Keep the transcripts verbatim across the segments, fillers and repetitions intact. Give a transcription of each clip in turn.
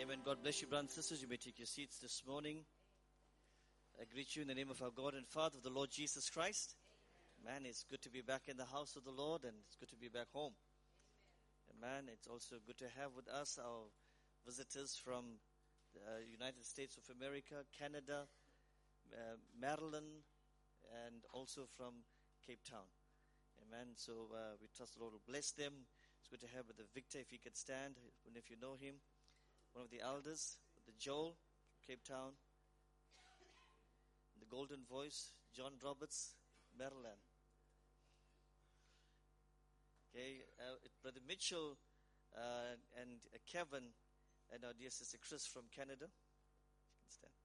Amen. God bless you, brothers and sisters. You may take your seats this morning. I greet you in the name of our God and Father, of the Lord Jesus Christ. Man, it's good to be back in the house of the Lord, and it's good to be back home. Amen. It's also good to have with us our visitors from the United States of America, Canada, uh, Maryland, and also from Cape Town. Amen. So uh, we trust the Lord will bless them. It's good to have Brother Victor, if he can stand, and if you know him. One of the elders, the Joel from Cape Town. The Golden Voice, John Roberts, Maryland. Okay, uh, Brother Mitchell uh, and uh, Kevin and our dear sister Chris from Canada. You can stand.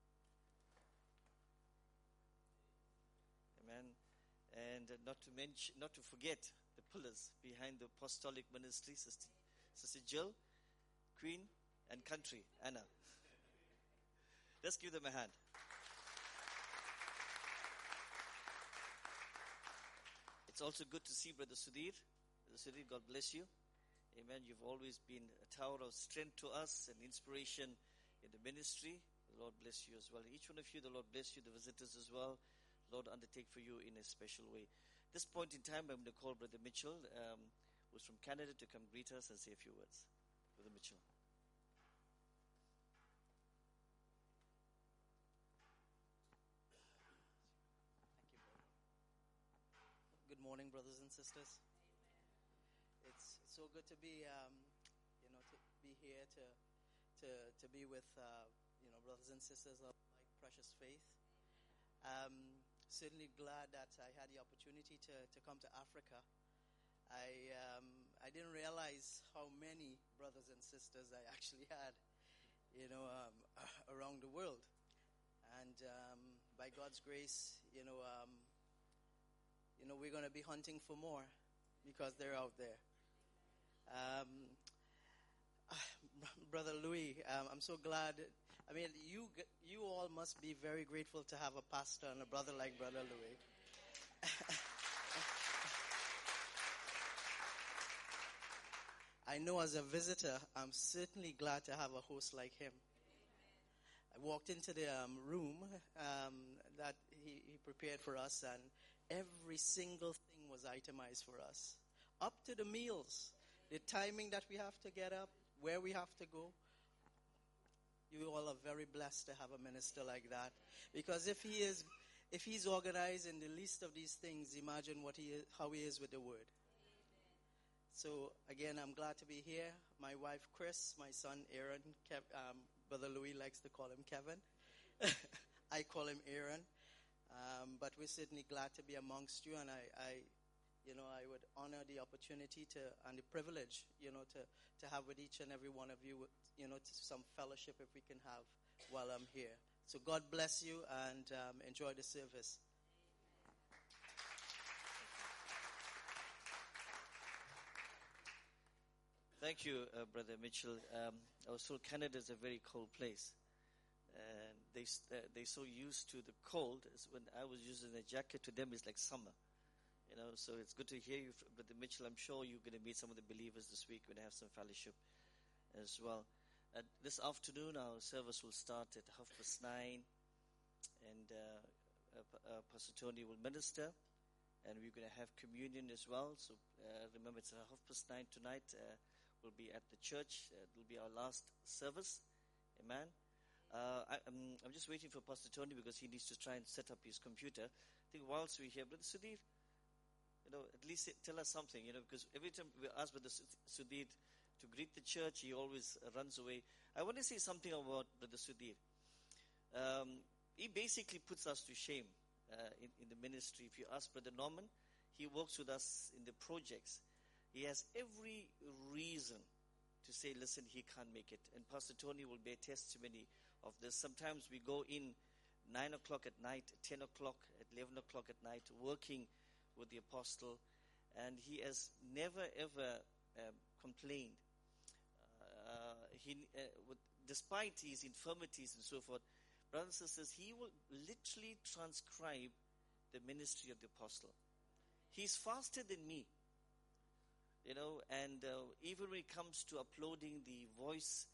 Amen. And uh, not to mention, not to forget the pillars behind the apostolic ministry, Sister, Sister Jill, Queen, and Country, Anna. Let's give them a hand. It's also good to see Brother Sudhir. Brother Sudhir, God bless you. Amen. You've always been a tower of strength to us and inspiration in the ministry. The Lord bless you as well. Each one of you, the Lord bless you, the visitors as well. The Lord undertake for you in a special way. At this point in time, I'm going to call Brother Mitchell, um, who's from Canada, to come greet us and say a few words. Brother Mitchell. Good morning, brothers and sisters. Amen. It's so good to be, um, you know, to be here to, to, to be with, uh, you know, brothers and sisters of like precious faith. Um, certainly glad that I had the opportunity to, to come to Africa. I um, I didn't realize how many brothers and sisters I actually had, you know, um, around the world, and um, by God's grace, you know. Um, You know, we're going to be hunting for more because they're out there. Um, Brother Louis, um, I'm so glad. I mean, you you all must be very grateful to have a pastor and a brother like Brother Louis. I know as a visitor, I'm certainly glad to have a host like him. I walked into the um, room um, that he, he prepared for us, and every single thing was itemized for us. Up to the meals, the timing that we have to get up, where we have to go. You all are very blessed to have a minister like that. Because if he is, if he's organized in the least of these things, imagine what he is, how he is with the word. So again, I'm glad to be here. My wife Chris, my son Aaron, Kev, um, Brother Louis likes to call him Kevin. I call him Aaron. Um, but we're certainly glad to be amongst you, and I, I, you know, I would honor the opportunity to and the privilege, you know, to, to have with each and every one of you, you know, to some fellowship if we can have while I'm here. So God bless you, and um, enjoy the service. Thank you, uh, Brother Mitchell. Um, I was told Canada is a very cold place. And they, uh, they're so used to the cold. When I was using a jacket, to them it's like summer. You know, so it's good to hear you, Brother Mitchell. I'm sure you're going to meet some of the believers this week. We're going to have some fellowship as well. Uh, this afternoon, our service will start at half past nine. And uh, uh, uh, Pastor Tony will minister. And we're going to have communion as well. So uh, remember, it's uh, half past nine tonight. Uh, we'll be at the church. Uh, it'll be our last service. Amen. Uh, I, I'm, I'm just waiting for Pastor Tony because he needs to try and set up his computer. I think whilst we're here, Brother Sudhir, you know, at least tell us something, you know, because every time we ask Brother Sudhir to greet the church, he always runs away. I want to say something about Brother Sudhir. Um, he basically puts us to shame uh, in, in the ministry. If you ask Brother Norman, he works with us in the projects. He has every reason to say, listen, he can't make it. And Pastor Tony will bear testimony of this. Sometimes we go in nine o'clock at night, ten o'clock, at eleven o'clock at night, working with the apostle. And he has never, ever um, complained. Uh, he, uh, with, despite his infirmities and so forth, brothers and sisters, he will literally transcribe the ministry of the apostle. He's faster than me. You know, and uh, even when it comes to uploading the voice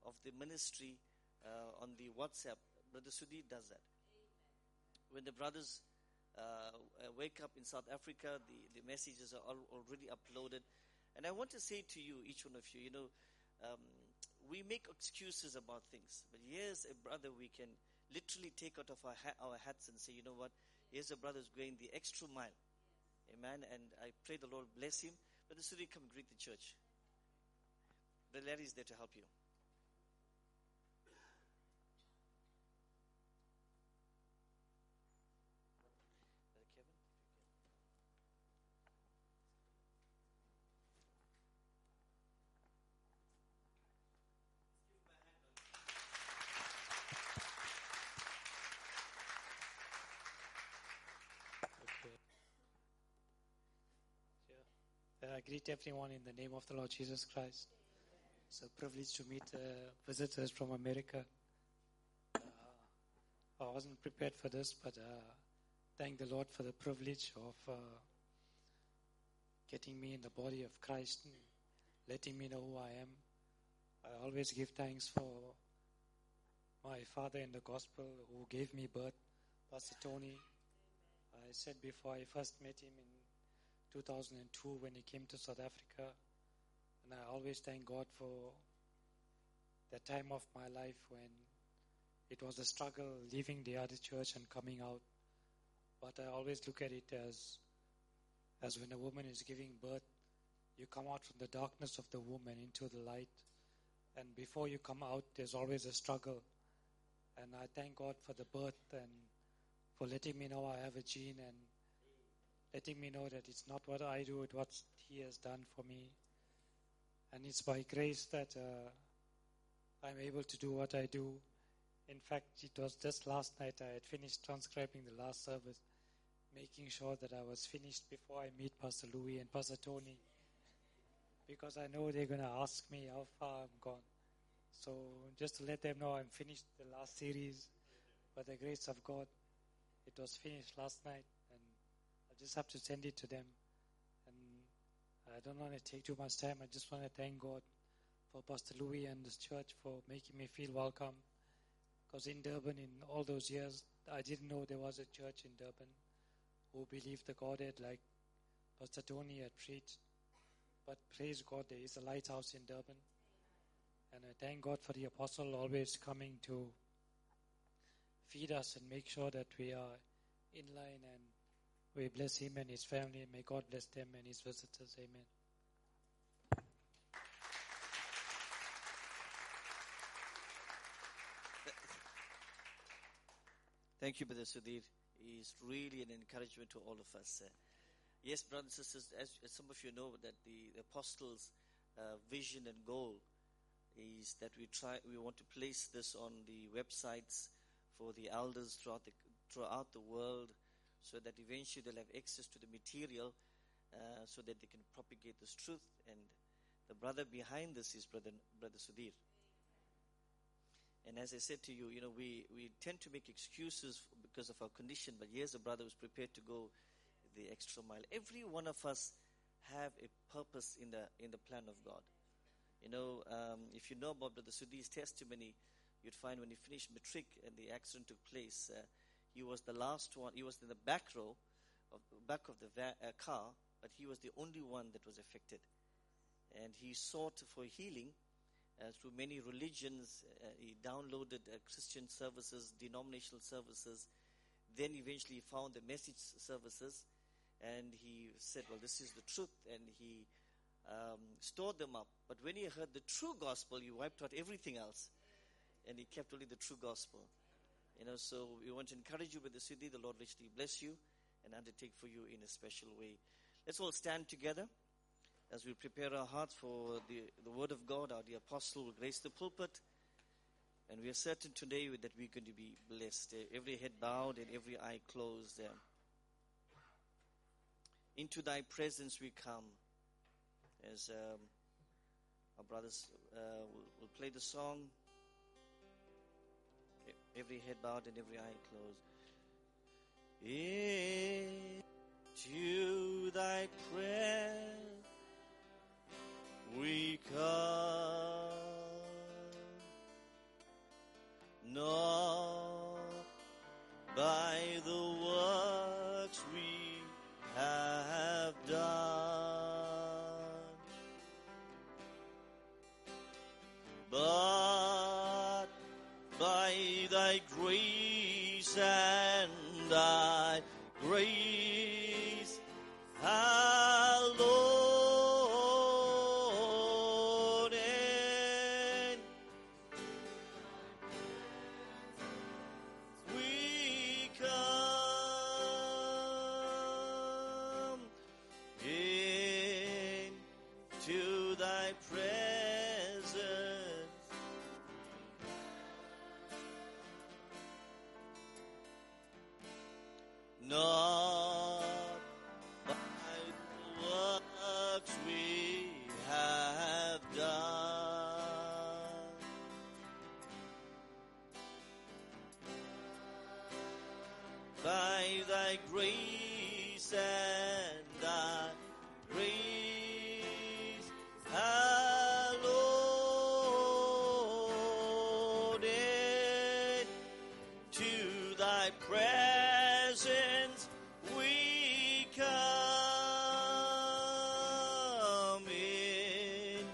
of the ministry uh, on the WhatsApp. Brother Sudhir does that. When the brothers uh, wake up in South Africa, the, the messages are all already uploaded. And I want to say to you, each one of you, you know, um, we make excuses about things. But here's a brother we can literally take out of our, ha- our hats and say, you know what, here's a brother who's going the extra mile. Amen. And I pray the Lord bless him. Brother Sudhir, come greet the church. Brother Larry is there to help you. I greet everyone in the name of the Lord Jesus Christ. It's a privilege to meet uh, visitors from America. Uh, I wasn't prepared for this, but uh, thank the Lord for the privilege of uh, getting me in the body of Christ and letting me know who I am. I always give thanks for my father in the gospel who gave me birth, Pastor Tony. I said before I first met him in two thousand two when he came to South Africa, and I always thank God for that time of my life when it was a struggle leaving the other church and coming out. But I always look at it as as when a woman is giving birth, you come out from the darkness of the womb and into the light, and before you come out there's always a struggle. And I thank God for the birth and for letting me know I have a gene and letting me know that it's not what I do, it's what He has done for me. And it's by grace that uh, I'm able to do what I do. In fact, it was just last night I had finished transcribing the last service, making sure that I was finished before I meet Pastor Louis and Pastor Tony, because I know they're going to ask me how far I'm gone. So just to let them know I'm finished the last series by the grace of God. It was finished last night. I just have to send it to them. And I don't want to take too much time. I just want to thank God for Pastor Louis and this church for making me feel welcome. Because in Durban, in all those years, I didn't know there was a church in Durban who believed the Godhead like Pastor Tony had preached. But praise God, there is a lighthouse in Durban. And I thank God for the apostle always coming to feed us and make sure that we are in line, and we bless him and his family. May God bless them and his visitors. Amen. Thank you, Brother Sudhir. He is really an encouragement to all of us. Uh, yes, brothers and sisters, as, as some of you know, that the, the apostles' uh, vision and goal is that we try. We want to place this on the websites for the elders throughout the throughout the world, so that eventually they'll have access to the material, uh, so that they can propagate this truth. And the brother behind this is Brother Brother Sudhir. And as I said to you, you know, we, we tend to make excuses because of our condition, but here's a brother who's prepared to go the extra mile. Every one of us have a purpose in the in the plan of God. You know, um, if you know about Brother Sudhir's testimony, you'd find when he finished matric and the accident took place, uh, he was the last one. He was in the back row, of back of the va- uh, car, but he was the only one that was affected. And he sought for healing uh, through many religions. Uh, he downloaded uh, Christian services, denominational services. Then eventually he found the message services, and he said, well, this is the truth. And he um, stored them up. But when he heard the true gospel, he wiped out everything else, and he kept only the true gospel. You know, so we want to encourage you with the city. The Lord richly bless you and undertake for you in a special way. Let's all stand together as we prepare our hearts for the, the word of God. Our dear apostle will grace the pulpit. And we are certain today that we're going to be blessed. Every head bowed and every eye closed. Into thy presence we come. As um, our brothers uh, will, will play the song. Every head bowed and every eye closed. Into thy presence we come. not by the works we have done, but by thy grace and thy grace alone. And we come into thy presence, not by the works we have done, by thy grace and thy grace alone. Into thy presence we come in.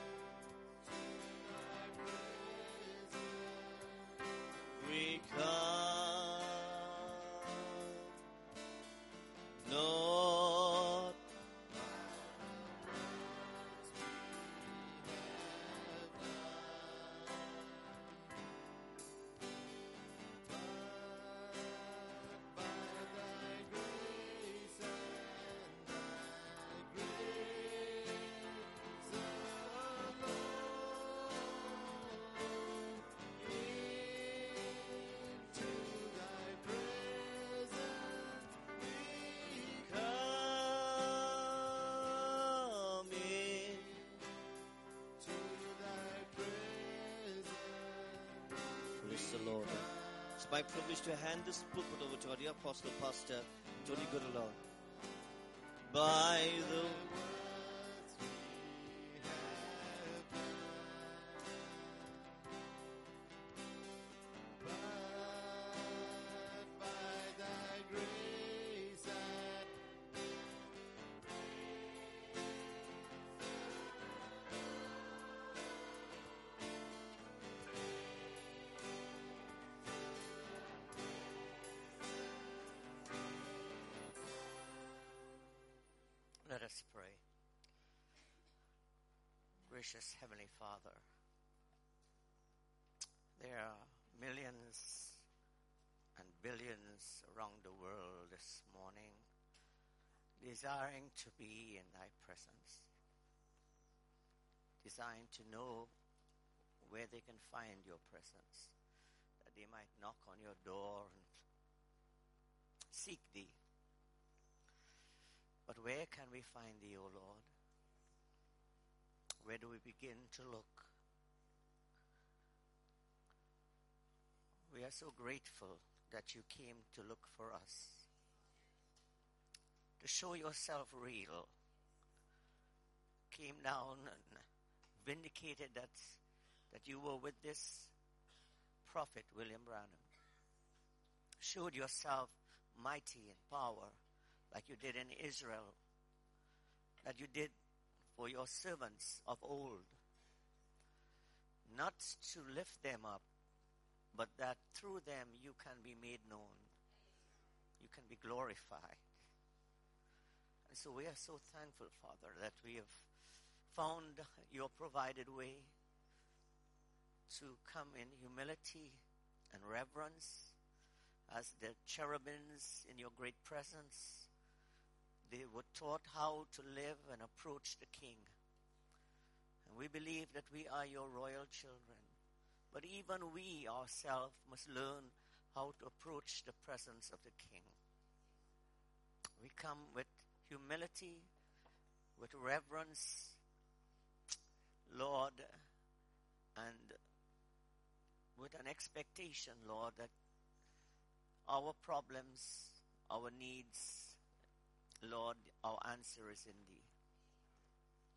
We come, not come in. Praise the Lord. It's my privilege to hand this pulpit over to our dear apostle, Pastor Tony Goodalon. By the Let us pray. Gracious Heavenly Father, there are millions and billions around the world this morning desiring to be in thy presence, desiring to know where they can find your presence, that they might knock on your door and seek thee. But where can we find thee, O Lord? Where do we begin to look? We are so grateful that you came to look for us, to show yourself real. Came down and vindicated that, that you were with this prophet, William Branham. Showed yourself mighty in power, like you did in Israel, that you did for your servants of old, not to lift them up, but that through them you can be made known, you can be glorified. And so we are so thankful, Father, that we have found your provided way to come in humility and reverence as the cherubims in your great presence. They were taught how to live and approach the King. And we believe that we are your royal children. But even we ourselves must learn how to approach the presence of the King. We come with humility, with reverence, Lord, and with an expectation, Lord, that our problems, our needs, Lord, our answer is in thee.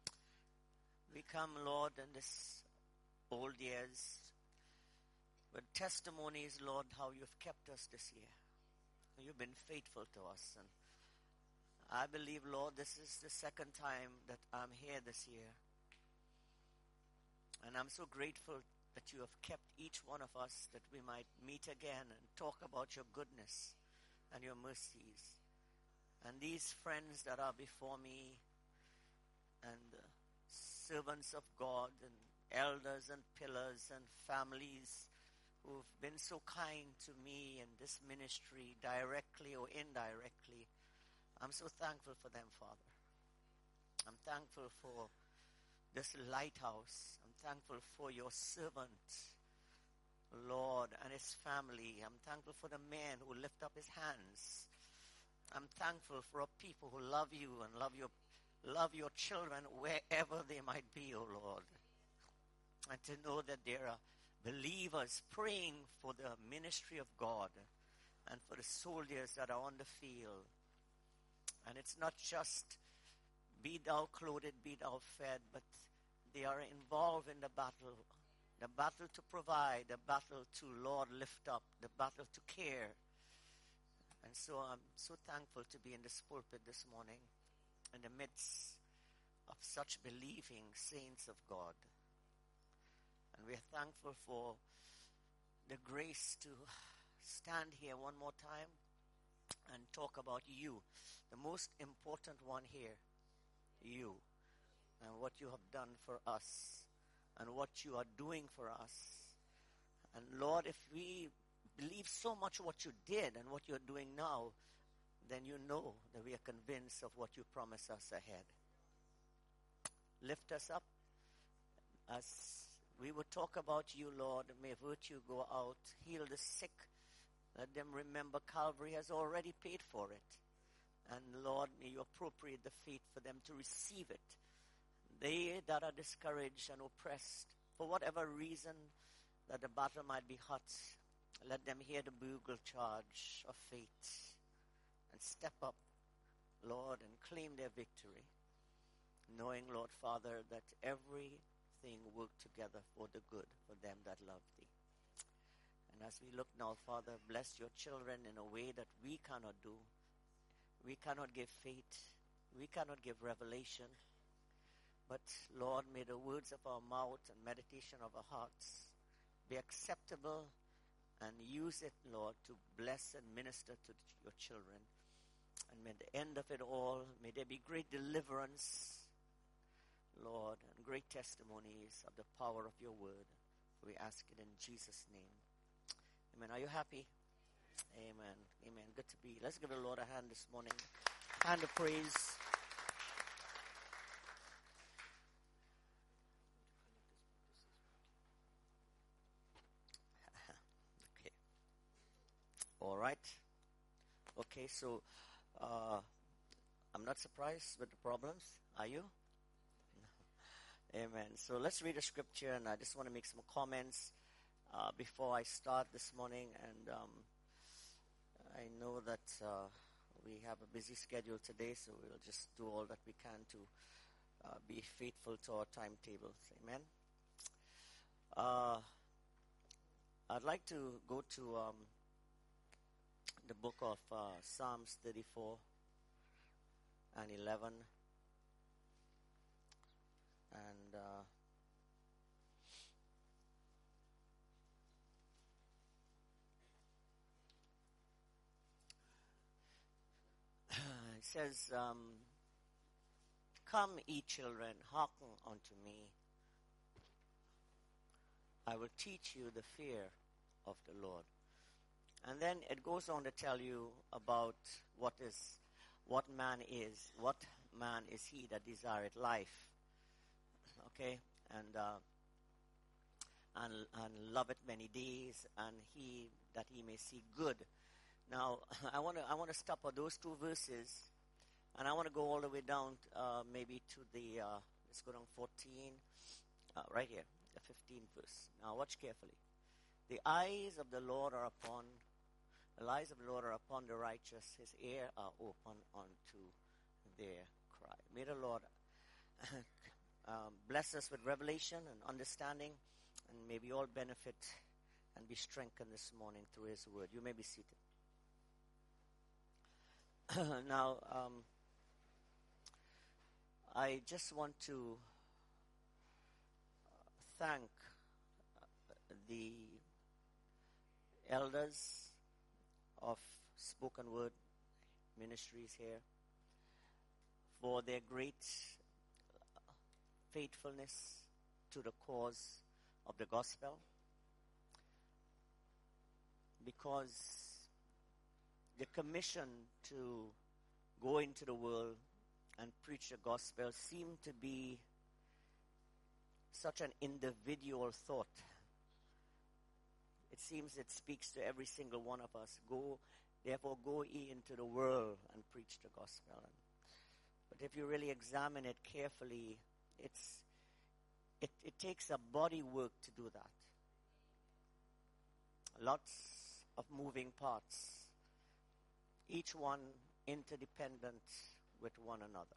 We come, Lord, in this old years with testimonies, Lord, how you've kept us this year. You've been faithful to us. And I believe, Lord, this is the second time that I'm here this year. And I'm so grateful that you have kept each one of us, that we might meet again and talk about your goodness and your mercies. And these friends that are before me, and uh, servants of God, and elders and pillars and families who've been so kind to me and this ministry, directly or indirectly, I'm so thankful for them, Father. I'm thankful for this lighthouse. I'm thankful for your servant, Lord, and his family. I'm thankful for the man who lift up his hands. I'm thankful for a people who love you and love your love your children wherever they might be, O Lord. And to know that there are believers praying for the ministry of God and for the soldiers that are on the field. And it's not just be thou clothed, be thou fed, but they are involved in the battle. The battle to provide, the battle to, Lord, lift up, the battle to care. And so I'm so thankful to be in this pulpit this morning in the midst of such believing saints of God. And we're thankful for the grace to stand here one more time and talk about you, the most important one here, you, and what you have done for us and what you are doing for us. And Lord, if we believe so much what you did and what you're doing now, then you know that we are convinced of what you promise us ahead. Lift us up as we would talk about you, Lord. May virtue go out, heal the sick. Let them remember Calvary has already paid for it. And Lord, may you appropriate the faith for them to receive it. They that are discouraged and oppressed, for whatever reason that the battle might be hot, let them hear the bugle charge of faith and step up, Lord, and claim their victory, knowing, Lord Father, that everything works together for the good for them that love thee. And as we look now, Father, bless your children in a way that we cannot do. We cannot give faith. We cannot give revelation. But, Lord, may the words of our mouth and meditation of our hearts be acceptable, and use it, Lord, to bless and minister to your children. And may the end of it all, may there be great deliverance, Lord, and great testimonies of the power of your word. We ask it in Jesus' name. Amen. Are you happy? Amen. Amen. Good to be. Let's give the Lord a hand this morning. Hand of praise. Okay. All right. Okay, so uh, I'm not surprised with the problems. Are you? Amen. So let's read the scripture, and I just want to make some comments uh, before I start this morning. And um, I know that uh, we have a busy schedule today, so we'll just do all that we can to uh, be faithful to our timetables. Amen. Uh, I'd like to go to um, the book of uh, Psalms thirty-four and eleven. And uh, it says, um, "Come, ye children, hearken unto me. I will teach you the fear of the Lord." And then it goes on to tell you about what is, what man is, what man is he that desireth life. Okay, and uh, and and love it many days, and he that he may see good. Now, I want to I want to stop at those two verses, and I want to go all the way down, uh, maybe to the uh, let's go down fourteen, uh, right here, the fifteenth verse. Now, watch carefully. The eyes of the Lord are upon the eyes of the Lord are upon the righteous; his ears are open unto their cry. May the Lord Um, bless us with revelation and understanding, and may we all benefit and be strengthened this morning through his word. You may be seated. Now, um, I just want to thank the elders of Spoken Word Ministries here for their great faithfulness to the cause of the gospel, because the commission to go into the world and preach the gospel seemed to be such an individual thought. It seems it speaks to every single one of us. Go, therefore, go ye into the world and preach the gospel. But if you really examine it carefully, it's it, it takes a body work to do that. Lots of moving parts, each one interdependent with one another.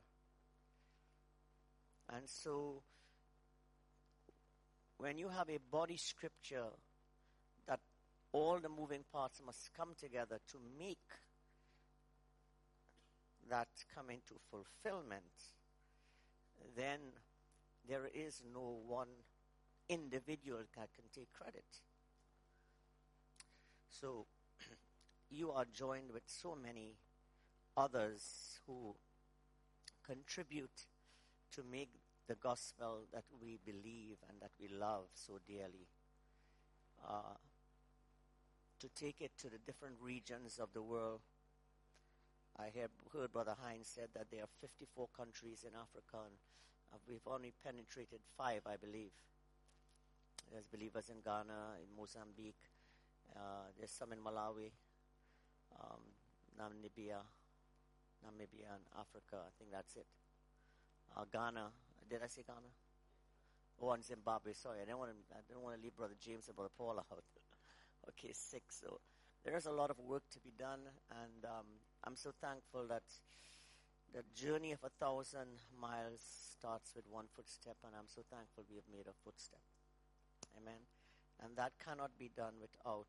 And so, when you have a body scripture that all the moving parts must come together to make that come into fulfillment, then there is no one individual that can take credit. So, you are joined with so many others who contribute to make the gospel that we believe and that we love so dearly, uh, to take it to the different regions of the world. I heard, heard Brother Hines said that there are fifty-four countries in Africa, and uh, we've only penetrated five, I believe. There's believers in Ghana, in Mozambique, uh, there's some in Malawi, um, Namibia, Namibia and Africa. I think that's it. Uh, Ghana. Did I say Ghana? Oh, and Zimbabwe. Sorry, I didn't want to. I didn't want to leave Brother James and Brother Paul out. Okay, six. So there is a lot of work to be done, and um, I'm so thankful that the journey of a thousand miles starts with one footstep, and I'm so thankful we have made a footstep. Amen. And that cannot be done without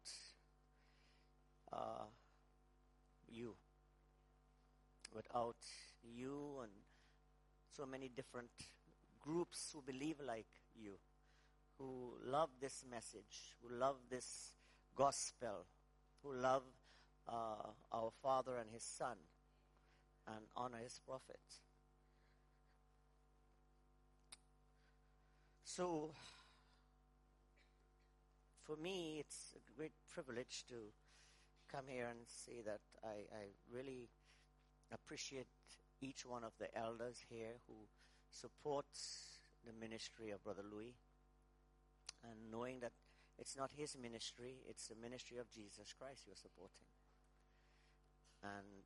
uh, you. Without you and so many different groups who believe like you, who love this message, who love this gospel, who love uh, our Father and His Son, and honor His prophet. So, for me, it's a great privilege to come here and say that I, I really appreciate each one of the elders here who supports the ministry of Brother Louis, and knowing that it's not his ministry, it's the ministry of Jesus Christ you're supporting. And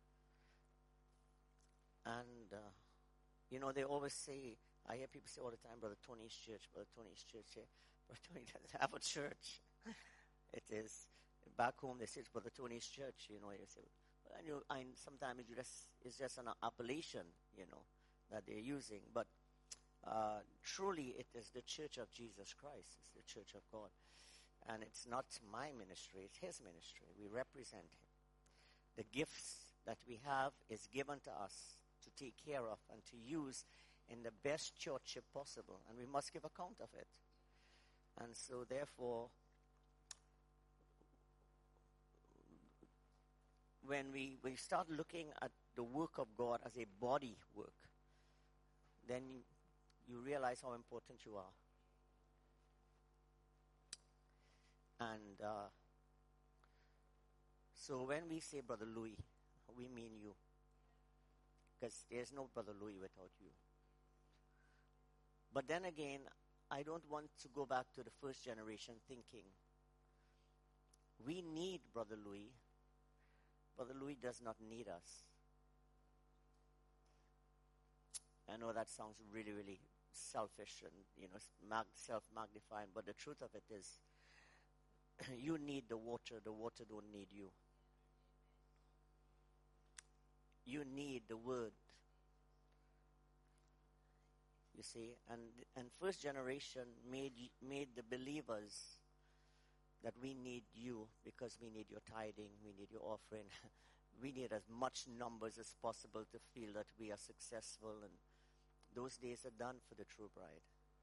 and uh, you know, they always say, I hear people say all the time, Brother Tony's church, Brother Tony's church here. Brother Tony doesn't have a church. It is back home they say it's Brother Tony's church. You know, you say, well, and you, I, sometimes it's just, it's just an appellation, you know, that they're using. But uh, truly, it is the church of Jesus Christ. It's the church of God, and it's not my ministry; it's His ministry. We represent Him. The gifts that we have is given to us to take care of and to use in the best stewardship possible, and we must give account of it. And so, therefore, when we, we start looking at the work of God as a body work, then you, you realize how important you are. And uh, so when we say Brother Louis, we mean you. Because there's no Brother Louis without you. But then again, I don't want to go back to the first generation thinking, we need Brother Louis. Brother Louis does not need us. I know that sounds really, really selfish and, you know, mag- self-magnifying, but the truth of it is, you need the water, the water don't need you. You need the word. You see, and and first generation made made the believers, that we need you because we need your tithing, we need your offering. We need as much numbers as possible to feel that we are successful, and those days are done for the true bride.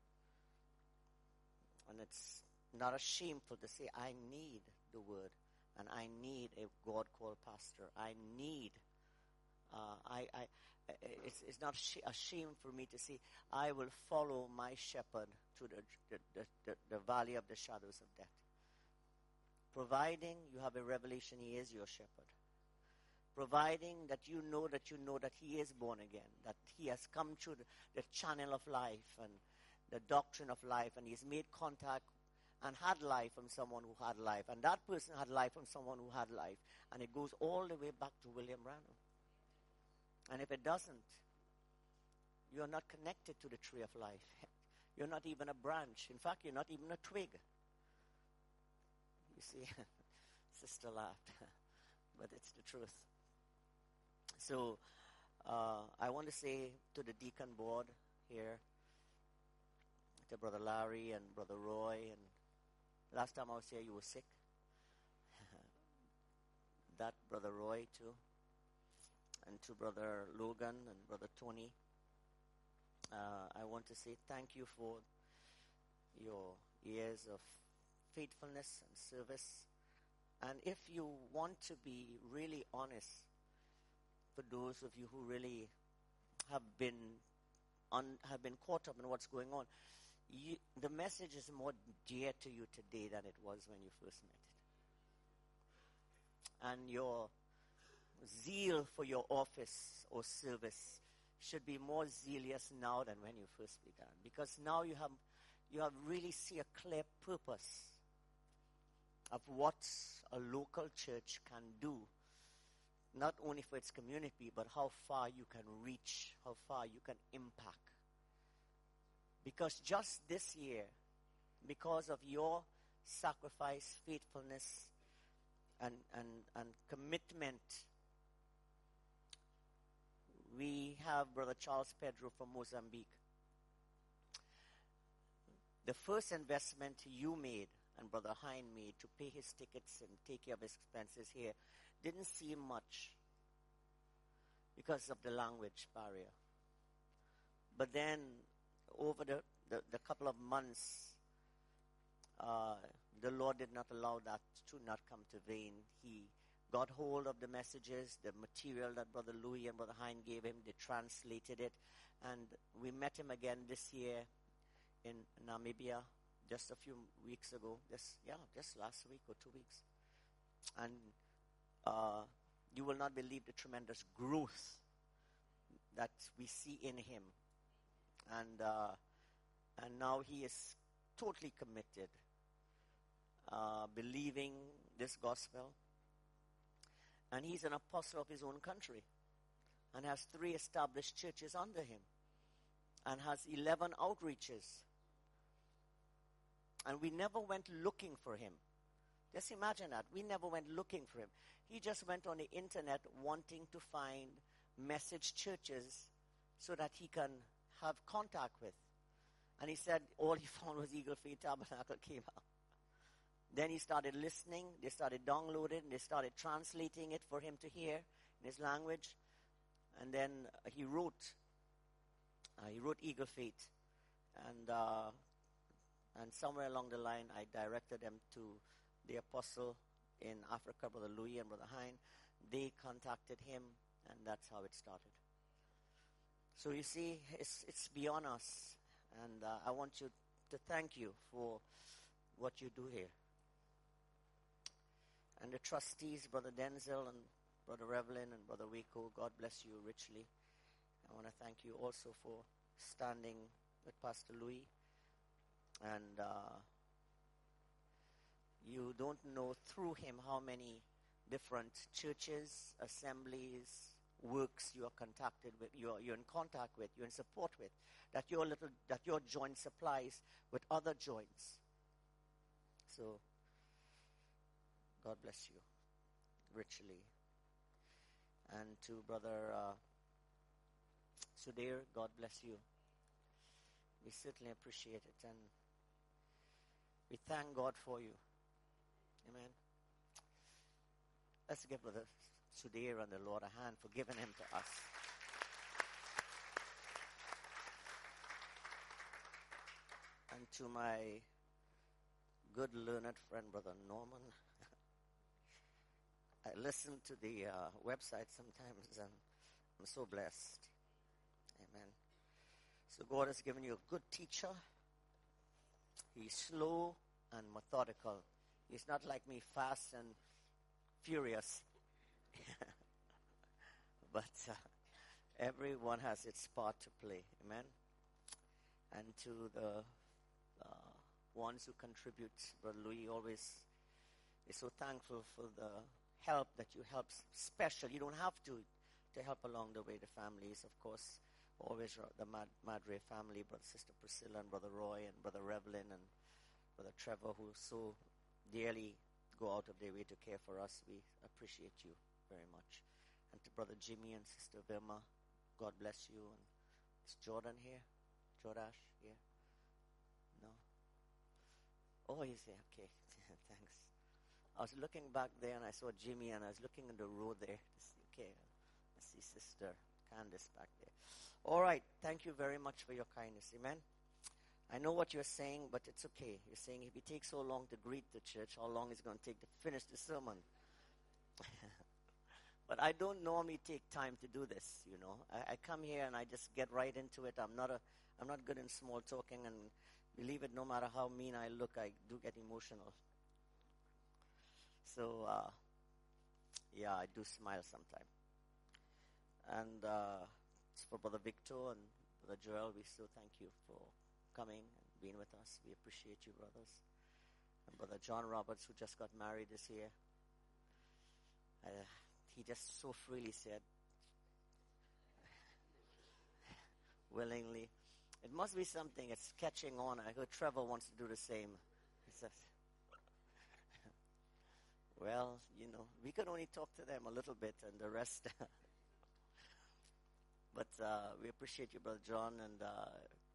And it's not a shameful to say, I need the word, and I need a God-called pastor. I need, uh, I, I, it's, it's not sh- a shame for me to say, I will follow my shepherd to the, the, the, the, the valley of the shadows of death. Providing you have a revelation, he is your shepherd. Providing that you know that you know that he is born again, that he has come through the, the channel of life and the doctrine of life, and he's made contact and had life from someone who had life, and that person had life from someone who had life, and it goes all the way back to William Branham. And if it doesn't, you're not connected to the tree of life. You're not even a branch. In fact, you're not even a twig. You see, sister laughed, but it's the truth. So uh, I want to say to the deacon board here, to Brother Larry and Brother Roy, and last time I was here you were sick. That Brother Roy too, and to Brother Logan and Brother Tony. Uh, I want to say thank you for your years of faithfulness and service. And if you want to be really honest, for those of you who really have been un, have been caught up in what's going on, you, the message is more dear to you today than it was when you first met it. And your zeal for your office or service should be more zealous now than when you first began, because now you have you have really see a clear purpose of what a local church can do, not only for its community, but how far you can reach, how far you can impact. Because just this year, because of your sacrifice, faithfulness, and, and, and commitment, we have Brother Charles Pedro from Mozambique. The first investment you made and Brother Hein made to pay his tickets and take care of his expenses here didn't seem much because of the language barrier. But then over the, the, the couple of months, uh, the Lord did not allow that to not come to vain. He got hold of the messages, the material that Brother Louis and Brother Hein gave him. They translated it. And we met him again this year in Namibia just a few weeks ago. Just, yeah, just last week or two weeks. And uh, you will not believe the tremendous growth that we see in him. And uh, and now he is totally committed, uh, believing this gospel. And he's an apostle of his own country and has three established churches under him and has eleven outreaches. And we never went looking for him. Just imagine that. We never went looking for him. He just went on the internet wanting to find message churches so that he can have contact with. And he said all he found was Eagle Faith Tabernacle came out. Then he started listening. They started downloading. They started translating it for him to hear in his language. And then uh, he wrote. Uh, he wrote Eagle Faith. And uh, and somewhere along the line, I directed them to the apostle in Africa, Brother Louis and Brother Hein. They contacted him, and that's how it started. So you see, it's, it's beyond us. And uh, I want you to thank you for what you do here. And the trustees, Brother Denzel and Brother Revelin and Brother Waco, God bless you richly. I want to thank you also for standing with Pastor Louis. And uh, you don't know through him how many different churches, assemblies, works you are contacted with, you're, you're in contact with, you're in support with, that your little, that your joint supplies with other joints. So, God bless you richly. And to Brother uh, Sudhir, God bless you. We certainly appreciate it, and we thank God for you. Amen. Let's give Brother Sudhir and the Lord a hand for giving him to us. And to my good learned friend, Brother Norman, I listen to the uh, website sometimes and I'm so blessed. Amen. So God has given you a good teacher. He's slow and methodical. He's not like me, fast and furious. But uh, everyone has its part to play. Amen. And to the uh, ones who contribute, Brother Louis always is so thankful for the help that you help special. You don't have to to help along the way. The families, of course, always the Mad- Madre family, Brother Sister Priscilla and Brother Roy and Brother Revlin and Brother Trevor, who so dearly go out of their way to care for us. We appreciate you very much. And to Brother Jimmy and Sister Vilma, God bless you. And is Jordan here? Jordash here? No? Oh, he's here. Okay. Thanks. I was looking back there and I saw Jimmy and I was looking in the road there. Okay. I see Sister Candace back there. All right. Thank you very much for your kindness. Amen. I know what you're saying, but it's okay. You're saying if it takes so long to greet the church, how long is it going to take to finish the sermon? But I don't normally take time to do this, you know. I, I come here and I just get right into it. I'm not a, I'm not good in small talking, and believe it, no matter how mean I look, I do get emotional. So, uh, yeah, I do smile sometimes. And uh, for Brother Victor and Brother Joel, we still thank you for coming and being with us. We appreciate you, brothers. And Brother John Roberts, who just got married this year, uh, he just so freely said, willingly, it must be something. It's catching on. I heard Trevor wants to do the same. He says, well, you know, we can only talk to them a little bit and the rest. But uh, we appreciate you, Brother John, and uh,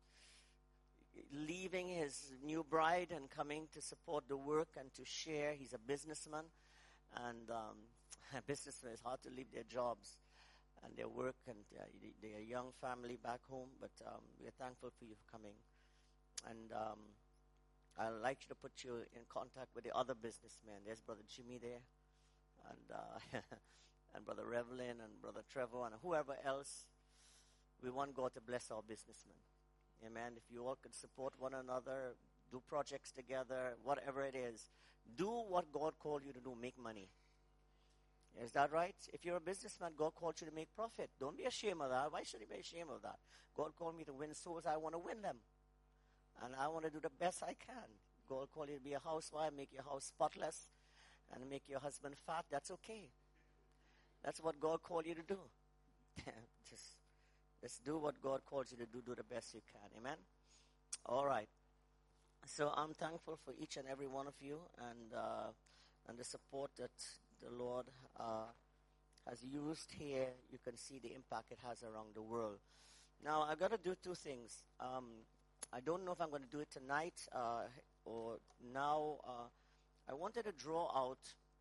leaving his new bride and coming to support the work and to share. He's a businessman, and um, businessmen, it's hard to leave their jobs and their work and uh, their young family back home, but um, we're thankful for you coming. And um, I'd like you to put you in contact with the other businessmen. There's Brother Jimmy there, and uh, and Brother Revlin, and Brother Trevor, and whoever else. We want God to bless our businessmen. Amen. If you all could support one another, do projects together, whatever it is, do what God called you to do, make money. Is that right? If you're a businessman, God called you to make profit. Don't be ashamed of that. Why should you be ashamed of that? God called me to win souls. I want to win them. And I want to do the best I can. God called you to be a housewife, make your house spotless, and make your husband fat. That's okay. That's what God called you to do. Just, just do what God calls you to do. Do the best you can. Amen? All right. So I'm thankful for each and every one of you and uh, and the support that the Lord uh, has used here. You can see the impact it has around the world. Now, I've got to do two things. Um, I don't know if I'm going to do it tonight uh, or now. Uh, I wanted to draw out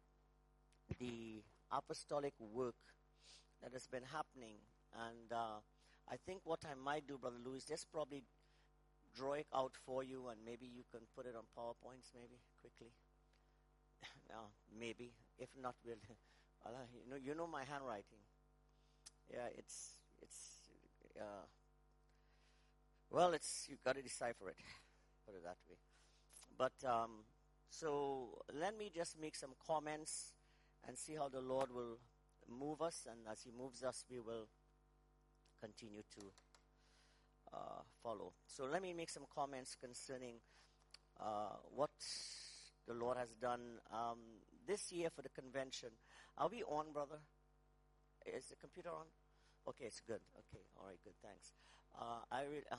the apostolic work that has been happening. And uh, I think what I might do, Brother Louis, just probably draw it out for you, and maybe you can put it on PowerPoints maybe quickly. No, maybe. If not, we'll, well, uh, you know, you know my handwriting. Yeah, it's, it's, uh, well, it's, you've got to decipher it, put it that way. But, um, so let me just make some comments and see how the Lord will move us, and as He moves us, we will continue to uh, follow. So let me make some comments concerning uh, what the Lord has done um, this year for the convention. Are we on, brother? Is the computer on? Okay, it's good. Okay, all right, good, thanks. Uh, I read. Um,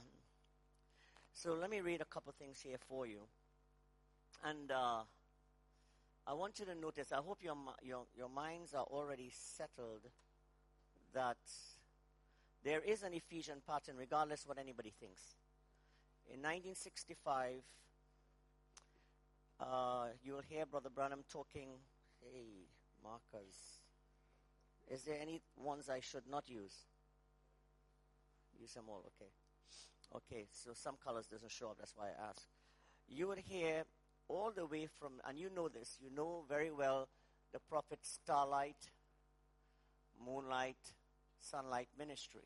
so let me read a couple things here for you, and uh, I want you to notice. I hope your your your minds are already settled that there is an Ephesian pattern, regardless what anybody thinks. In nineteen sixty-five, Uh, you'll hear Brother Branham talking, hey, markers. Is there any ones I should not use? Use them all, okay. Okay, so some colors doesn't show up, that's why I asked. You would hear all the way from, and you know this, you know very well the prophet Starlight, Moonlight, Sunlight ministry.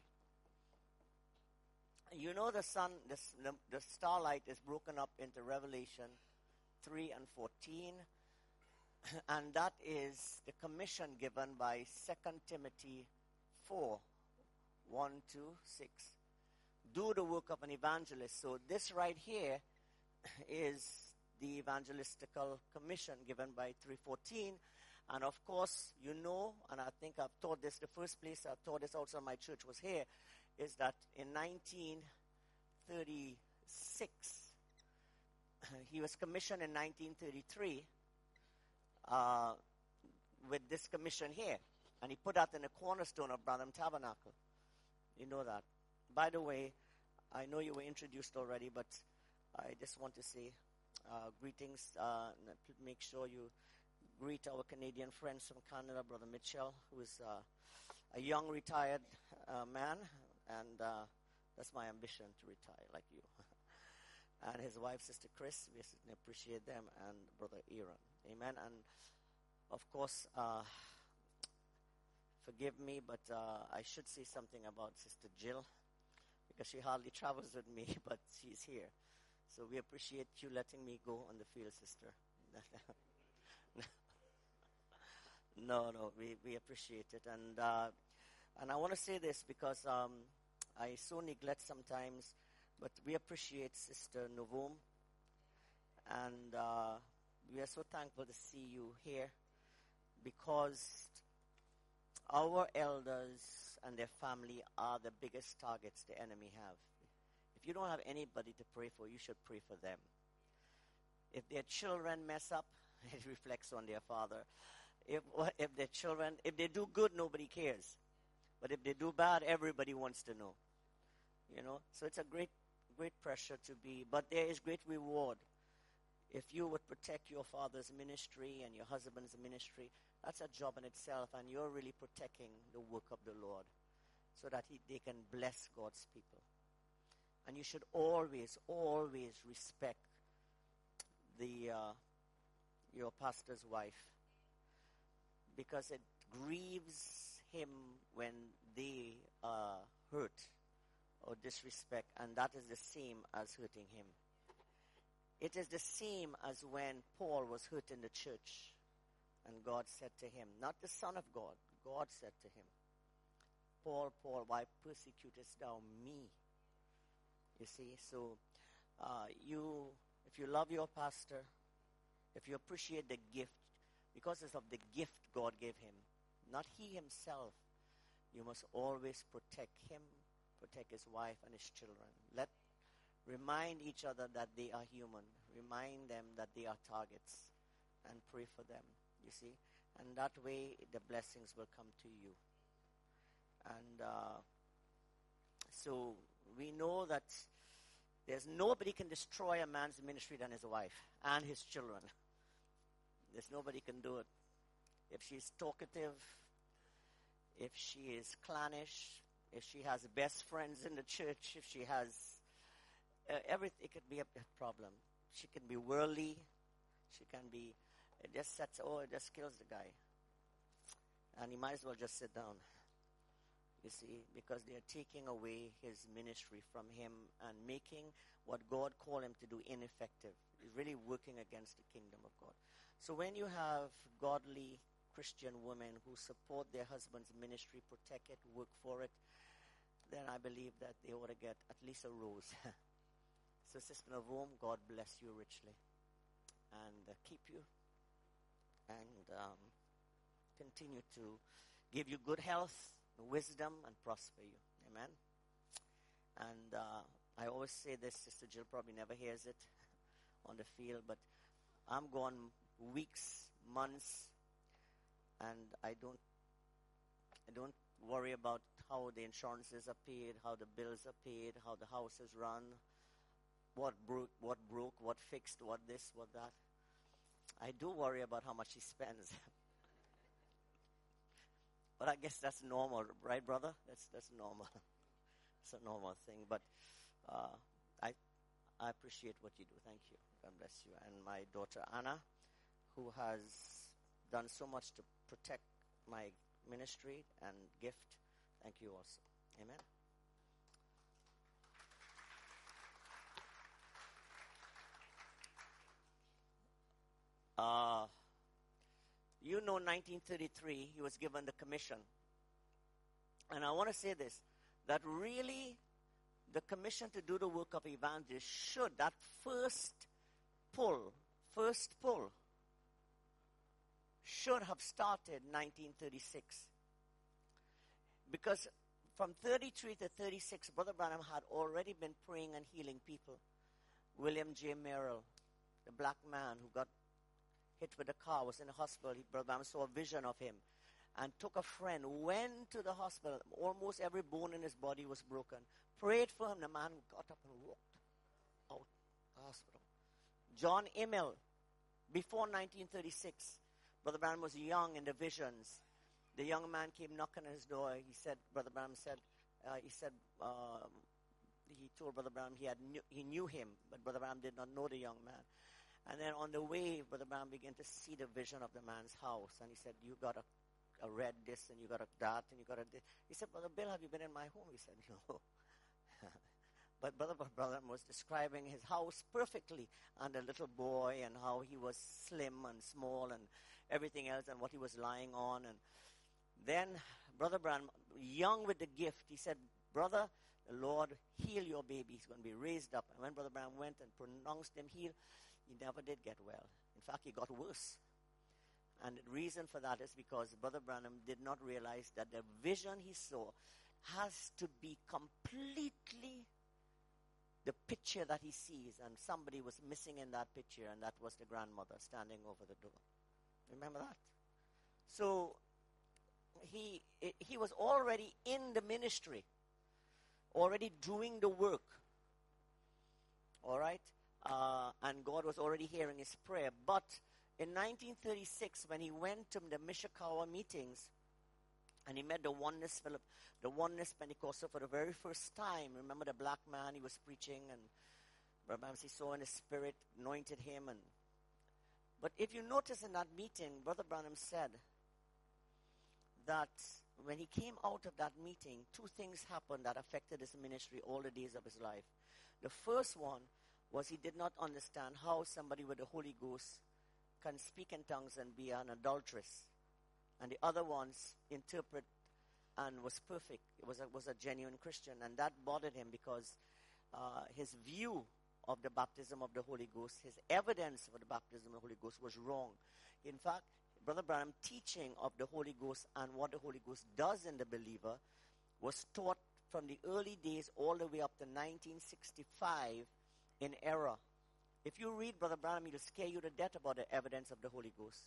You know the sun, the, the, the starlight is broken up into Revelation three and fourteen, and that is the commission given by Second Timothy four, one to six. Do the work of an evangelist. So this right here is the evangelistical commission given by three fourteen. And of course, you know, and I think I've taught this, the first place I taught this also in my church was here, is that in nineteen thirty-six, he was commissioned in nineteen thirty-three uh, with this commission here. And he put that in the cornerstone of Branham Tabernacle. You know that. By the way, I know you were introduced already, but I just want to say uh, greetings. Uh, make sure you greet our Canadian friends from Canada, Brother Mitchell, who is uh, a young retired uh, man, and uh, that's my ambition, to retire like you. And his wife, Sister Chris, we certainly appreciate them, and Brother Aaron. Amen. And of course, uh, forgive me, but uh, I should say something about Sister Jill, because she hardly travels with me, but she's here. So we appreciate you letting me go on the field, Sister. No, no, we, we appreciate it. And uh, and I want to say this because um, I so neglect sometimes, but we appreciate Sister Novom. And uh, we are so thankful to see you here, because our elders and their family are the biggest targets the enemy have. If you don't have anybody to pray for, you should pray for them. If their children mess up, it reflects on their father. If if their children, if they do good, nobody cares. But if they do bad, everybody wants to know. You know, so it's a great, great pressure to be, but there is great reward. If you would protect your father's ministry and your husband's ministry, that's a job in itself, and you're really protecting the work of the Lord so that he, they can bless God's people. And you should always, always respect the uh, your pastor's wife, because it grieves him when they are hurt or disrespect, and that is the same as hurting him. It is the same as when Paul was hurt in the church, and God said to him, not the Son of God, God said to him, Paul, Paul, why persecutest thou me? You see, so uh, you, if you love your pastor, if you appreciate the gift, because it's of the gift God gave him, not he himself, you must always protect him, protect his wife and his children. Let remind each other that they are human. Remind them that they are targets, and pray for them, you see. And that way, the blessings will come to you. And uh, so we know that there's nobody can destroy a man's ministry than his wife and his children. There's nobody can do it. If she's talkative, if she is clannish, if she has best friends in the church, if she has uh, everything, it could be a, a problem. She can be worldly. She can be, it just sets, oh, it just kills the guy. And he might as well just sit down. You see, because they are taking away his ministry from him and making what God called him to do ineffective. He's really working against the kingdom of God. So when you have godly Christian women who support their husband's ministry, protect it, work for it, then I believe that they ought to get at least a rose. So Sister Novom, God bless you richly and uh, keep you and um, continue to give you good health, wisdom, and prosper you. Amen. And uh, I always say this, Sister Jill probably never hears it on the field, but I'm gone weeks, months, and I don't I don't worry about how the insurances are paid, how the bills are paid, how the house is run, what broke, what broke, what fixed, what this, what that. I do worry about how much he spends. But I guess that's normal, right, brother? That's that's normal. It's a normal thing. But uh, I I appreciate what you do. Thank you. God bless you. And my daughter Anna, who has done so much to protect my ministry and gift. Thank you also. Amen. Uh, you know, nineteen thirty-three, he was given the commission. And I want to say this, that really the commission to do the work of evangelist should, that first pull, first pull, should have started nineteen thirty-six. Because from thirty-three to thirty-six, Brother Branham had already been praying and healing people. William J. Merrill, the black man who got hit with a car, was in the hospital. He, Brother Branham saw a vision of him and took a friend, went to the hospital. Almost every bone in his body was broken. Prayed for him. The man got up and walked out the hospital. John Immel, before nineteen thirty-six, Brother Branham was young in the visions. The young man came knocking on his door. He said, Brother Branham said, uh, he said, um, he told Brother Branham he had knew, he knew him, but Brother Branham did not know the young man. And then on the way, Brother Branham began to see the vision of the man's house. And he said, you got a, a red this, and you got a that, and you got a this. He said, Brother Bill, have you been in my home? He said, no. But Brother Branham was describing his house perfectly, and the little boy, and how he was slim and small, and everything else, and what he was lying on. And then Brother Branham, young with the gift, he said, Brother, the Lord heal your baby. He's going to be raised up. And when Brother Branham went and pronounced him healed, he never did get well. In fact, he got worse. And the reason for that is because Brother Branham did not realize that the vision he saw has to be completely the picture that he sees. And somebody was missing in that picture, and that was the grandmother standing over the door. Remember that? So he he was already in the ministry, already doing the work. All right? Uh, and God was already hearing his prayer. But in nineteen thirty-six, when he went to the Mishikawa meetings, and he met the Oneness Philip, the Oneness Pentecostal for the very first time. Remember the black man, he was preaching, and Brother he saw in the spirit, anointed him. And but if you notice in that meeting, Brother Branham said that when he came out of that meeting, two things happened that affected his ministry all the days of his life. The first one was he did not understand how somebody with the Holy Ghost can speak in tongues and be an adulteress. And the other ones interpret and was perfect. It was a, was a genuine Christian. And that bothered him because uh, his view of the baptism of the Holy Ghost, his evidence for the baptism of the Holy Ghost was wrong. In fact, Brother Branham teaching of the Holy Ghost and what the Holy Ghost does in the believer was taught from the early days all the way up to nineteen sixty-five in error. If you read Brother Branham, he'll scare you to death about the evidence of the Holy Ghost.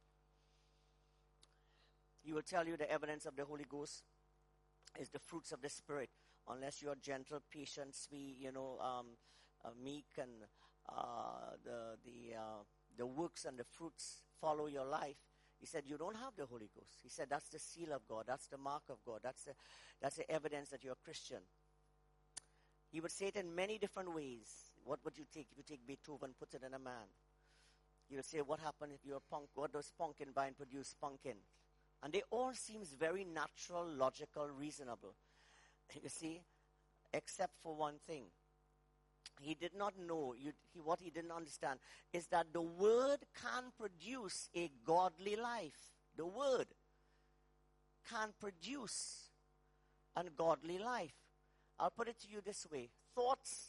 He will tell you the evidence of the Holy Ghost is the fruits of the Spirit. Unless you are gentle, patient, sweet, you know, um, uh, meek, and uh, the the uh, the works and the fruits follow your life. He said you don't have the Holy Ghost. He said that's the seal of God. That's the mark of God. That's the that's the evidence that you're a Christian. He would say it in many different ways. What would you take if you take Beethoven and put it in a man? He would say, what happened if you're a punk? What does pumpkin vine produce? Pumpkin. And they all seems very natural, logical, reasonable. You see, except for one thing. He did not know, you, he, what he didn't understand is that the Word can produce a godly life. The Word can produce a godly life. I'll put it to you this way. Thoughts,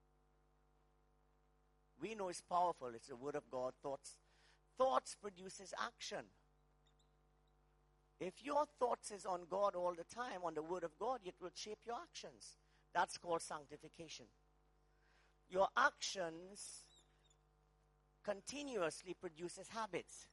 we know it's powerful. It's the Word of God. Thoughts. Thoughts produces action. If your thoughts is on God all the time, on the Word of God, it will shape your actions. That's called sanctification. Your actions continuously produces habits.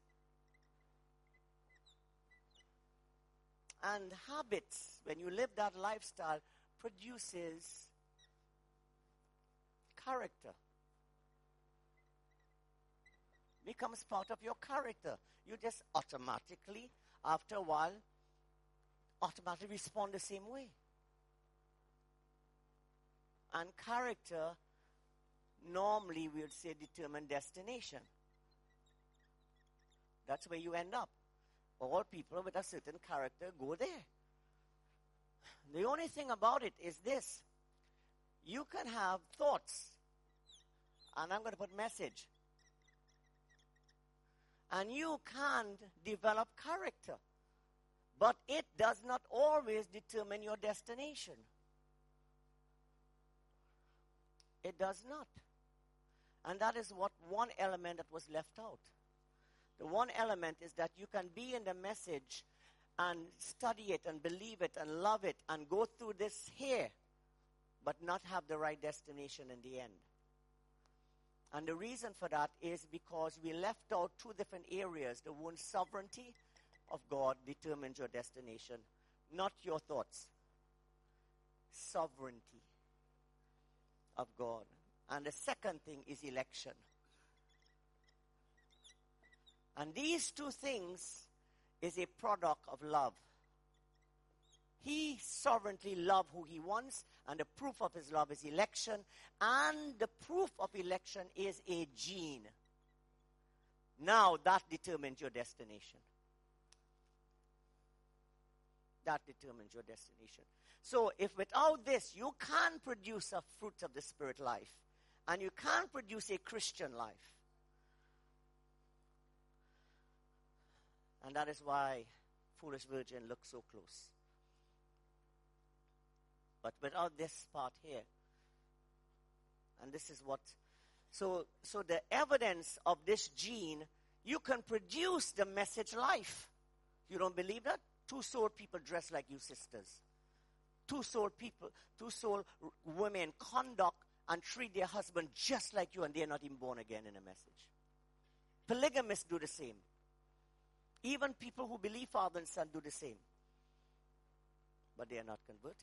And habits, when you live that lifestyle, produces character. becomes part of your character. You just automatically, after a while, automatically respond the same way. And character, normally we would say determine destination. That's where you end up. All people with a certain character go there. The only thing about it is this. You can have thoughts. And I'm going to put message. And you can develop character. But it does not always determine your destination. It does not. And that is what one element that was left out. The one element is that you can be in the message and study it and believe it and love it and go through this here, but not have the right destination in the end. And the reason for that is because we left out two different areas. The one, sovereignty of God determines your destination, not your thoughts. Sovereignty of God. And the second thing is election. And these two things is a product of love. He sovereignly loves who he wants, and the proof of his love is election, and the proof of election is a gene. Now that determines your destination. That determines your destination. So if without this you can't produce a fruit of the Spirit life, and you can't produce a Christian life, and that is why Foolish Virgin looks so close. But without this part here, and this is what, so so the evidence of this gene, you can produce the message life. You don't believe that? Two-soul people dress like you sisters. Two-soul people, two-soul r- women conduct and treat their husband just like you, and they're not even born again in a message. Polygamists do the same. Even people who believe Father and Son do the same. But they are not converted.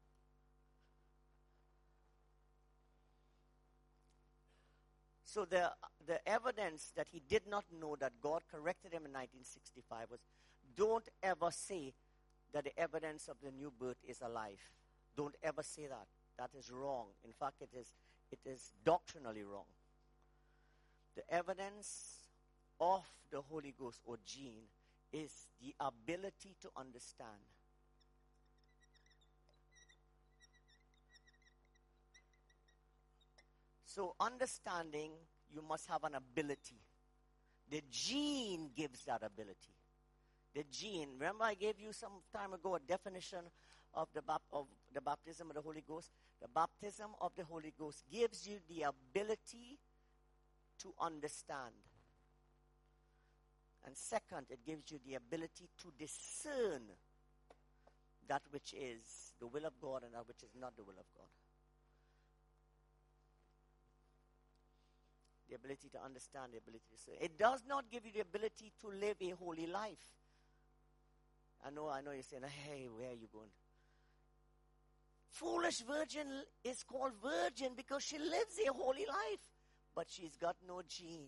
So the, the evidence that he did not know that God corrected him in nineteen sixty-five was, don't ever say that the evidence of the new birth is alive. Don't ever say that. That is wrong. In fact, it is, it is doctrinally wrong. The evidence of the Holy Ghost or gene is the ability to understand. So understanding, you must have an ability. The gene gives that ability. The gene. Remember I gave you some time ago a definition of the, bap- of the baptism of the Holy Ghost? The baptism of the Holy Ghost gives you the ability to understand. And second, it gives you the ability to discern that which is the will of God and that which is not the will of God. The ability to understand, the ability to discern. It does not give you the ability to live a holy life. I know, I know you're saying, hey, where are you going? Foolish virgin is called virgin because she lives a holy life, but she's got no gene.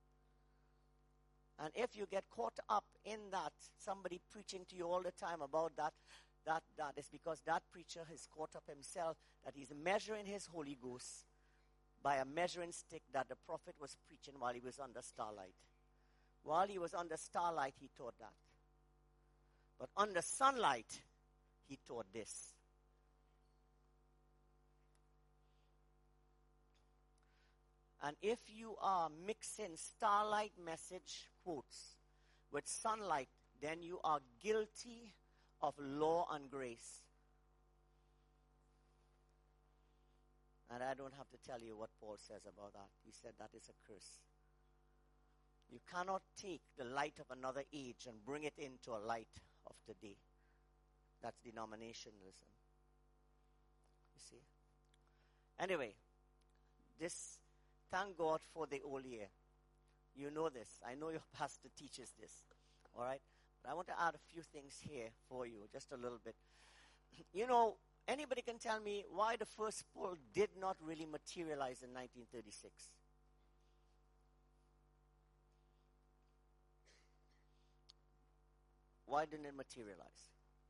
And if you get caught up in that, somebody preaching to you all the time about that, that, that is because that preacher has caught up himself, that he's measuring his Holy Ghost by a measuring stick that the prophet was preaching while he was under starlight. While he was under starlight, he taught that. But under sunlight, he taught this. And if you are mixing starlight message quotes with sunlight, then you are guilty of law and grace. And I don't have to tell you what Paul says about that. He said that is a curse. You cannot take the light of another age and bring it into a light of today. That's denominationalism. You see? Anyway, this, thank God for the old year. You know this. I know your pastor teaches this. All right? But I want to add a few things here for you, just a little bit. You know, anybody can tell me why the first poll did not really materialize in nineteen thirty-six? Why didn't it materialize?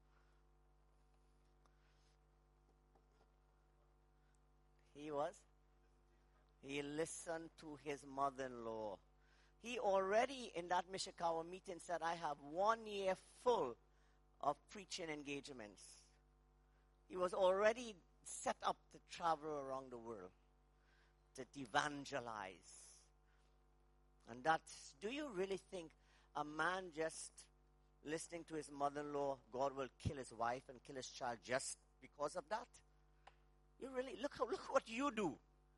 He was? He listened to his mother-in-law. He already, in that Mishikawa meeting, said, I have one year full of preaching engagements. He was already set up to travel around the world, to evangelize. And that's, do you really think a man just listening to his mother-in-law, God will kill his wife and kill his child just because of that? You really, look, how, look what you do.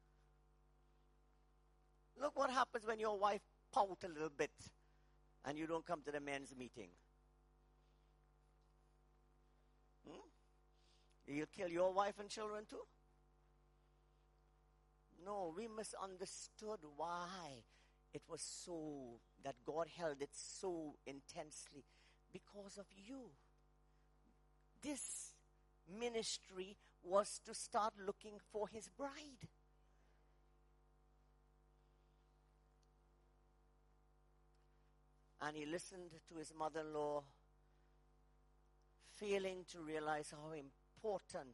Look what happens when your wife pout a little bit and you don't come to the men's meeting. Hmm? You'll kill your wife and children too? No, we misunderstood why it was so, that God held it so intensely. Because of you. This ministry was to start looking for his bride. And he listened to his mother-in-law, failing to realize how important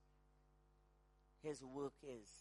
his work is.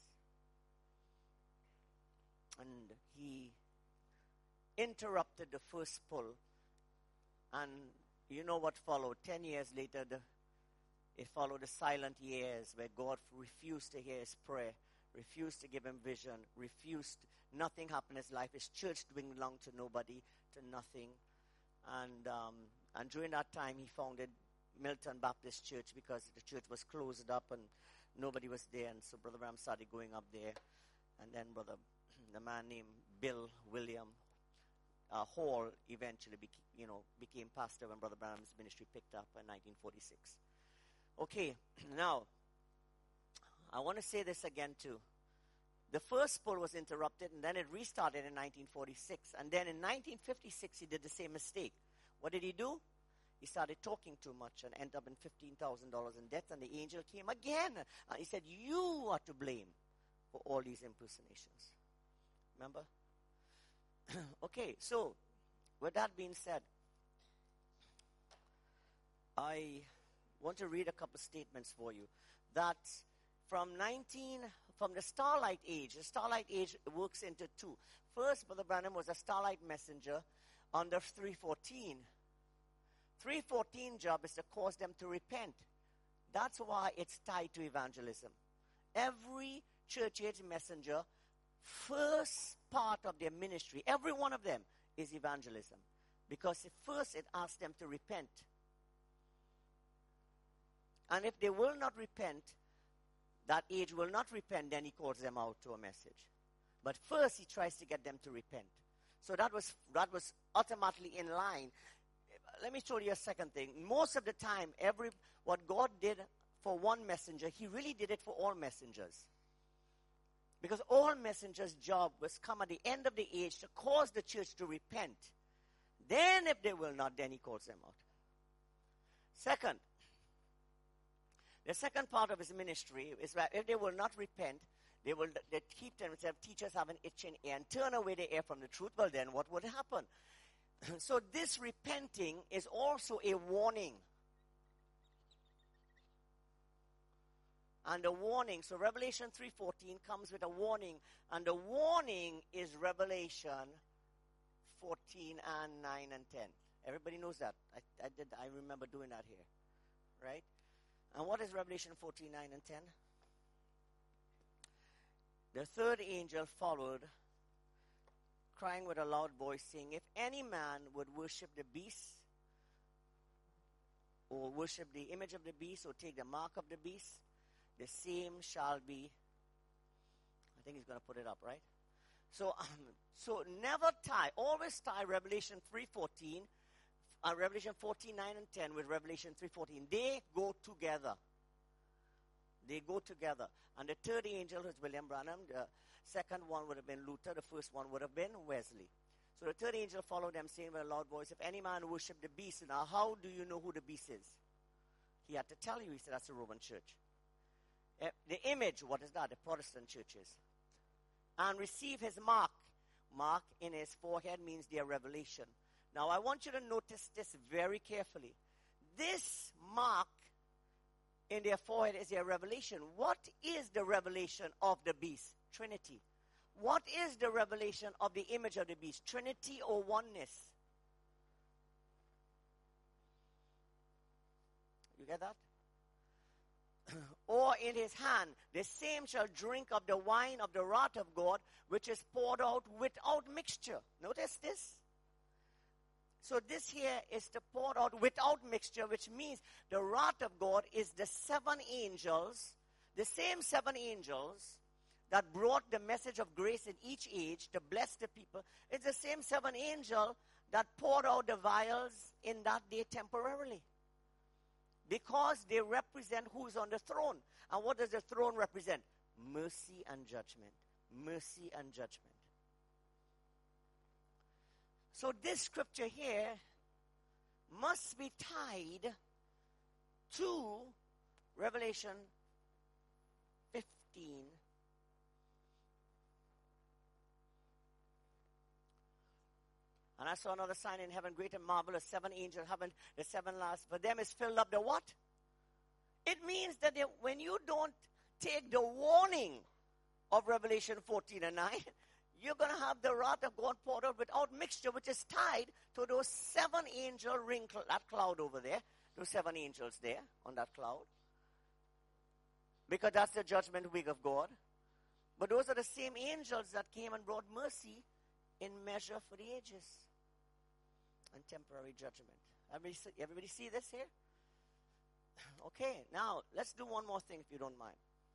And he interrupted the first pull. And you know what followed? Ten years later, the, it followed the silent years where God refused to hear his prayer, refused to give him vision, refused, nothing happened in his life. His church belonged to nobody, to nothing. And um, and during that time, he founded Milton Baptist Church because the church was closed up and nobody was there. And so Brother Branham started going up there. And then Brother, the man named Bill William Uh, Hall eventually beca- you know, became pastor when Brother Branham's ministry picked up in nineteen forty-six. Okay, now, I want to say this again too. The first pull was interrupted and then it restarted in nineteen forty-six. And then in nineteen fifty-six, he did the same mistake. What did he do? He started talking too much and ended up in fifteen thousand dollars in debt. And the angel came again. And he said, you are to blame for all these impersonations. Remember? Okay, so, with that being said, I want to read a couple statements for you. That from nineteen, from the Starlight Age, the Starlight Age works into two. First, Brother Branham was a Starlight messenger under three fourteen. three fourteen job is to cause them to repent. That's why it's tied to evangelism. Every church age messenger, first part of their ministry, every one of them, is evangelism. Because at first it asks them to repent. And if they will not repent, that age will not repent, then he calls them out to a message. But first he tries to get them to repent. So that was that was automatically in line. Let me show you a second thing. Most of the time, every what God did for one messenger, he really did it for all messengers. Because all messengers' job was come at the end of the age to cause the church to repent. Then if they will not, then he calls them out. Second, the second part of his ministry is that if they will not repent, they will they keep themselves, teachers have an itching ear and turn away the ear from the truth. Well, then what would happen? So this repenting is also a warning. And the warning, so Revelation three fourteen comes with a warning. And the warning is Revelation fourteen and nine and ten. Everybody knows that. I, I did. I remember doing that here. Right? And what is Revelation fourteen, nine and ten? The third angel followed, crying with a loud voice, saying, if any man would worship the beast, or worship the image of the beast, or take the mark of the beast, the same shall be, I think he's going to put it up, right? So, um, so never tie, always tie Revelation three fourteen, uh, Revelation fourteen, nine and ten with Revelation three fourteen. They go together. They go together. And the third angel is William Branham. The second one would have been Luther. The first one would have been Wesley. So the third angel followed them, saying with a loud voice, if any man worship the beast, now how do you know who the beast is? He had to tell you. He said, that's the Roman church. Uh, the image, what is that? The Protestant churches. And receive his mark. Mark in his forehead means their revelation. Now, I want you to notice this very carefully. This mark in their forehead is their revelation. What is the revelation of the beast? Trinity. What is the revelation of the image of the beast? Trinity or oneness? You get that? Or in his hand, the same shall drink of the wine of the wrath of God, which is poured out without mixture. Notice this. So this here is to pour out without mixture, which means the wrath of God is the seven angels, the same seven angels that brought the message of grace in each age to bless the people. It's the same seven angel that poured out the vials in that day temporarily. Because they represent who's on the throne. And what does the throne represent? Mercy and judgment. Mercy and judgment. So this scripture here must be tied to Revelation fifteen. And I saw another sign in heaven, great and marvelous, seven angels, heaven, the seven last. For them is filled up the what? It means that they, when you don't take the warning of Revelation fourteen and nine, you're going to have the wrath of God poured out without mixture, which is tied to those seven angel ring, cl- that cloud over there, those seven angels there on that cloud. Because that's the judgment week of God. But those are the same angels that came and brought mercy in measure for the ages and temporary judgment. Everybody see, everybody see this here? Okay, now let's do one more thing if you don't mind.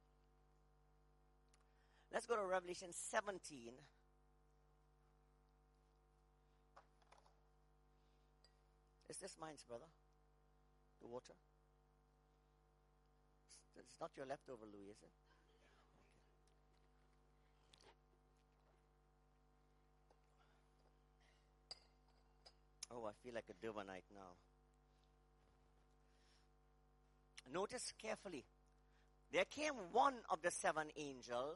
Let's go to Revelation seventeen. Is this mine, brother? The water? It's not your leftover, Louis, is it? Oh, I feel like a Durbanite now. Notice carefully. There came one of the seven angels,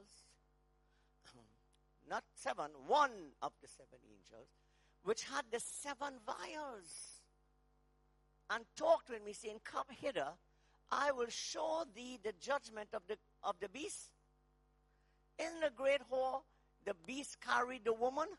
not seven, one of the seven angels, which had the seven vials, and talked with me, saying, come hither, I will show thee the judgment of the of the beast. In the great hall, the beast carried the woman.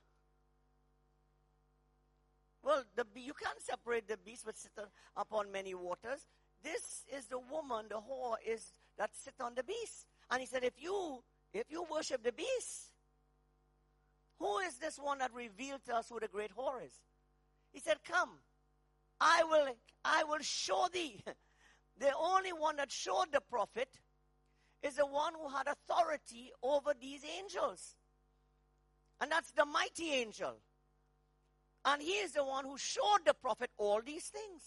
Well, the, you can't separate the beast which sitteth upon many waters. This is the woman, the whore is that sit on the beast. And he said, if you if you worship the beast, who is this one that revealed to us who the great whore is? He said, come, I will I will show thee. The only one that showed the prophet is the one who had authority over these angels. And that's the mighty angel. And he is the one who showed the prophet all these things.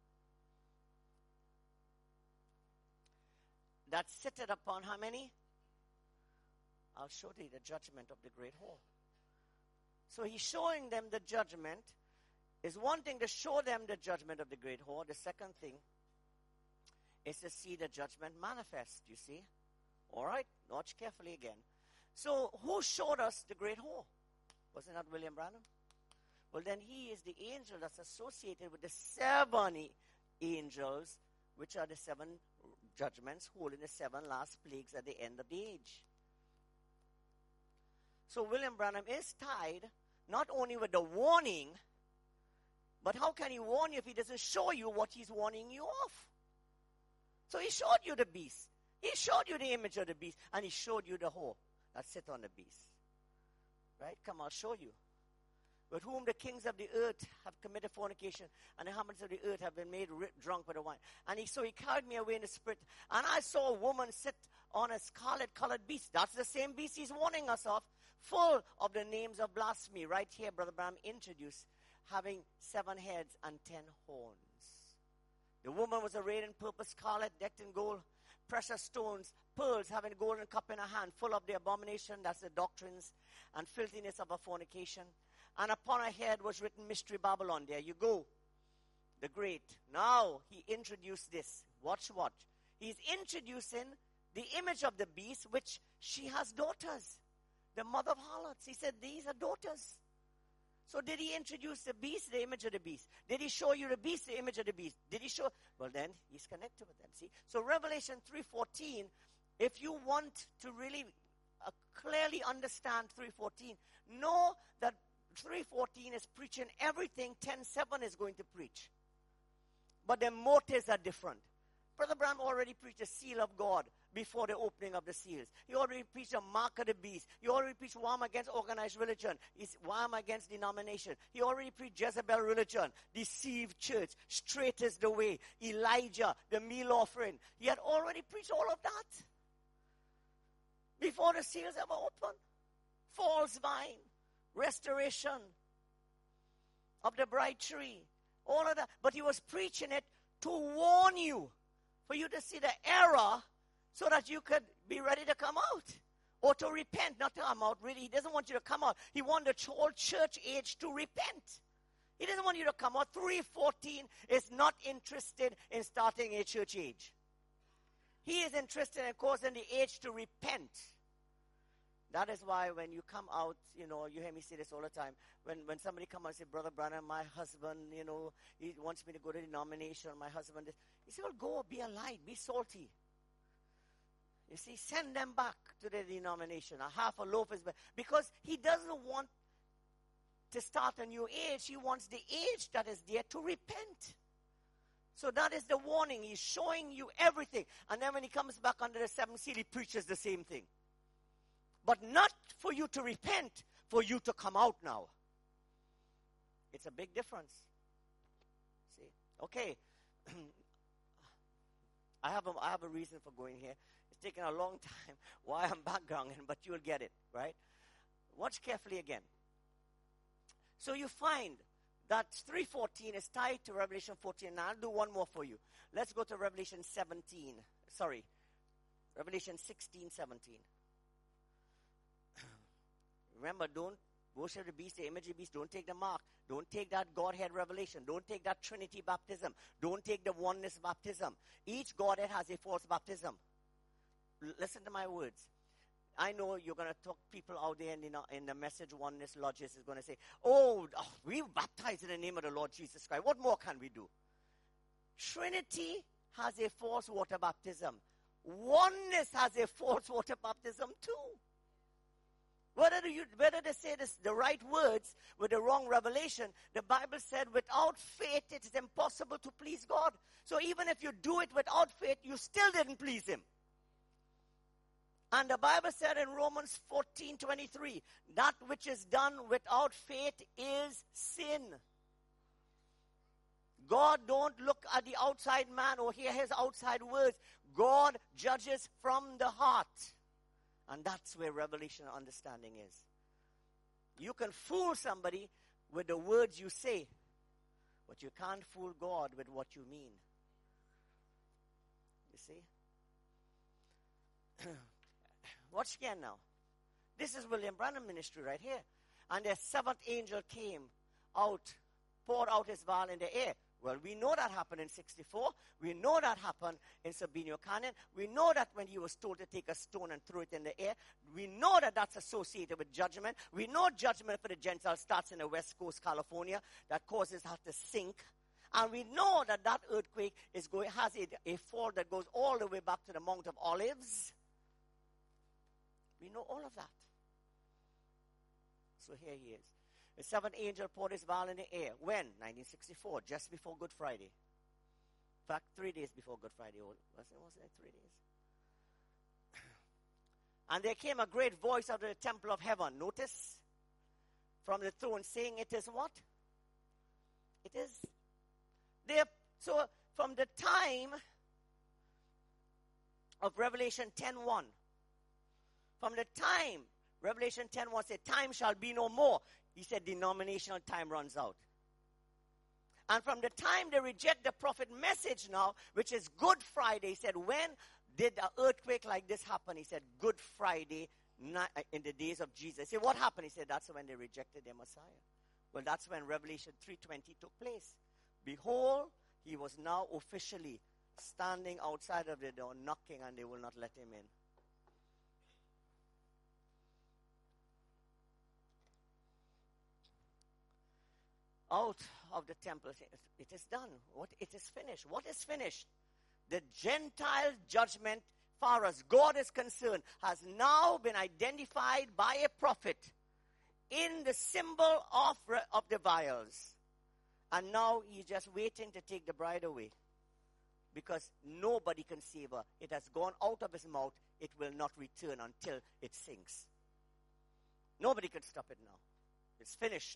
That sitteth upon how many? I'll show thee the judgment of the great whore. So he's showing them the judgment. Is one thing to show them the judgment of the great whore. The second thing is to see the judgment manifest, you see. All right, watch carefully again. So who showed us the great whore? Wasn't that William Branham? Well, then he is the angel that's associated with the seven angels, which are the seven judgments holding the seven last plagues at the end of the age. So William Branham is tied not only with the warning, but how can he warn you if he doesn't show you what he's warning you of? So he showed you the beast. He showed you the image of the beast, and he showed you the whore that sit on the beast. Right? Come, I'll show you. With whom the kings of the earth have committed fornication, and the inhabitants of the earth have been made ri- drunk with the wine. And he, so he carried me away in the spirit, and I saw a woman sit on a scarlet-colored beast. That's the same beast he's warning us of, full of the names of blasphemy. Right here, Brother Branham introduced, having seven heads and ten horns. The woman was arrayed in purple scarlet, decked in gold, precious stones, pearls, having a golden cup in her hand, full of the abomination, that's the doctrines, and filthiness of her fornication. And upon her head was written Mystery Babylon. There you go. The great. Now he introduced this. Watch what? He's introducing the image of the beast, which she has daughters. The mother of harlots. He said, these are daughters. So did he introduce the beast, the image of the beast? Did he show you the beast, the image of the beast? Did he show? Well, then he's connected with them. See? So Revelation three fourteen, if you want to really uh, clearly understand three fourteen, know that three fourteen is preaching everything ten seven is going to preach. But their motives are different. Brother Branham already preached the seal of God before the opening of the seals. He already preached a mark of the beast. He already preached wham against organized religion. He's wham against denomination. He already preached Jezebel religion, deceived church, straight is the way, Elijah, the meal offering. He had already preached all of that before the seals ever opened. False vine, restoration of the bright tree, all of that. But he was preaching it to warn you, for you to see the error so that you could be ready to come out. Or to repent, not to come out. Really, he doesn't want you to come out. He wants the whole church age to repent. He doesn't want you to come out. three fourteen is not interested in starting a church age. He is interested in causing the age to repent. That is why when you come out, you know, you hear me say this all the time. When when somebody come and say, Brother Branham, my husband, you know, he wants me to go to denomination. My husband, this. He said, well, go, be a light, be salty. You see, send them back to the denomination. A half a loaf is better. Because he doesn't want to start a new age. He wants the age that is there to repent. So that is the warning. He's showing you everything. And then when he comes back under the seventh seal, he preaches the same thing. But not for you to repent, for you to come out now. It's a big difference. See? Okay. I have a, I have a reason for going here. It's taken a long time why I'm backgrounding, but you'll get it, right? Watch carefully again. So you find that three fourteen is tied to Revelation fourteen. Now I'll do one more for you. Let's go to Revelation seventeen. Sorry. Revelation sixteen, seventeen. Remember, don't worship the beast, the image of the beast. Don't take the mark. Don't take that Godhead revelation. Don't take that Trinity baptism. Don't take the oneness baptism. Each Godhead has a false baptism. L- listen to my words. I know you're going to talk people out there in the, in the message oneness lodges is going to say, oh, oh, we baptize in the name of the Lord Jesus Christ. What more can we do? Trinity has a false water baptism. Oneness has a false water baptism too. Whether, you, whether they say this, the right words with the wrong revelation, the Bible said without faith it is impossible to please God. So even if you do it without faith, you still didn't please Him. And the Bible said in Romans fourteen twenty-three, that which is done without faith is sin. God don't look at the outside man or hear his outside words. God judges from the heart. And that's where revelation understanding is. You can fool somebody with the words you say, but you can't fool God with what you mean. You see? Watch again now. This is William Branham ministry right here. And the seventh angel came out, poured out his vial in the air. Well, we know that happened in sixty-four. We know that happened in Sabino Canyon. We know that when he was told to take a stone and throw it in the air. We know that that's associated with judgment. We know judgment for the Gentiles starts in the West Coast, California, that causes her to sink. And we know that that earthquake is going, has a, a fall that goes all the way back to the Mount of Olives. We know all of that. So here he is. The seventh angel poured his vial in the air. When? nineteen sixty-four, just before Good Friday. In fact, three days before Good Friday. Was it, was it three days? And there came a great voice out of the temple of heaven. Notice? From the throne saying, it is what? It is. There. So, from the time of Revelation ten one, from the time Revelation ten one said, time shall be no more. He said, denominational time runs out. And from the time they reject the prophet message now, which is Good Friday, he said, when did an earthquake like this happen? He said, Good Friday in the days of Jesus. He said, what happened? He said, that's when they rejected their Messiah. Well, that's when Revelation three twenty took place. Behold, he was now officially standing outside of the door, knocking, and they will not let him in. out of the temple. It is done. What it is finished. What is finished? The Gentile judgment, far as God is concerned, has now been identified by a prophet in the symbol of, of the vials. And now he's just waiting to take the bride away. Because nobody can save her. It has gone out of his mouth. It will not return until it sinks. Nobody can stop it now. It's finished.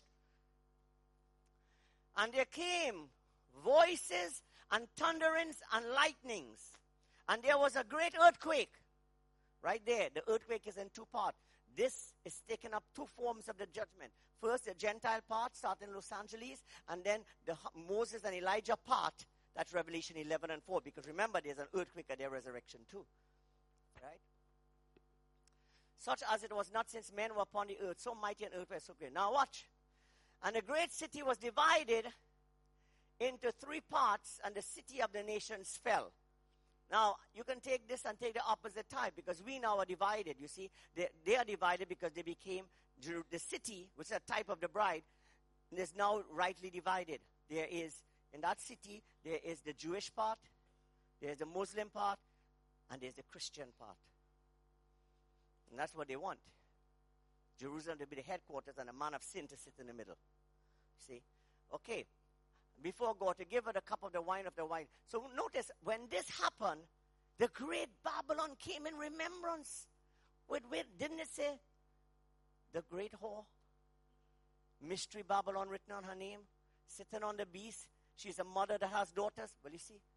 And there came voices and thunderings and lightnings. And there was a great earthquake. Right there. The earthquake is in two parts. This is taking up two forms of the judgment. First, the Gentile part, starting in Los Angeles. And then the Moses and Elijah part. That's Revelation eleven and four. Because remember, there's an earthquake at their resurrection too. Right? Such as it was not since men were upon the earth. So mighty an earthquake, so great. Now watch. And the great city was divided into three parts, and the city of the nations fell. Now, you can take this and take the opposite type, because we now are divided, you see. They, they are divided because they became, the city, which is a type of the bride, is now rightly divided. There is, in that city, there is the Jewish part, there is the Muslim part, and there's the Christian part. And that's what they want. Jerusalem to be the headquarters and a man of sin to sit in the middle. See? Okay. Before God, to give her the cup of the wine of the wine. So notice, when this happened, the great Babylon came in remembrance. Wait, wait, didn't it say the great whore? Mystery Babylon written on her name. Sitting on the beast. She's a mother that has daughters. Well, you see.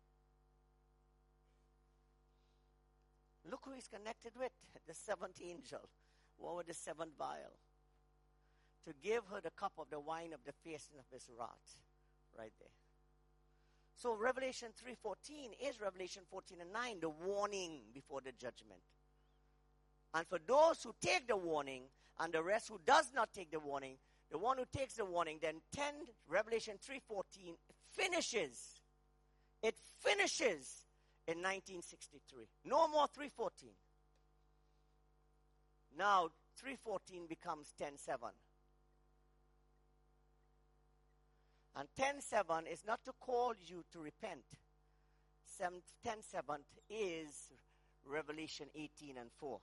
Look who he's connected with. The seventh angel. One with the seventh vial. To give her the cup of the wine of the fierceness of his wrath. Right there. So Revelation three fourteen is Revelation fourteen and nine, the warning before the judgment. And for those who take the warning, and the rest who does not take the warning, the one who takes the warning, then ten, Revelation three fourteen finishes. It finishes in nineteen sixty-three. No more three fourteen. Now three fourteen becomes ten seven. And ten seven is not to call you to repent. ten seven is Revelation eighteen and four.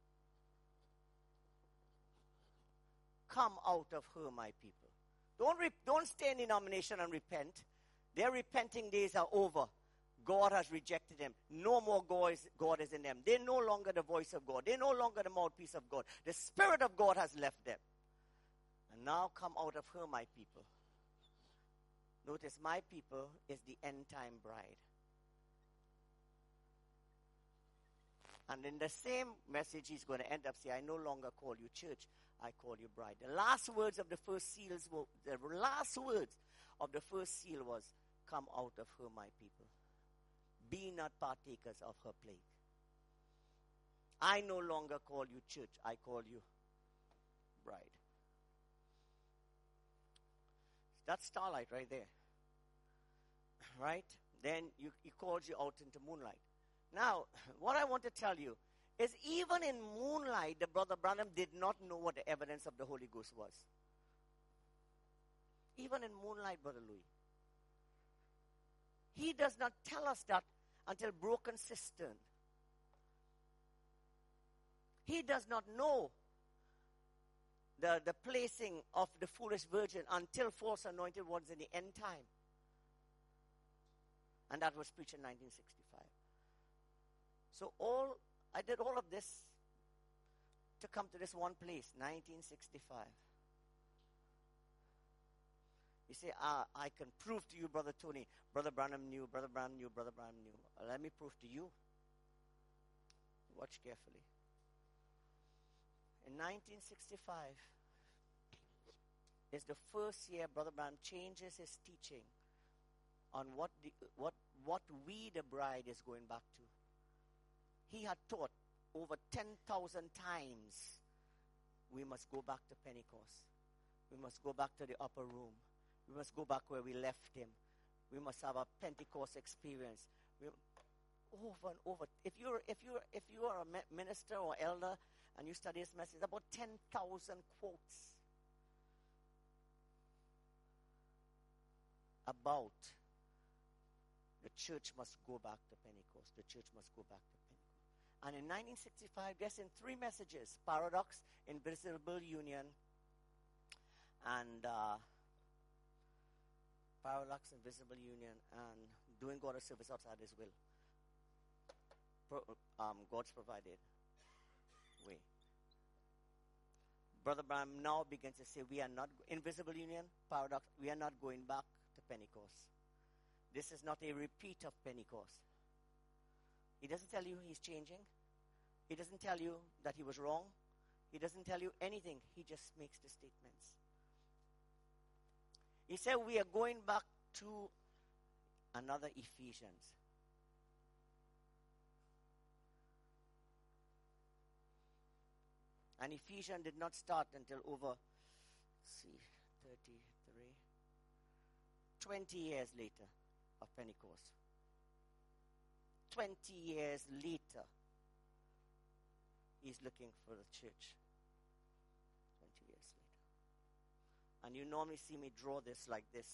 Come out of her, my people. Don't, re- don't stay in denomination and repent. Their repenting days are over. God has rejected them. No more God is, God is in them. They're no longer the voice of God. They're no longer the mouthpiece of God. The Spirit of God has left them. And now come out of her, my people. Notice, my people is the end-time bride. And in the same message, he's going to end up saying, I no longer call you church, I call you bride. The last words of the first seals were, the last words of the first seal was, come out of her, my people. Be not partakers of her plague. I no longer call you church, I call you bride. That's starlight right there. Right? Then you, he calls you out into moonlight. Now, what I want to tell you is even in moonlight, the Brother Branham did not know what the evidence of the Holy Ghost was. Even in moonlight, Brother Louis. He does not tell us that until broken cistern. He does not know The, the placing of the foolish virgin until false anointed ones in the end time. And that was preached in nineteen sixty-five. So all, I did all of this to come to this one place, nineteen sixty-five. You say, ah, I can prove to you, Brother Tony, Brother Branham knew, Brother Branham knew, Brother Branham knew. Well, let me prove to you. Watch carefully. In nineteen sixty-five is the first year Brother Branham changes his teaching on what the, what what we the bride is going back to. He had taught over ten thousand times we must go back to Pentecost. We must go back to the upper room. We must go back where we left him. We must have a Pentecost experience. We, over and over. If you're if you're if you are a minister or elder and you study this message, about ten thousand quotes. about the church must go back to Pentecost. The church must go back to Pentecost. And in nineteen sixty-five, just in three messages, Paradox, Invisible Union, and uh, Paradox, Invisible Union, and Doing God a Service Outside His Will. Pro, um, God's provided way. Brother Branham now begins to say, we are not, Invisible Union, Paradox, we are not going back to Pentecost. This is not a repeat of Pentecost. He doesn't tell you he's changing. He doesn't tell you that he was wrong. He doesn't tell you anything. He just makes the statements. He said we are going back to another Ephesians. And Ephesians did not start until over, let's see, thirty-three, twenty years later of Pentecost. twenty years later, he's looking for the church. twenty years later. And you normally see me draw this like this.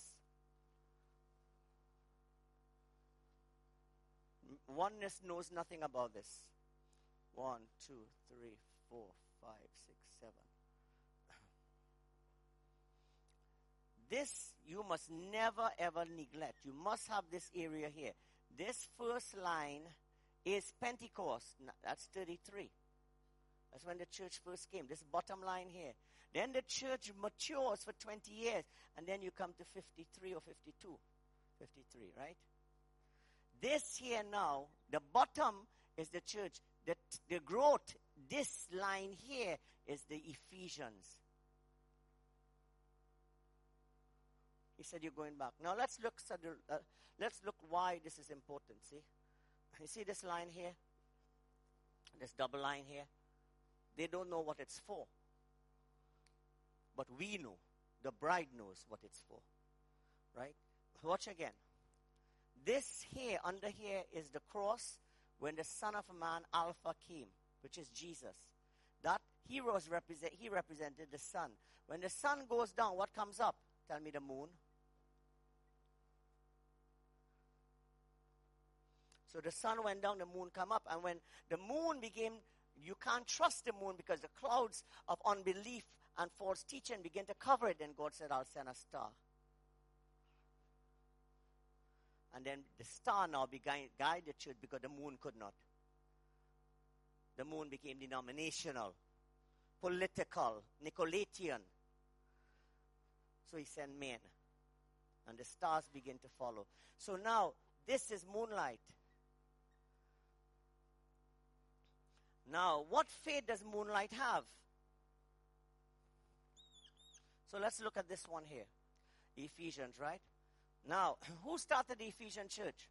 Oneness knows nothing about this. One, two, three, four, five, six, seven. This you must never ever neglect. You must have this area here. This first line is Pentecost. That's thirty-three. That's when the church first came. This bottom line here. Then the church matures for twenty years. And then you come to fifty-three or fifty-two. fifty-three, right? This here now, the bottom is the church. The, the growth, this line here is the Ephesians. He said you're going back. Now let's look at the, uh, let's look why this is important. See, you see this line here, this double line here. They don't know what it's for, but we know. The bride knows what it's for, right? Watch again. This here, under here, is the cross when the Son of Man, Alpha, came, which is Jesus. That he was represent. He represented the sun. When the sun goes down, what comes up? Tell me the moon. So the sun went down, the moon come up. And when the moon became, you can't trust the moon because the clouds of unbelief and false teaching began to cover it. Then God said, I'll send a star. And then the star now began guide the church because the moon could not. The moon became denominational, political, Nicolaitan. So he sent men. And the stars begin to follow. So now, this is moonlight. Now, what fate does moonlight have? So let's look at this one here. Ephesians, right? Now, who started the Ephesian church?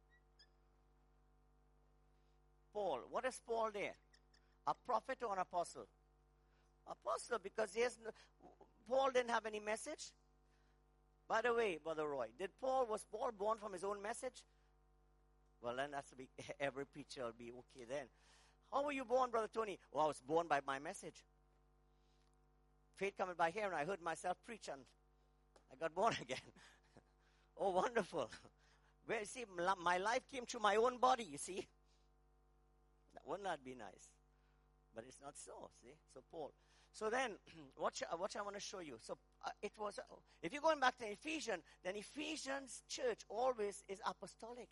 Paul. What is Paul there? A prophet or an apostle? Apostle, because he has no, Paul didn't have any message. By the way, Brother Roy, did Paul, was Paul born from his own message? Well, then that's to be, every preacher will be okay then. How were you born, Brother Tony? Well, I was born by my message. Faith coming by hearing. I heard myself preach and I got born again. Oh, wonderful. Well, see, my life came through my own body, you see. That would not be nice. But it's not so, see. So, Paul. So then, what, what I want to show you. So, uh, it was, uh, if you're going back to Ephesians, then Ephesians church always is apostolic.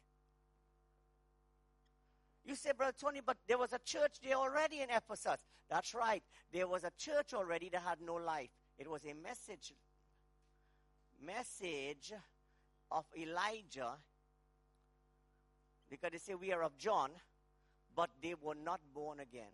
You say, Brother Tony, but there was a church there already in Ephesus. That's right. There was a church already that had no life. It was a message. Message of Elijah, because they say we are of John, but they were not born again.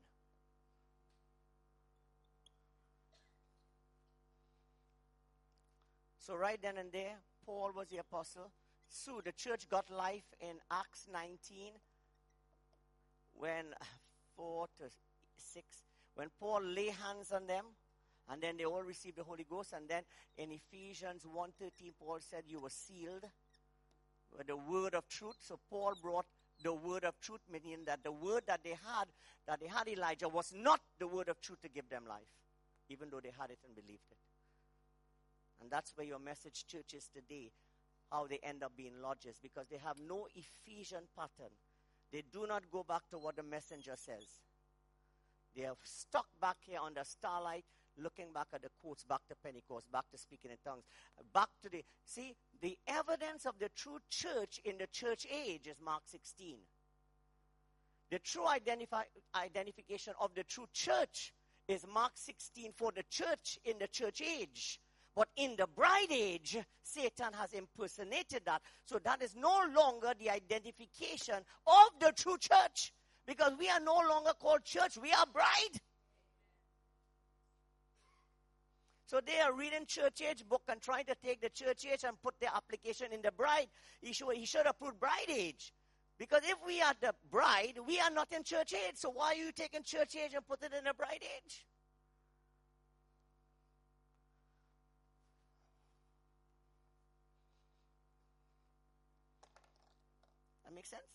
So right then and there, Paul was the apostle. So the church got life in Acts nineteen, when four to six, when Paul lay hands on them, and then they all received the Holy Ghost. And then in Ephesians one thirteen, Paul said you were sealed with the word of truth. So Paul brought the word of truth, meaning that the word that they had, that they had Elijah, was not the word of truth to give them life, even though they had it and believed it. And that's where your message church is today. how they end up being lodgers, because they have no Ephesian pattern. They do not go back to what the messenger says. They are stuck back here on the starlight, looking back at the quotes, back to Pentecost, back to speaking in tongues, back to the... See, the evidence of the true church in the church age is Mark sixteen. The true identify, identification of the true church is Mark sixteen for the church in the church age. But in the bride age, Satan has impersonated that. So that is no longer the identification of the true church. Because we are no longer called church, we are bride. So they are reading church age book and trying to take the church age and put their application in the bride. He should, he should have put bride age. Because if we are the bride, we are not in church age. So why are you taking church age and put it in the bride age? That makes sense?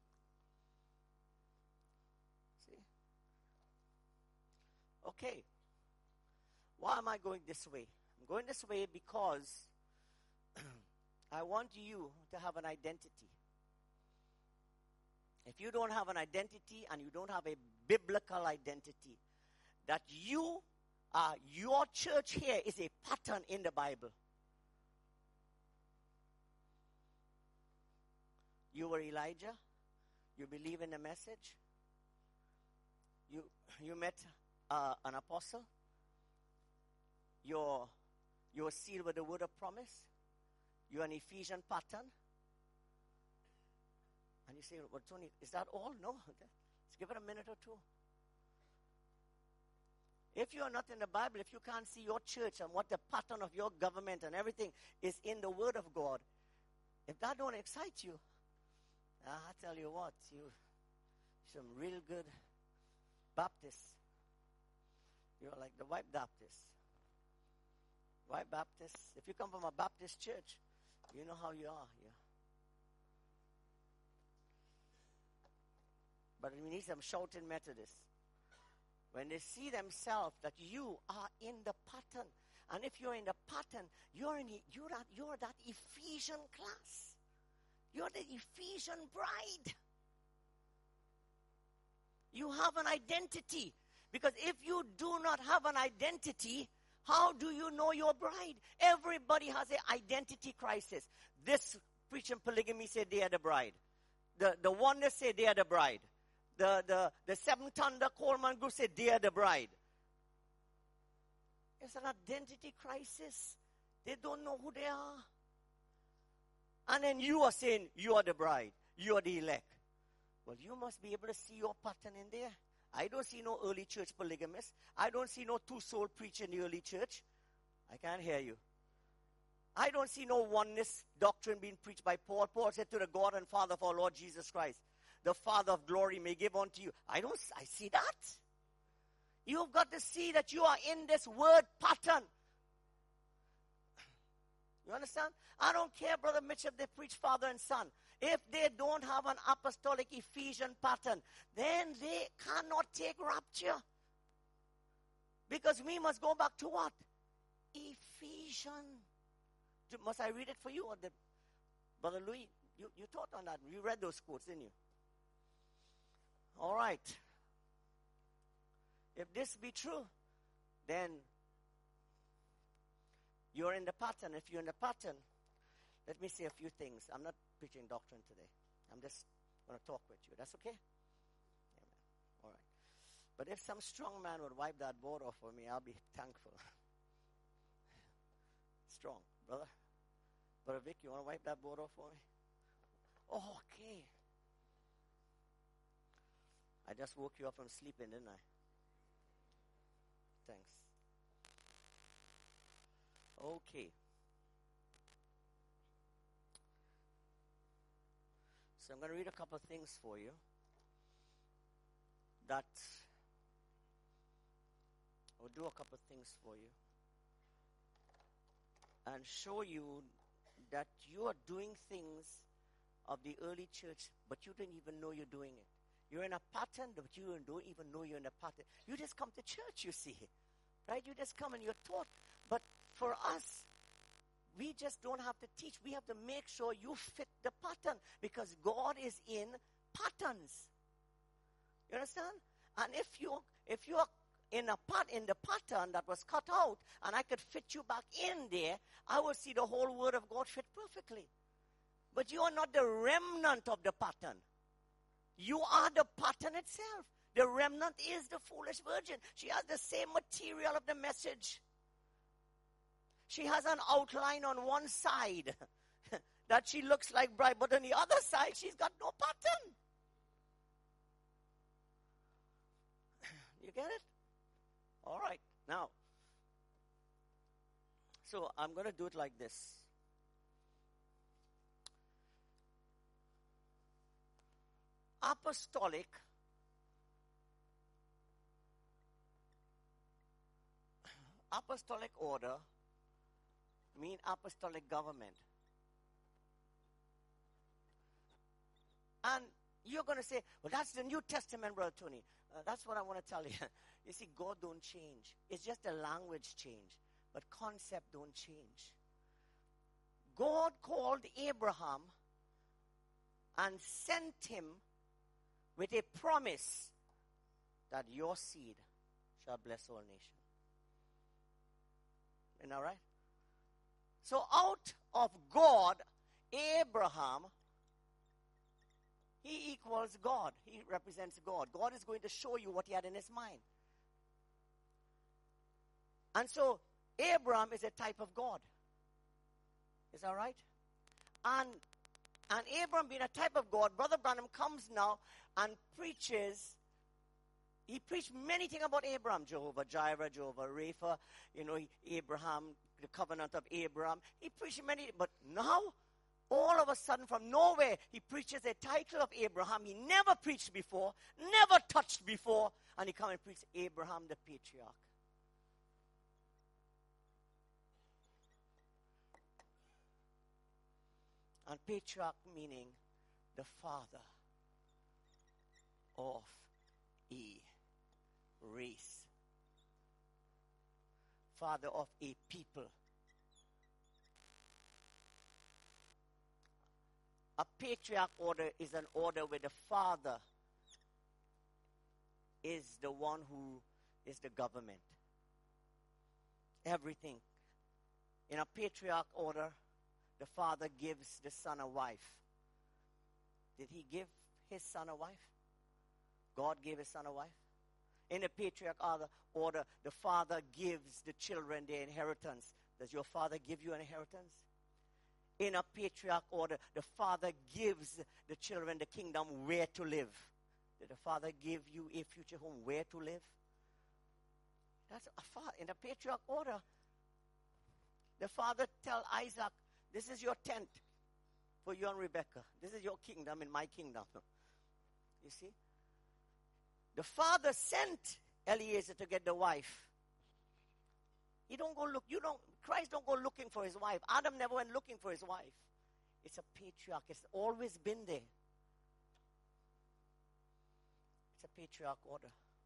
See? Okay. Why am I going this way? I'm going this way because I want you to have an identity. If you don't have an identity and you don't have a biblical identity, that you are, your church here is a pattern in the Bible. You were Elijah. You believe in the message. You, you met uh, an apostle. You're, you're sealed with the word of promise. You're an Ephesian pattern. And you say, well, Tony, is that all? No. Let's give it a minute or two. If you are not in the Bible, if you can't see your church and what the pattern of your government and everything is in the Word of God, if that don't excite you, I tell you what, you some real good Baptists. You're like the white Baptists. White Baptists. If you come from a Baptist church, you know how you are here. But we need some shouting Methodists. When they see themselves that you are in the pattern, and if you're in the pattern, you're in you're that you're that Ephesian class. You're the Ephesian bride. You have an identity. Because if you do not have an identity, how do you know your bride? Everybody has an identity crisis. This preaching polygamy said they are the bride. The, the oneness said they are the bride. The, the, the Seven Thunder Coleman group said they are the bride. It's an identity crisis. They don't know who they are. And then you are saying you are the bride. You are the elect. Well, you must be able to see your pattern in there. I don't see no early church polygamists. I don't see no two-soul preacher in the early church. I can't hear you. I don't see no oneness doctrine being preached by Paul. Paul said to the God and Father of our Lord Jesus Christ, the Father of glory may give unto you. I don't, I see that. You've got to see that you are in this word pattern. You understand? I don't care, Brother Mitch, if they preach Father and Son. If they don't have an apostolic Ephesian pattern, then they cannot take rapture. Because we must go back to what? Ephesians. Must I read it for you? Or the, Brother Louis, you, you taught on that. You read those quotes, didn't you? All right. If this be true, then you're in the pattern. If you're in the pattern, let me say a few things. I'm not preaching doctrine today. I'm just going to talk with you. That's okay? Amen. All right. But if some strong man would wipe that board off for me, I'll be thankful. Strong. Brother? Brother Vic, you want to wipe that board off for me? Oh, okay. I just woke you up from sleeping, didn't I? Thanks. Okay. So I'm going to read a couple of things for you that will do a couple of things for you and show you that you are doing things of the early church, but you didn't even know you're doing it. You're in a pattern, but you don't even know you're in a pattern. You just come to church, you see. Right? You just come and you're taught. But for us, we just don't have to teach. We have to make sure you fit the pattern, because God is in patterns. You understand? And if you if you're in a part in the pattern that was cut out, and I could fit you back in there, I will see the whole Word of God fit perfectly. But you are not the remnant of the pattern. You are the pattern itself. The remnant is the foolish virgin. She has the same material of the message. She has an outline on one side that she looks like bride, but on the other side, she's got no pattern. You get it? All right. Now, so I'm going to do it like this. Apostolic apostolic order mean apostolic government. And you're going to say, well, that's the New Testament, Brother Tony. Uh, that's what I want to tell you. You see, God don't change. It's just a language change. But concept don't change. God called Abraham and sent him with a promise that your seed shall bless all nations. Isn't that right? So out of God, Abraham, he equals God. He represents God. God is going to show you what he had in his mind. And so, Abraham is a type of God. Is that right? And, and Abraham being a type of God, Brother Branham comes now and preaches. He preached many things about Abraham. Jehovah Jireh, Jehovah Rapha, you know, Abraham, the covenant of Abraham. He preached many, but now, all of a sudden, from nowhere, he preaches a title of Abraham he never preached before, never touched before, and he comes and preaches Abraham the patriarch. And patriarch meaning the father of a race. Father of a people. A patriarch order is an order where the father is the one who is the government. Everything. In a patriarch order, the father gives the son a wife. Did he give his son a wife? God gave his son a wife. In a patriarch order, the father gives the children their inheritance. Does your father give you an inheritance? In a patriarch order, the father gives the children the kingdom where to live. Did the father give you a future home where to live? That's a father. In a patriarch order, the father tell Isaac, this is your tent for you and Rebecca. This is your kingdom and my kingdom. You see? The father sent Eliezer to get the wife. He don't go look, you don't, Christ don't go looking for his wife. Adam never went looking for his wife. It's a patriarch. It's always been there. It's a patriarch order.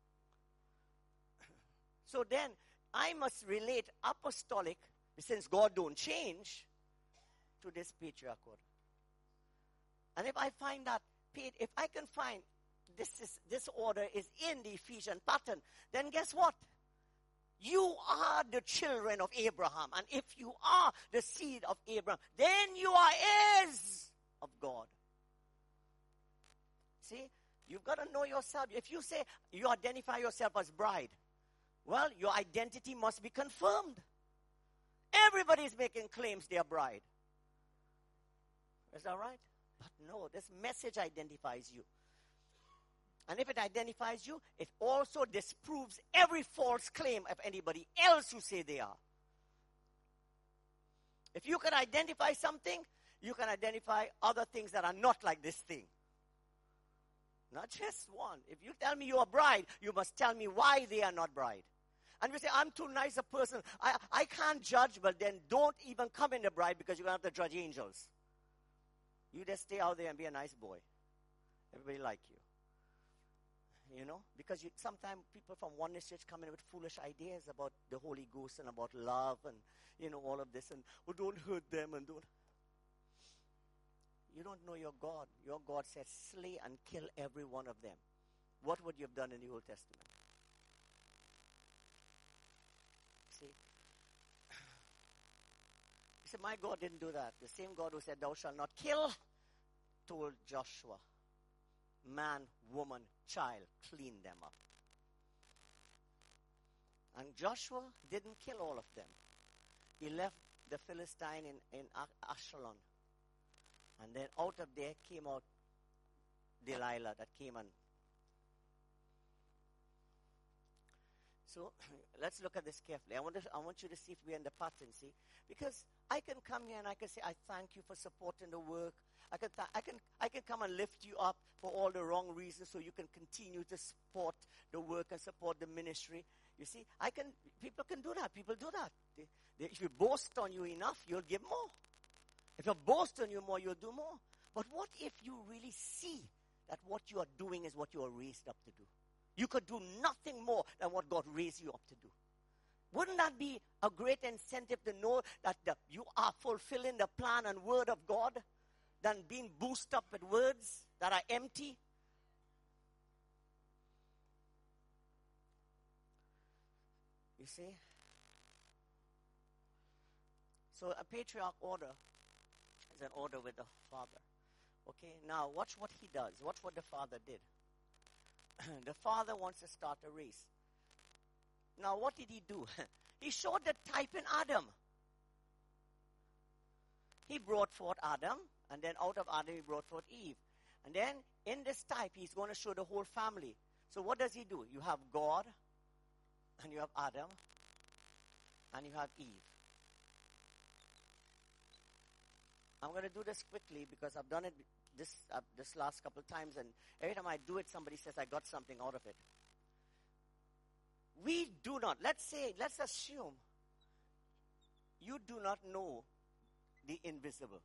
So then, I must relate apostolic, since God don't change, to this patriarch order. And if I find that, if I can find this is this order is in the Ephesian pattern, then guess what? You are the children of Abraham. And if you are the seed of Abraham, then you are heirs of God. See? You've got to know yourself. If you say you identify yourself as bride, well, your identity must be confirmed. Everybody is making claims they are bride. Is that right? But no, this message identifies you. And if it identifies you, it also disproves every false claim of anybody else who say they are. If you can identify something, you can identify other things that are not like this thing. Not just one. If you tell me you're a bride, you must tell me why they are not bride. And you say, I'm too nice a person. I, I can't judge, but then don't even come in the bride because you're going to have to judge angels. You just stay out there and be a nice boy. Everybody like you. you know, because you, sometimes people from Oneness Church come in with foolish ideas about the Holy Ghost and about love and, you know, all of this, and, oh, don't hurt them and don't. You don't know your God. Your God says, slay and kill every one of them. What would you have done in the Old Testament? See? You say, my God didn't do that. The same God who said, thou shalt not kill, told Joshua, man, woman, child, clean them up. And Joshua didn't kill all of them. He left the Philistine in, in Ashdod. And then out of there came out Delilah that came and. So let's look at this carefully. I want, to, I want you to see if we're in the pattern, see? Because I can come here and I can say, I thank you for supporting the work. I can, th- I can, I can come and lift you up for all the wrong reasons so you can continue to support the work and support the ministry. You see, I can, people can do that. People do that. They, they, if you boast on you enough, you'll give more. If you boast on you more, you'll do more. But what if you really see that what you are doing is what you are raised up to do? You could do nothing more than what God raised you up to do. Wouldn't that be a great incentive to know that the, you are fulfilling the plan and word of God than being boosted up with words that are empty? You see? So a patriarch order is an order with the father. Okay, now watch what he does. Watch what the father did. The father wants to start a race. Now what did he do? He showed the type in Adam. He brought forth Adam, and then out of Adam he brought forth Eve. And then in this type he's going to show the whole family. So what does he do? You have God, and you have Adam, and you have Eve. I'm going to do this quickly because I've done it this uh, this last couple of times, and every time I do it, somebody says I got something out of it. We do not, let's say, let's assume you do not know the invisible.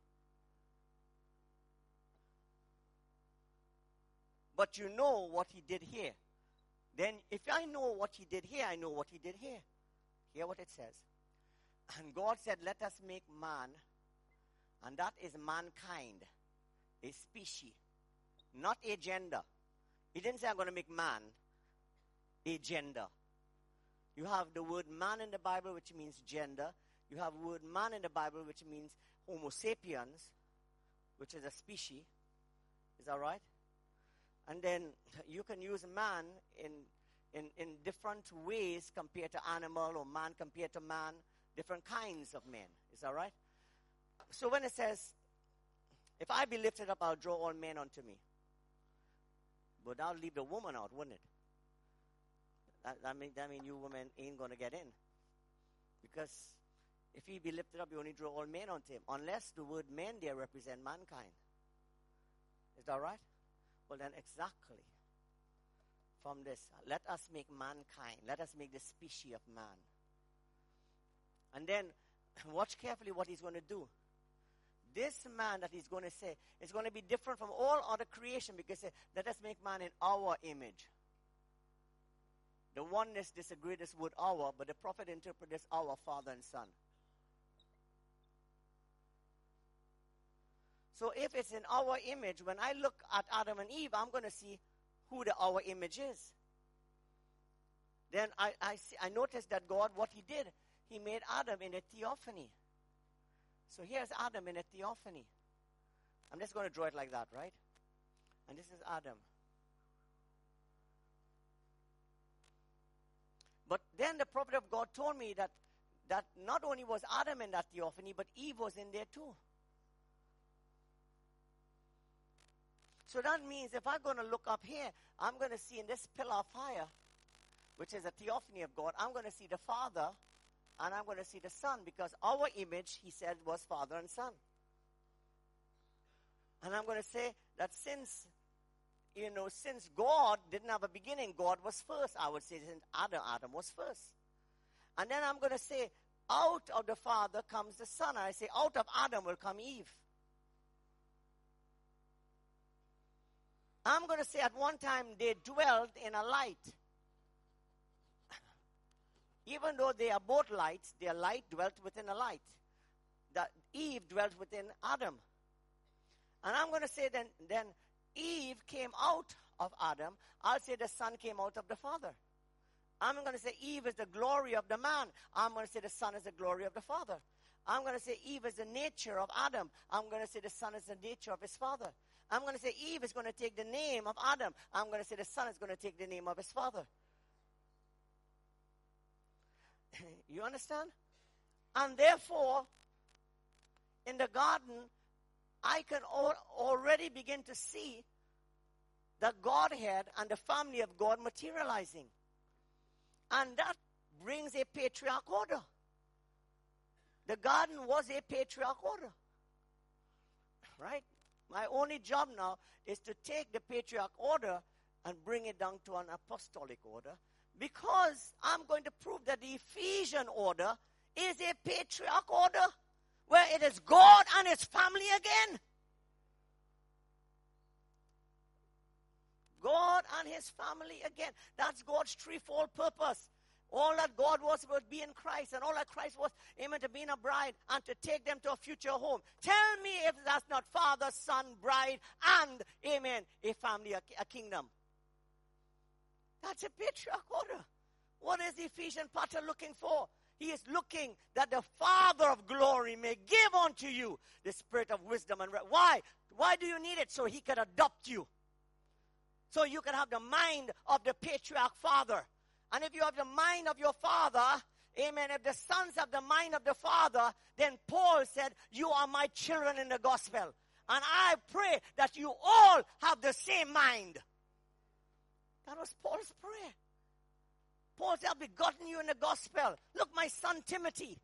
But you know what he did here. Then if I know what he did here, I know what he did here. Hear what it says. And God said, let us make man, and that is mankind, a species, not a gender. He didn't say I'm going to make man a gender. You have the word man in the Bible, which means gender. You have the word man in the Bible, which means Homo sapiens, which is a species. Is that right? And then you can use man in, in, in different ways compared to animal, or man compared to man, different kinds of men. Is that right? So when it says, if I be lifted up, I'll draw all men unto me. But I'll leave the woman out, wouldn't it? That, that means that mean you women ain't going to get in. Because if he be lifted up, you only draw all men unto him. Unless the word men there represent mankind. Is that right? Well then exactly. From this, let us make mankind. Let us make the species of man. And then, watch carefully what he's going to do. This man that he's going to say is going to be different from all other creation, because say, let us make man in our image. The oneness disagree this word our, but the prophet interpret this our, Father and Son. So if it's in our image, when I look at Adam and Eve, I'm going to see who the our image is. Then I, I, see, I noticed that God, what he did, he made Adam in a theophany. So here's Adam in a theophany. I'm just going to draw it like that, right? And this is Adam. But then the prophet of God told me that, that not only was Adam in that theophany, but Eve was in there too. So that means if I'm going to look up here, I'm going to see in this pillar of fire, which is a theophany of God, I'm going to see the Father and I'm going to see the Son, because our image, he said, was Father and Son. And I'm going to say that since, you know, since God didn't have a beginning, God was first. I would say since Adam, Adam was first. And then I'm going to say, out of the Father comes the Son. And I say, out of Adam will come Eve. I'm going to say at one time they dwelled in a light. Even though they are both lights, their light dwelt within a light. That Eve dwelt within Adam. And I'm going to say then, then Eve came out of Adam. I'll say the son came out of the father. I'm going to say Eve is the glory of the man. I'm going to say the son is the glory of the father. I'm going to say Eve is the nature of Adam. I'm going to say the son is the nature of his father. I'm going to say Eve is going to take the name of Adam. I'm going to say the son is going to take the name of his father. You understand? And therefore, in the garden, I can al- already begin to see the Godhead and the family of God materializing. And that brings a patriarch order. The garden was a patriarch order. Right? My only job now is to take the patriarch order and bring it down to an apostolic order, because I'm going to prove that the Ephesian order is a patriarch order where it is God and his family again. God and his family again. That's God's threefold purpose. All that God was was be in Christ, and all that Christ was, amen, to be in a bride and to take them to a future home. Tell me if that's not Father, Son, bride, and, amen, a family, a, a kingdom. That's a patriarch order. What is the Ephesian potter looking for? He is looking that the Father of glory may give unto you the spirit of wisdom and re- why? Why do you need it? So he can adopt you. So you can have the mind of the patriarch father. And if you have the mind of your father, amen, if the sons have the mind of the father, then Paul said, you are my children in the gospel. And I pray that you all have the same mind. That was Paul's prayer. Paul said, I've begotten you in the gospel. Look, my son Timothy.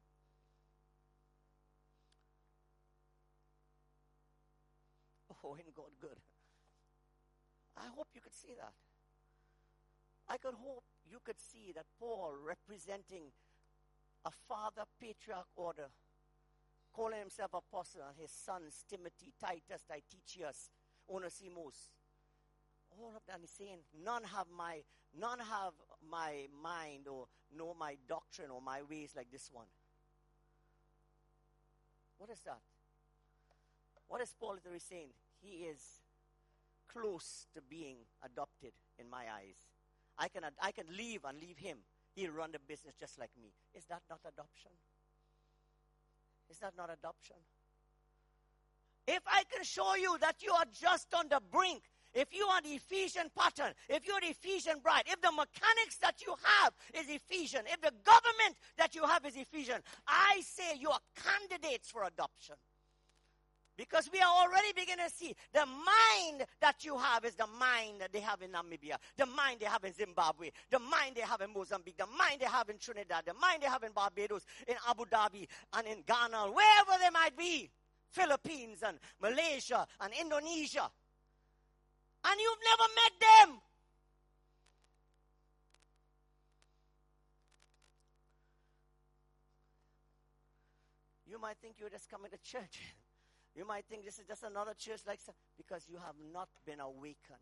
Oh, ain't God good? I hope you could see that. I could hope you could see that Paul, representing a father patriarch order, calling himself apostle, and his sons Timothy, Titus, Tychicus, Onesimus, all of them is saying, none have my none have my mind or know my doctrine or my ways like this one. What is that? What is Paul literally saying? He is close to being adopted in my eyes. I can I can leave and leave him. He'll run the business just like me. Is that not adoption? Is that not adoption? If I can show you that you are just on the brink, if you are the Ephesian pattern, if you're the Ephesian bride, if the mechanics that you have is Ephesian, if the government that you have is Ephesian, I say you are candidates for adoption. Because we are already beginning to see the mind that you have is the mind that they have in Namibia, the mind they have in Zimbabwe, the mind they have in Mozambique, the mind they have in Trinidad, the mind they have in Barbados, in Abu Dhabi, and in Ghana, wherever they might be, Philippines and Malaysia and Indonesia. And you've never met them. You might think you're just coming to church. You might think this is just another church like so, because you have not been awakened.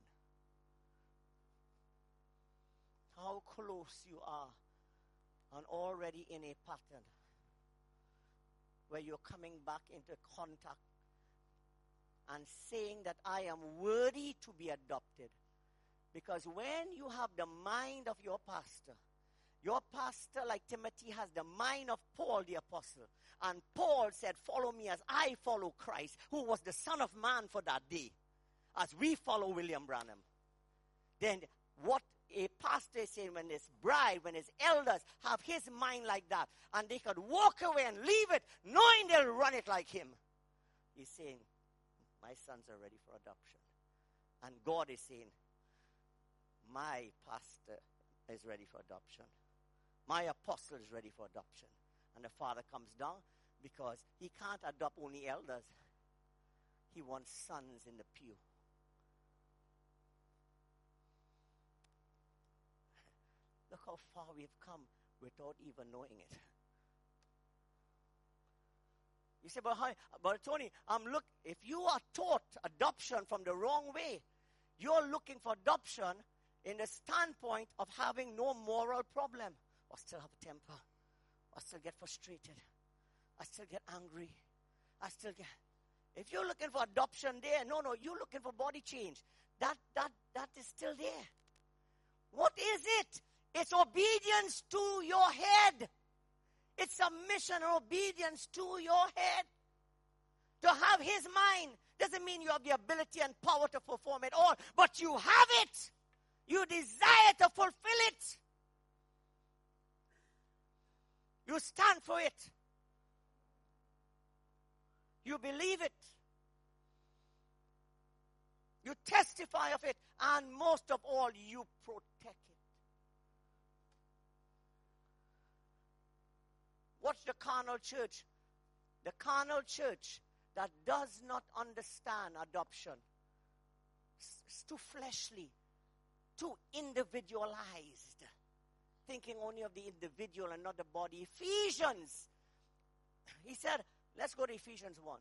How close you are and already in a pattern where you're coming back into contact and saying that I am worthy to be adopted. Because when you have the mind of your pastor, your pastor, like Timothy, has the mind of Paul the apostle. And Paul said, follow me as I follow Christ, who was the Son of Man for that day, as we follow William Branham. Then what a pastor is saying, when his bride, when his elders have his mind like that, and they could walk away and leave it, knowing they'll run it like him, he's saying, my sons are ready for adoption. And God is saying, my pastor is ready for adoption. My apostle is ready for adoption. And the Father comes down because he can't adopt only elders. He wants sons in the pew. Look how far we've come without even knowing it. You say, but, how, but Tony, um, look, if you are taught adoption from the wrong way, You're looking for adoption in the standpoint of having no moral problem. I still have a temper. I still get frustrated. I still get angry. I still get... If you're looking for adoption there, no, no, you're looking for body change. That, that, that is still there. What is it? It's obedience to your head. It's submission and obedience to your head. To have his mind doesn't mean you have the ability and power to perform it all, but you have it. You desire to fulfill it. You stand for it. You believe it. You testify of it. And most of all, you protect it. What's the carnal church? The carnal church that does not understand adoption. It's too fleshly, too individualized, thinking only of the individual and not the body. Ephesians, he said, let's go to Ephesians one.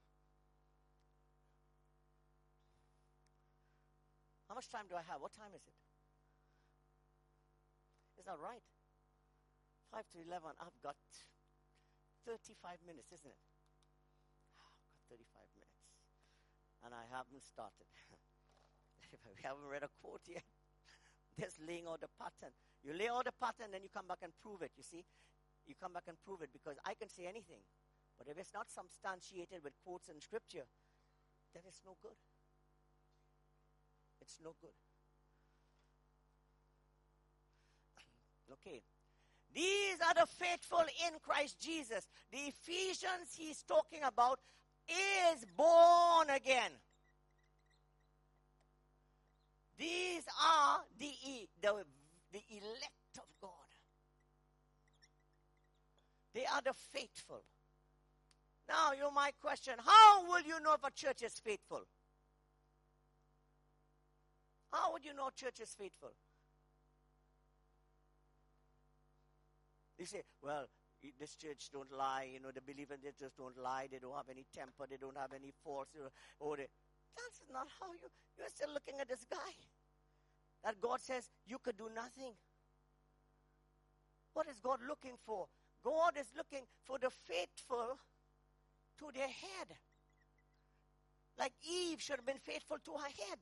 How much time do I have? What time is it? Is that right? five to eleven. I've got thirty-five minutes, isn't it? I've got thirty-five minutes. And I haven't started. We haven't read a quote yet. Just laying out the pattern. You lay out the pattern, then you come back and prove it, you see. You come back and prove it, because I can say anything. But if it's not substantiated with quotes in Scripture, then it's no good. It's no good. Okay. These are the faithful in Christ Jesus. The Ephesians he's talking about is born again. These are the, the, the elect of God. They are the faithful. Now, you might question, how will you know if a church is faithful? How would you know a church is faithful? You say, well, this church don't lie. You know, the believers, they just don't lie. They don't have any temper. They don't have any force. Or they, that's not how you, you're still looking at this guy. That God says, you could do nothing. What is God looking for? God is looking for the faithful to their head. Like Eve should have been faithful to her head.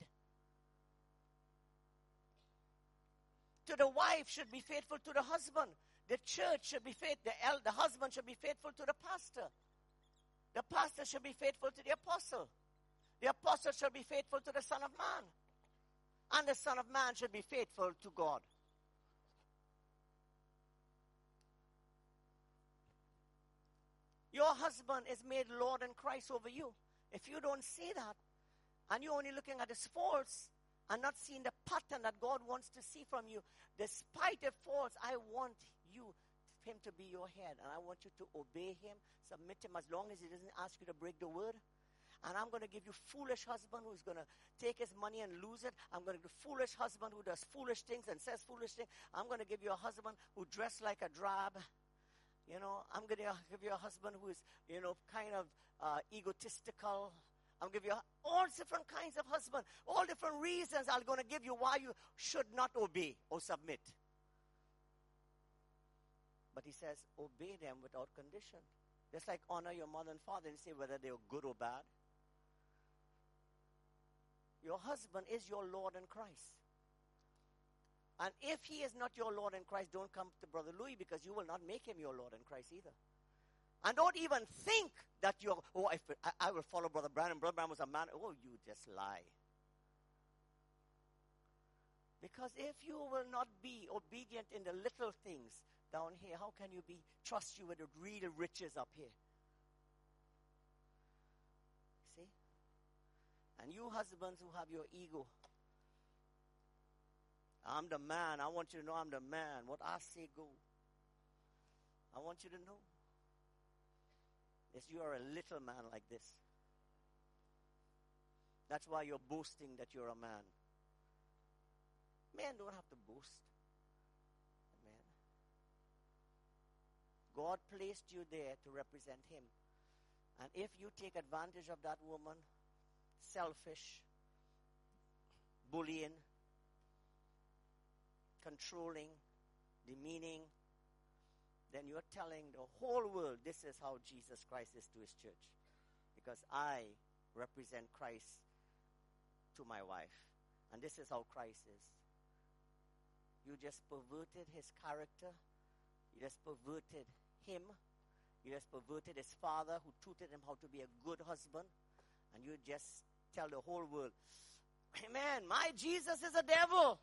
To the wife should be faithful to the husband. The church should be faithful. The, el- the husband should be faithful to the pastor. The pastor should be faithful to the apostle. The apostle should be faithful to the Son of Man. And the Son of Man should be faithful to God. Your husband is made Lord and Christ over you. If you don't see that, and you're only looking at his faults, and not seeing the pattern that God wants to see from you, despite the faults, I want you, him to be your head. And I want you to obey him, submit him, as long as he doesn't ask you to break the word. And I'm going to give you foolish husband who's going to take his money and lose it. I'm going to give you foolish husband who does foolish things and says foolish things. I'm going to give you a husband who dressed like a drab. You know, I'm going to give you a husband who is, you know, kind of uh, egotistical. I'm going to give you all different kinds of husband. All different reasons I'm going to give you why you should not obey or submit. But he says, obey them without condition. Just like honor your mother and father and say whether they are good or bad. Your husband is your Lord in Christ. And if he is not your Lord in Christ, don't come to Brother Louis, because you will not make him your Lord in Christ either. And don't even think that you're, oh, if I, I will follow Brother Branham. Brother Branham was a man. Oh, you just lie. Because if you will not be obedient in the little things down here, how can you be trust you with the real riches up here? See? And you husbands who have your ego, I'm the man. I want you to know I'm the man. What I say go. I want you to know. Yes, you are a little man like this. That's why you're boasting that you're a man. Men don't have to boast. Amen. God placed you there to represent him. And if you take advantage of that woman, selfish, bullying, controlling, demeaning, then you're telling the whole world this is how Jesus Christ is to his church. Because I represent Christ to my wife. And this is how Christ is. You just perverted his character. You just perverted him. You just perverted his father who tutored him how to be a good husband. And you just tell the whole world, amen, my Jesus is a devil.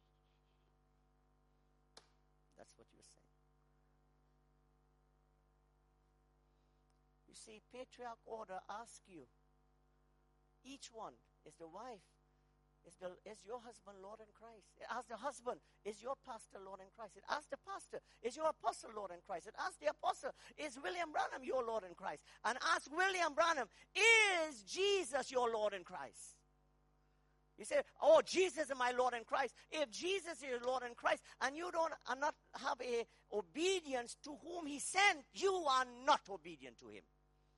That's what you're saying. You see, patriarch order asks you, each one, is the wife, is, the, is your husband Lord in Christ? It asks the husband, is your pastor Lord in Christ? It asks the pastor, is your apostle Lord in Christ? It asks the apostle, is William Branham your Lord in Christ? And ask William Branham, is Jesus your Lord in Christ? You say, oh, Jesus is my Lord in Christ. If Jesus is your Lord in Christ and you don't are not have a obedience to whom he sent, you are not obedient to him.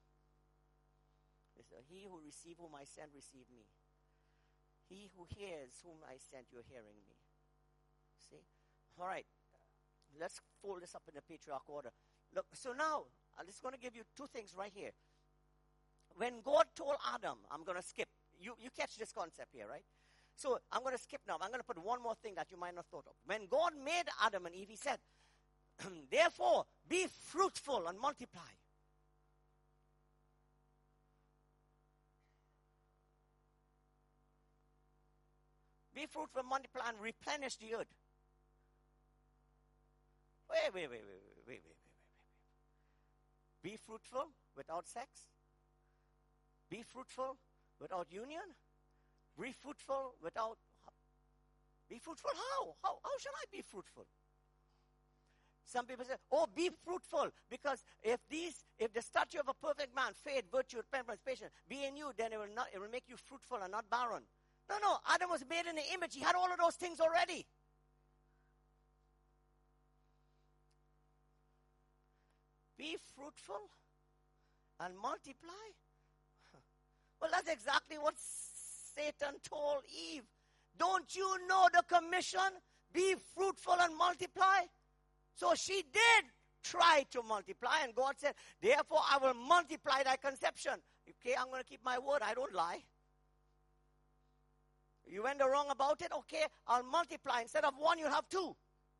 He who receive whom I sent, receive me. He who hears whom I sent, you're hearing me. See? All right. Let's fold this up in the patriarch order. Look, so now, I'm just going to give you two things right here. When God told Adam, I'm going to skip. You, you catch this concept here, right? So I'm going to skip now. I'm going to put one more thing that you might not thought of. When God made Adam and Eve, he said, therefore, be fruitful and multiply. Be fruitful, multiply, and replenish the earth. Wait, wait, wait, wait, wait, wait, wait, wait, wait. Be fruitful without sex. Be fruitful without union. Be fruitful without. Be fruitful how? How, how shall I be fruitful? Some people say, oh, be fruitful, because if these, if the statue of a perfect man, faith, virtue, temperance, patience, be in you, then it will not, it will make you fruitful and not barren. No, no, Adam was made in the image. He had all of those things already. Be fruitful and multiply. Well, that's exactly what Satan told Eve. Don't you know the commission? Be fruitful and multiply. So she did try to multiply, and God said, therefore I will multiply thy conception. Okay, I'm going to keep my word. I don't lie. You went wrong about it? Okay, I'll multiply. Instead of one, you'll have two.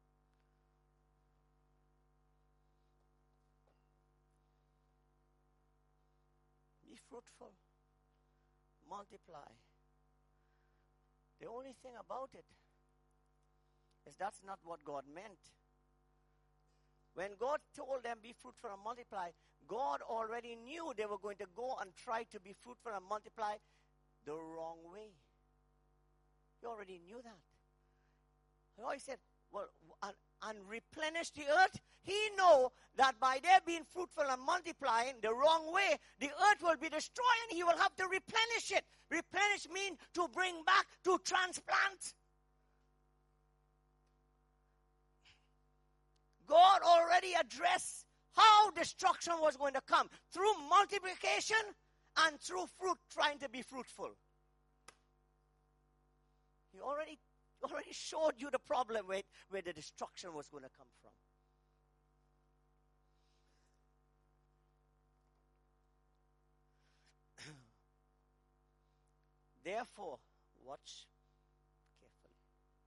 Be fruitful. Multiply. The only thing about it is that's not what God meant. When God told them, be fruitful and multiply, God already knew they were going to go and try to be fruitful and multiply the wrong way. He already knew that. You know, he said, well, and, and replenish the earth. He know that by their being fruitful and multiplying the wrong way, the earth will be destroyed and he will have to replenish it. Replenish means to bring back, to transplant. God already addressed how destruction was going to come through multiplication and through fruit, trying to be fruitful. He already, already showed you the problem where, where the destruction was going to come from. Therefore, watch carefully.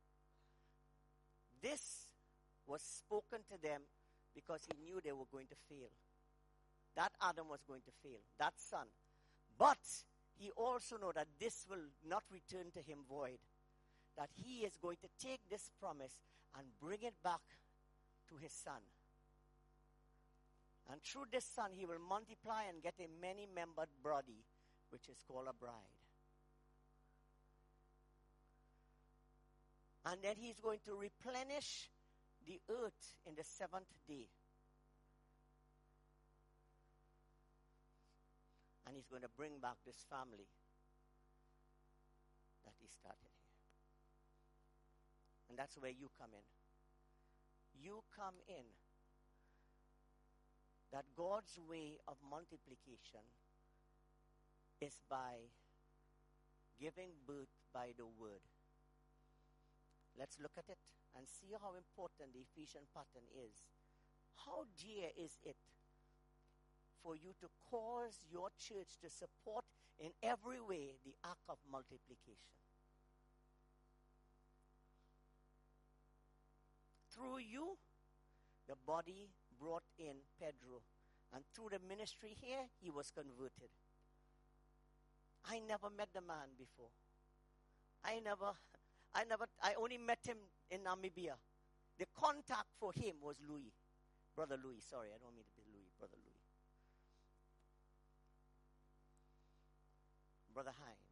This was spoken to them because he knew they were going to fail. That Adam was going to fail, that son. But he also knew that this will not return to him void. That he is going to take this promise and bring it back to his son. And through this son, he will multiply and get a many-membered body, which is called a bride. And then he's going to replenish the earth in the seventh day. And he's going to bring back this family that he started here. And that's where you come in. You come in that God's way of multiplication is by giving birth by the word. Let's look at it and see how important the Ephesian pattern is. How dear is it for you to cause your church to support in every way the act of multiplication? Through you, the body brought in Pedro. And through the ministry here, he was converted. I never met the man before. I never, I never, I only met him in Namibia. The contact for him was Louis. Brother Louis, sorry, I don't mean to be Louis, Brother Louis. Brother Hine.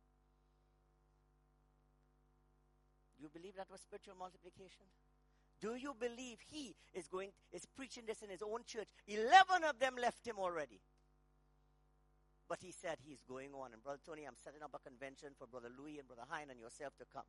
Do you believe that was spiritual multiplication? Do you believe he is going, is preaching this in his own church? Eleven of them left him already. But he said he's going on. And Brother Tony, I'm setting up a convention for Brother Louis and Brother Hine and yourself to come.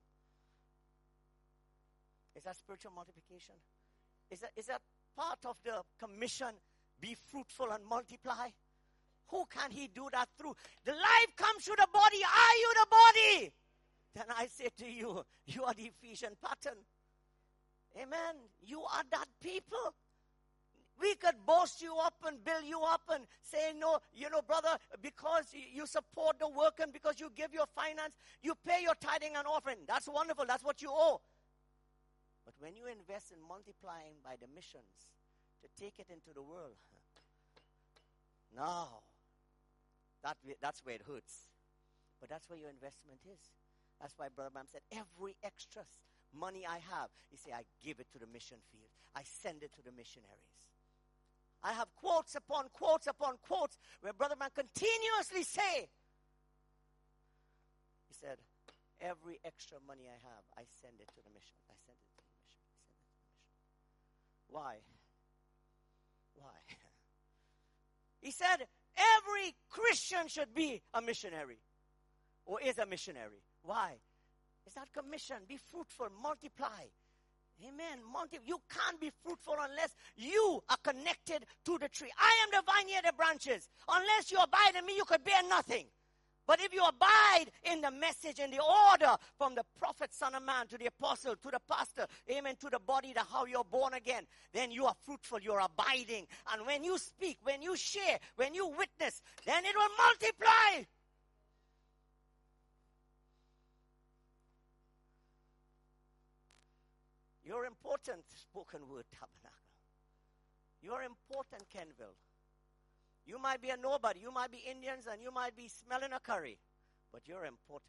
Is that spiritual multiplication? Is that, is that part of the commission? Be fruitful and multiply. Who can he do that through? The life comes through the body. Are you the body? Then I say to you, you are the Ephesian pattern. Amen. You are that people. We could boast you up and build you up and say, no, you know, brother, because you support the work and because you give your finance, you pay your tithing and offering. That's wonderful. That's what you owe. But when you invest in multiplying by the missions to take it into the world, now, that, that's where it hurts. But that's where your investment is. That's why Brother Bam said, every extra money I have, he said, I give it to the mission field. I send it to the missionaries. I have quotes upon quotes upon quotes where Brother Man continuously say, he said, every extra money I have, I send it to the mission. I send it to the mission. I send it to the mission. Why? Why? He said, every Christian should be a missionary or is a missionary. Why? It's that commission. Be fruitful, multiply. Amen. Multi- you can't be fruitful unless you are connected to the tree. I am the vine, ye the branches. Unless you abide in me, you could bear nothing. But if you abide in the message and the order from the prophet, son of man, to the apostle, to the pastor, amen, to the body, the how you're born again, then you are fruitful, you're abiding. And when you speak, when you share, when you witness, then it will multiply. You're important, Spoken Word Tabernacle. You're important, Kenville. You might be a nobody. You might be Indians and you might be smelling a curry. But you're important.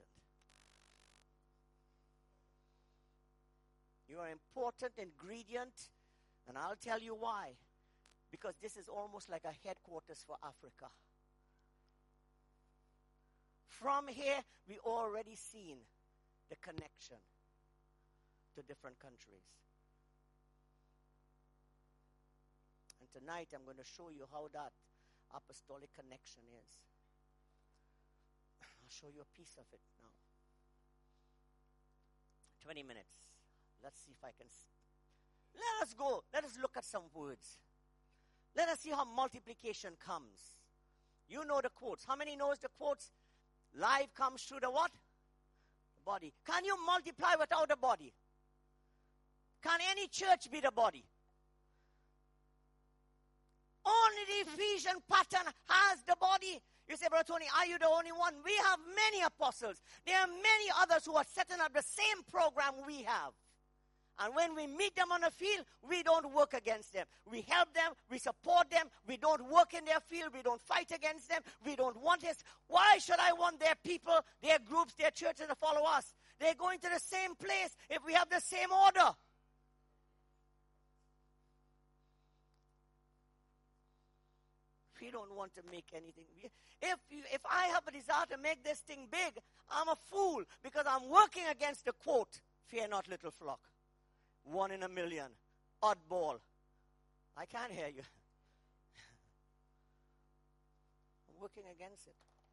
You're an important ingredient. And I'll tell you why. Because this is almost like a headquarters for Africa. From here, we already seen the connection to different countries. And tonight I'm going to show you how that apostolic connection is. I'll show you a piece of it now. twenty minutes. Let's see if I can. S- Let us go. Let us look at some words. Let us see how multiplication comes. You know the quotes. How many knows the quotes? Life comes through the what? The body. Can you multiply without the body? Can any church be the body? Only the Ephesian pattern has the body. You say, Brother Tony, are you the only one? We have many apostles. There are many others who are setting up the same program we have. And when we meet them on the field, we don't work against them. We help them. We support them. We don't work in their field. We don't fight against them. We don't want this. Why should I want their people, their groups, their churches to follow us? They're going to the same place if we have the same order. We don't want to make anything. If you, if I have a desire to make this thing big, I'm a fool because I'm working against the quote, fear not, little flock. One in a million. Oddball. I can't hear you. I'm working against it.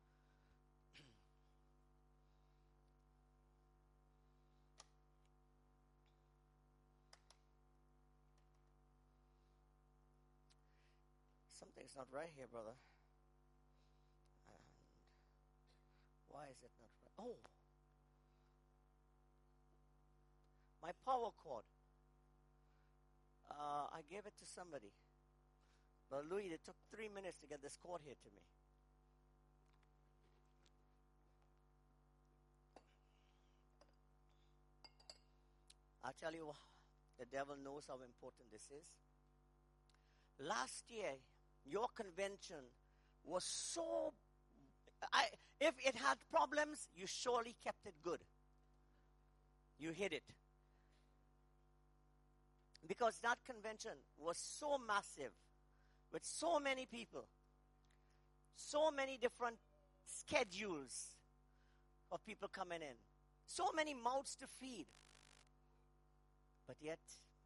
Something's not right here, brother. And why is it not right? Oh. My power cord. Uh, I gave it to somebody. But Louis, it took three minutes to get this cord here to me. I tell you, the devil knows how important this is. Last year, your convention was so... I, if it had problems, you surely kept it good. You hid it. Because that convention was so massive, with so many people, so many different schedules of people coming in, so many mouths to feed. But yet,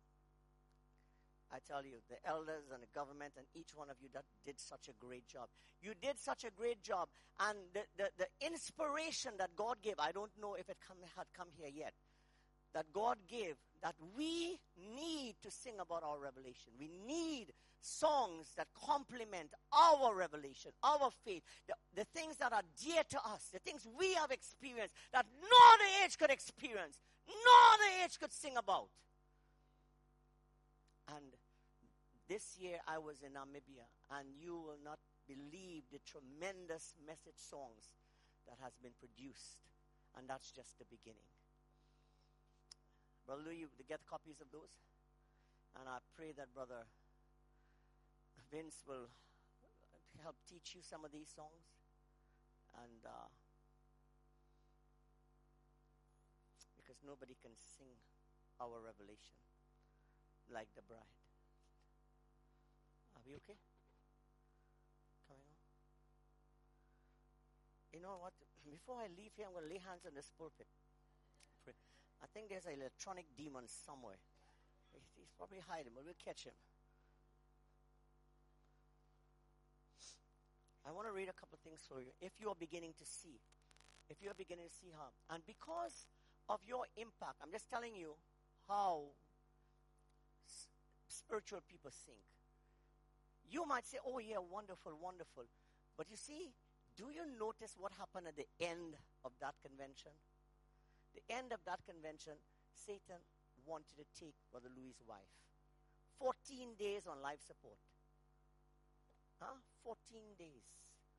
I tell you, the elders and the government and each one of you that did such a great job. You did such a great job. And the, the, the inspiration that God gave, I don't know if it come, had come here yet, that God gave, that we need to sing about our revelation. We need songs that complement our revelation, our faith, the, the things that are dear to us, the things we have experienced that no other age could experience, no other age could sing about. And this year I was in Namibia, and you will not believe the tremendous message songs that has been produced. And that's just the beginning. Brother Louis, you get copies of those? And I pray that Brother Vince will help teach you some of these songs. And uh, because nobody can sing our revelation like the bride. Are we okay? Coming on? You know what? Before I leave here, I'm going to lay hands on this pulpit. Pray. I think there's an electronic demon somewhere. He's probably hiding, but we'll catch him. I want to read a couple of things for you. If you are beginning to see, if you are beginning to see how, and because of your impact, I'm just telling you how spiritual people think. You might say, oh yeah, wonderful, wonderful. But you see, do you notice what happened at the end of that convention? The end of that convention, Satan wanted to take Brother Louis' wife. fourteen days on life support. Huh? fourteen days.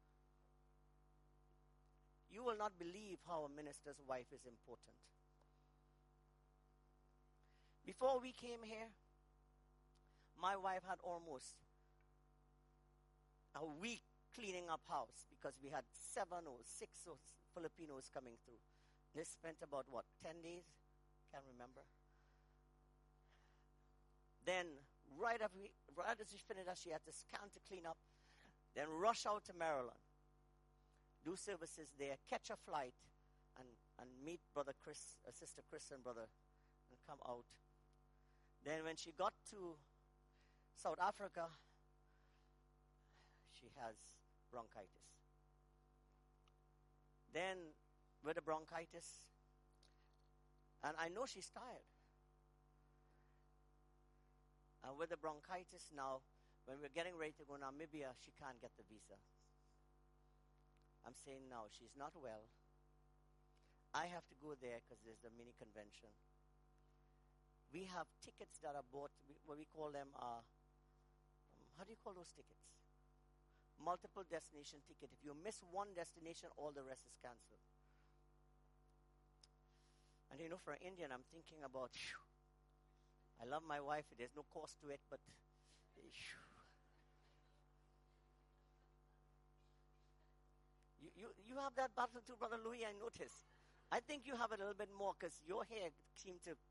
You will not believe how a minister's wife is important. Before we came here, my wife had almost a week cleaning up house because we had seven or six or Filipinos coming through. They spent about, what, ten days? Can't remember. Then, right, after we, right as she finished, she had to scan to clean up, then rush out to Maryland, do services there, catch a flight, and, and meet Brother Chris, uh, Sister Chris and Brother, and come out. Then when she got to South Africa, she has bronchitis. Then, with the bronchitis, and I know she's tired. And with the bronchitis now, when we're getting ready to go to Namibia, she can't get the visa. I'm saying now, she's not well. I have to go there because there's the mini convention. We have tickets that are bought, what we call them, uh, how do you call those tickets? Multiple destination ticket. If you miss one destination, all the rest is canceled. And you know, for an Indian, I'm thinking about, whew, I love my wife, there's no cost to it, but whew. You, you, you have that battle too, Brother Louis, I notice. I think you have it a little bit more because your hair seemed to...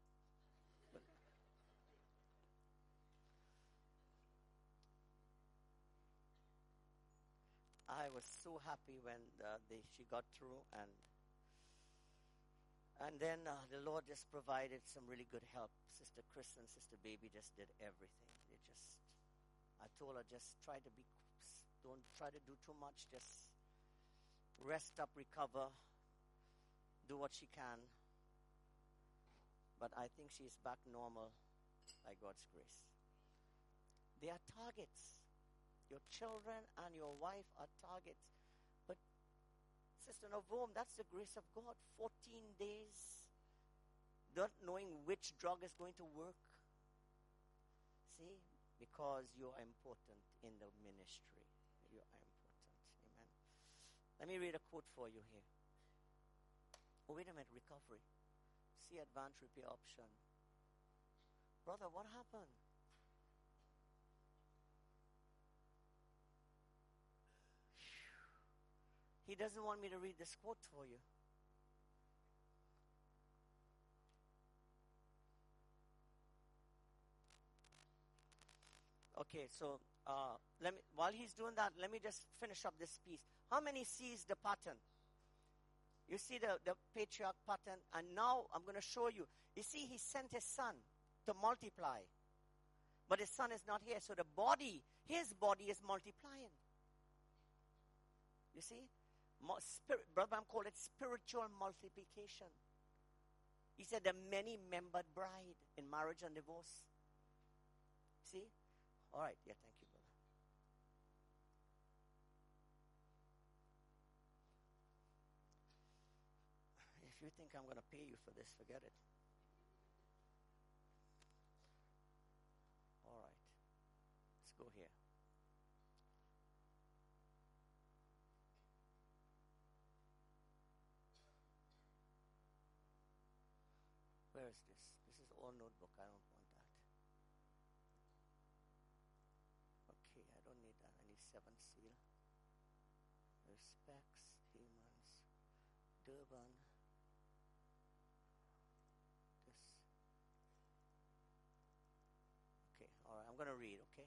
I was so happy when uh, they, she got through, and and then uh, the Lord just provided some really good help. Sister Chris and Sister Baby just did everything. They just, I told her, just try to be, don't try to do too much. Just rest up, recover, do what she can. But I think she's back normal by God's grace. They are targets. Your children and your wife are targets. But, Sister Novom, that's the grace of God. fourteen days. not knowing which drug is going to work. See? Because you are important in the ministry. You are important. Amen. Let me read a quote for you here. Oh, wait a minute. Recovery. See advanced repair option. Brother, what happened? He doesn't want me to read this quote for you. Okay, so uh, let me. While he's doing that, let me just finish up this piece. How many sees the pattern? You see the, the patriarch pattern, and now I'm going to show you. You see, he sent his son to multiply, but his son is not here, so the body, his body is multiplying. You see? Spirit, Brother Bam called it spiritual multiplication. He said the many-membered bride in marriage and divorce. See? All right. Yeah, thank you, brother. If you think I'm going to pay you for this, forget it. All right. Let's go here. Where is this? This is all notebook. I don't want that. Okay, I don't need that. I need seven seal. Respects, demons, Durban. This. Okay, all right. I'm going to read, okay?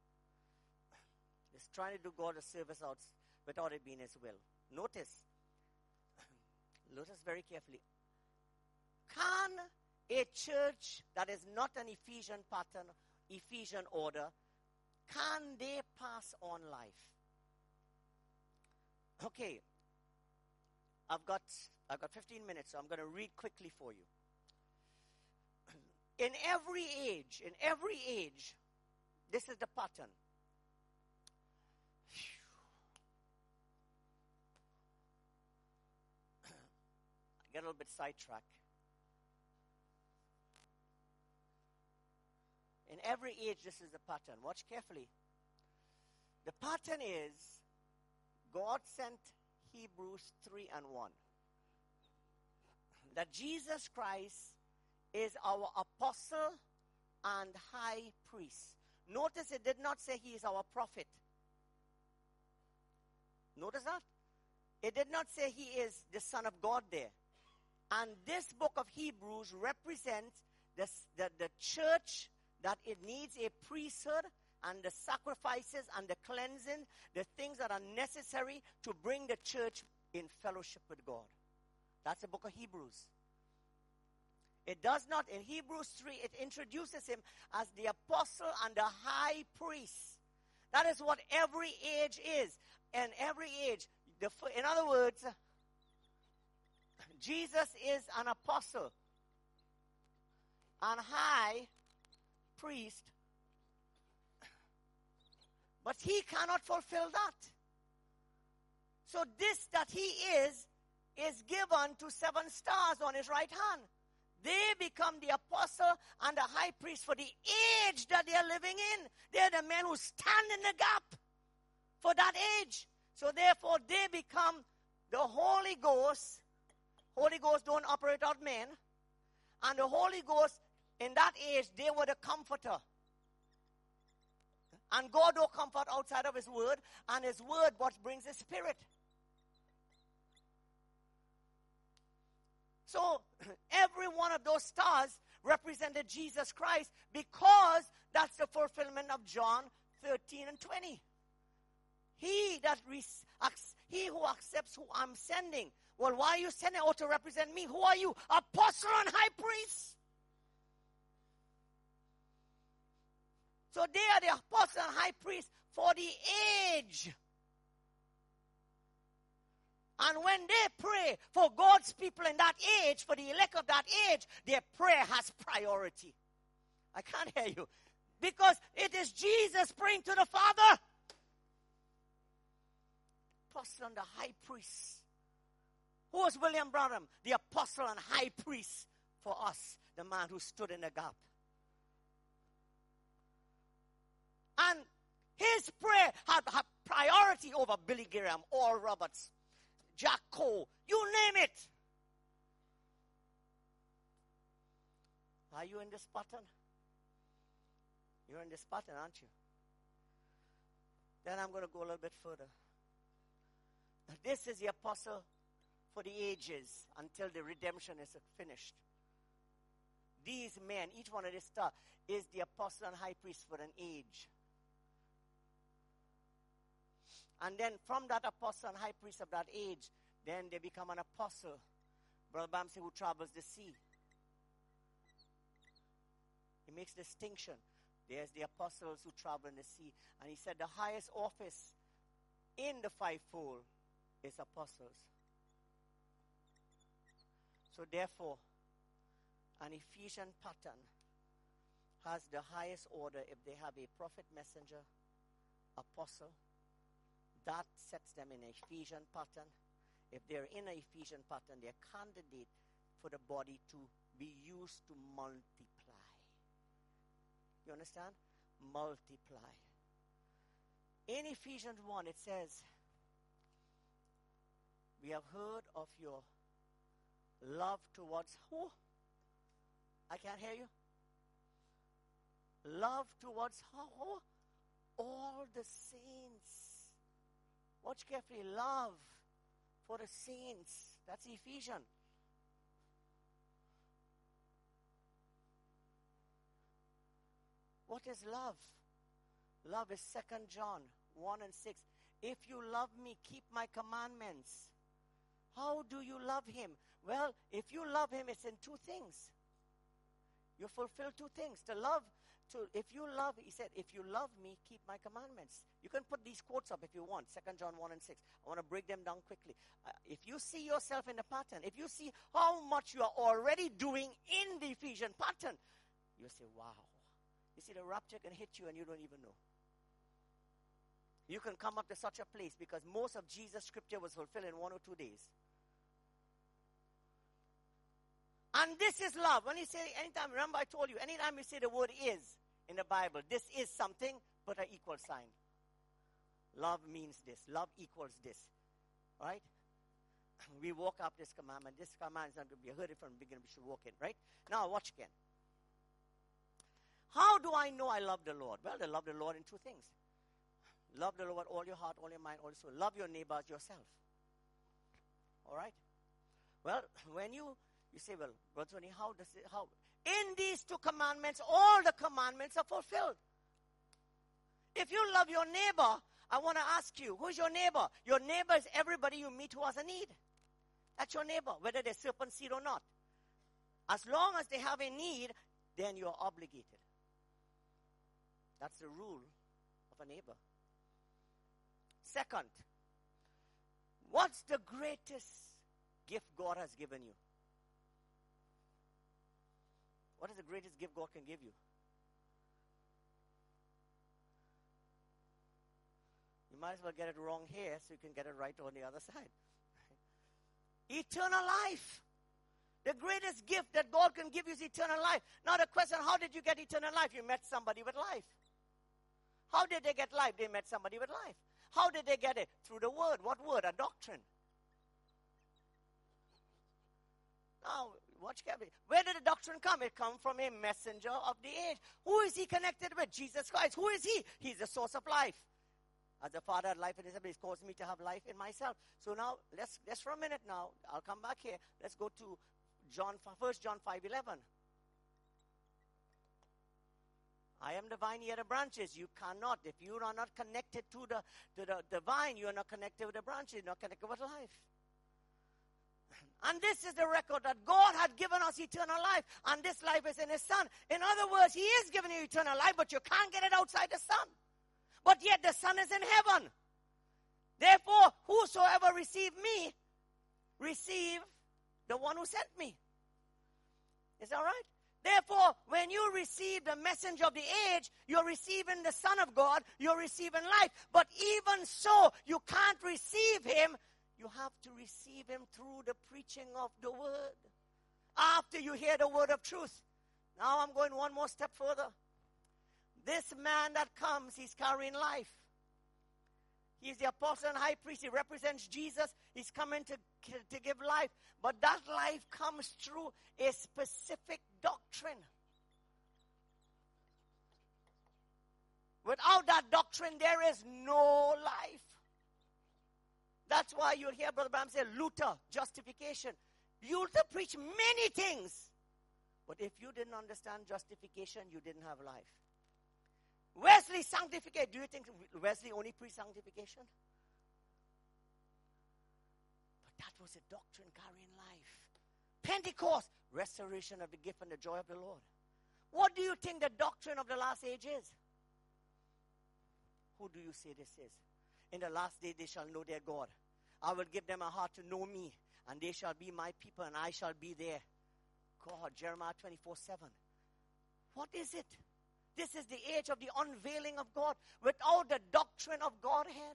It's trying to do God a service out without it being His will. Notice. Notice very carefully. Can a church that is not an Ephesian pattern, Ephesian order, can they pass on life? Okay. I've got I've got fifteen minutes, so I'm going to read quickly for you. In every age, in every age, this is the pattern. I get a little bit sidetracked. In every age, this is the pattern. Watch carefully. The pattern is God sent Hebrews three and one. That Jesus Christ is our apostle and high priest. Notice it did not say he is our prophet. Notice that? It did not say he is the Son of God there. And this book of Hebrews represents this, the, the church, that it needs a priesthood and the sacrifices and the cleansing, the things that are necessary to bring the church in fellowship with God. That's the book of Hebrews. It does not, in Hebrews three, it introduces him as the apostle and the high priest. That is what every age is. And every age, the, in other words, Jesus is an apostle and high priest, but he cannot fulfill that. So this that he is, is given to seven stars on his right hand. They become the apostle and the high priest for the age that they are living in. They're the men who stand in the gap for that age. So therefore they become the Holy Ghost. Holy Ghost don't operate out men. And the Holy Ghost, in that age, they were the comforter. And God don't comfort outside of his word. And his word what brings his spirit. So, every one of those stars represented Jesus Christ, because that's the fulfillment of John thirteen and twenty. He that re- he who accepts who I'm sending. Well, why are you sending out to represent me? Who are you? Apostle and high priest. So they are the apostle and high priest for the age. And when they pray for God's people in that age, for the elect of that age, their prayer has priority. I can't hear you. Because it is Jesus praying to the Father. Apostle and the high priest. Who was William Branham? The apostle and high priest for us, the man who stood in the gap. And his prayer had, had priority over Billy Graham, Oral Roberts, Jack Cole, you name it. Are you in this pattern? You're in this pattern, aren't you? Then I'm going to go a little bit further. This is the apostle for the ages until the redemption is finished. These men, each one of these stars, is the apostle and high priest for an age. And then from that apostle and high priest of that age, then they become an apostle, Brother Bamsey, who travels the sea. He makes distinction. There's the apostles who travel in the sea. And he said the highest office in the fivefold is apostles. So therefore, an Ephesian pattern has the highest order if they have a prophet, messenger, apostle. That sets them in an Ephesian pattern. If they're in an Ephesian pattern, they're candidate for the body to be used to multiply. You understand? Multiply. In Ephesians one, it says, we have heard of your love towards who? I can't hear you. Love towards who? All the saints. Watch carefully. Love for the saints. That's Ephesians. What is love? Love is Second John one and six. If you love me, keep my commandments. How do you love him? Well, if you love him, it's in two things. You fulfill two things. To love, to if you love, he said, if you love me, keep my commandments. You can put these quotes up if you want. Second John one and six. I want to break them down quickly. Uh, if you see yourself in the pattern, if you see how much you are already doing in the Ephesian pattern, you say, wow. You see, the rapture can hit you and you don't even know. You can come up to such a place because most of Jesus' scripture was fulfilled in one or two days. And this is love. When you say, anytime, remember I told you, anytime you say the word is in the Bible, this is something, but an equal sign. Love means this. Love equals this. Right? We walk up this commandment. This command is not going to be heard it from the beginning. We should walk in. Right? Now, watch again. How do I know I love the Lord? Well, I love the Lord in two things. Love the Lord all your heart, all your mind, all your soul. Love your neighbor as yourself. All right? Well, when you, you say, well, Brother Tony, how does it, how? In these two commandments, all the commandments are fulfilled. If you love your neighbor, I want to ask you, who's your neighbor? Your neighbor is everybody you meet who has a need. That's your neighbor, whether they're circumcised or not. As long as they have a need, then you're obligated. That's the rule of a neighbor. Second, what's the greatest gift God has given you? What is the greatest gift God can give you? You might as well get it wrong here so you can get it right on the other side. Eternal life. The greatest gift that God can give you is eternal life. Now the question, how did you get eternal life? You met somebody with life. How did they get life? They met somebody with life. How did they get it? Through the word. What word? A doctrine. Now, watch carefully. Where did the doctrine come? It come from a messenger of the age. Who is he connected with? Jesus Christ. Who is he? He's the source of life. As the Father had life in his he's caused me to have life in myself. So now, let's, let's for a minute now. I'll come back here. Let's go to John, First John five eleven. I am the vine, ye are the branches. You cannot, if you are not connected to the, to the, the vine, you are not connected with the branches, you're not connected with life. And this is the record that God had given us eternal life, and this life is in his Son. In other words, he is giving you eternal life, but you can't get it outside the Son. But yet the Son is in heaven. Therefore, whosoever receive me, receive the one who sent me. Is that right? Therefore, when you receive the messenger of the age, you're receiving the Son of God, you're receiving life. But even so, you can't receive him. You have to receive him through the preaching of the word. after you hear the word of truth. Now I'm going one more step further. This man that comes, he's carrying life. He's the apostle and high priest. He represents Jesus. He's coming to, to give life. But that life comes through a specific doctrine. Without that doctrine, there is no life. That's why you'll hear Brother Branham say, Luther, justification. Luther preached many things. But if you didn't understand justification, you didn't have life. Wesley, sanctification. Do you think Wesley only preached sanctification? But that was a doctrine carrying life. Pentecost, restoration of the gift and the joy of the Lord. What do you think the doctrine of the last age is? Who do you say this is? In the last day they shall know their God. I will give them a heart to know me, and they shall be my people, and I shall be their God. Jeremiah twenty-four seven. What is it? This is the age of the unveiling of God without the doctrine of Godhead.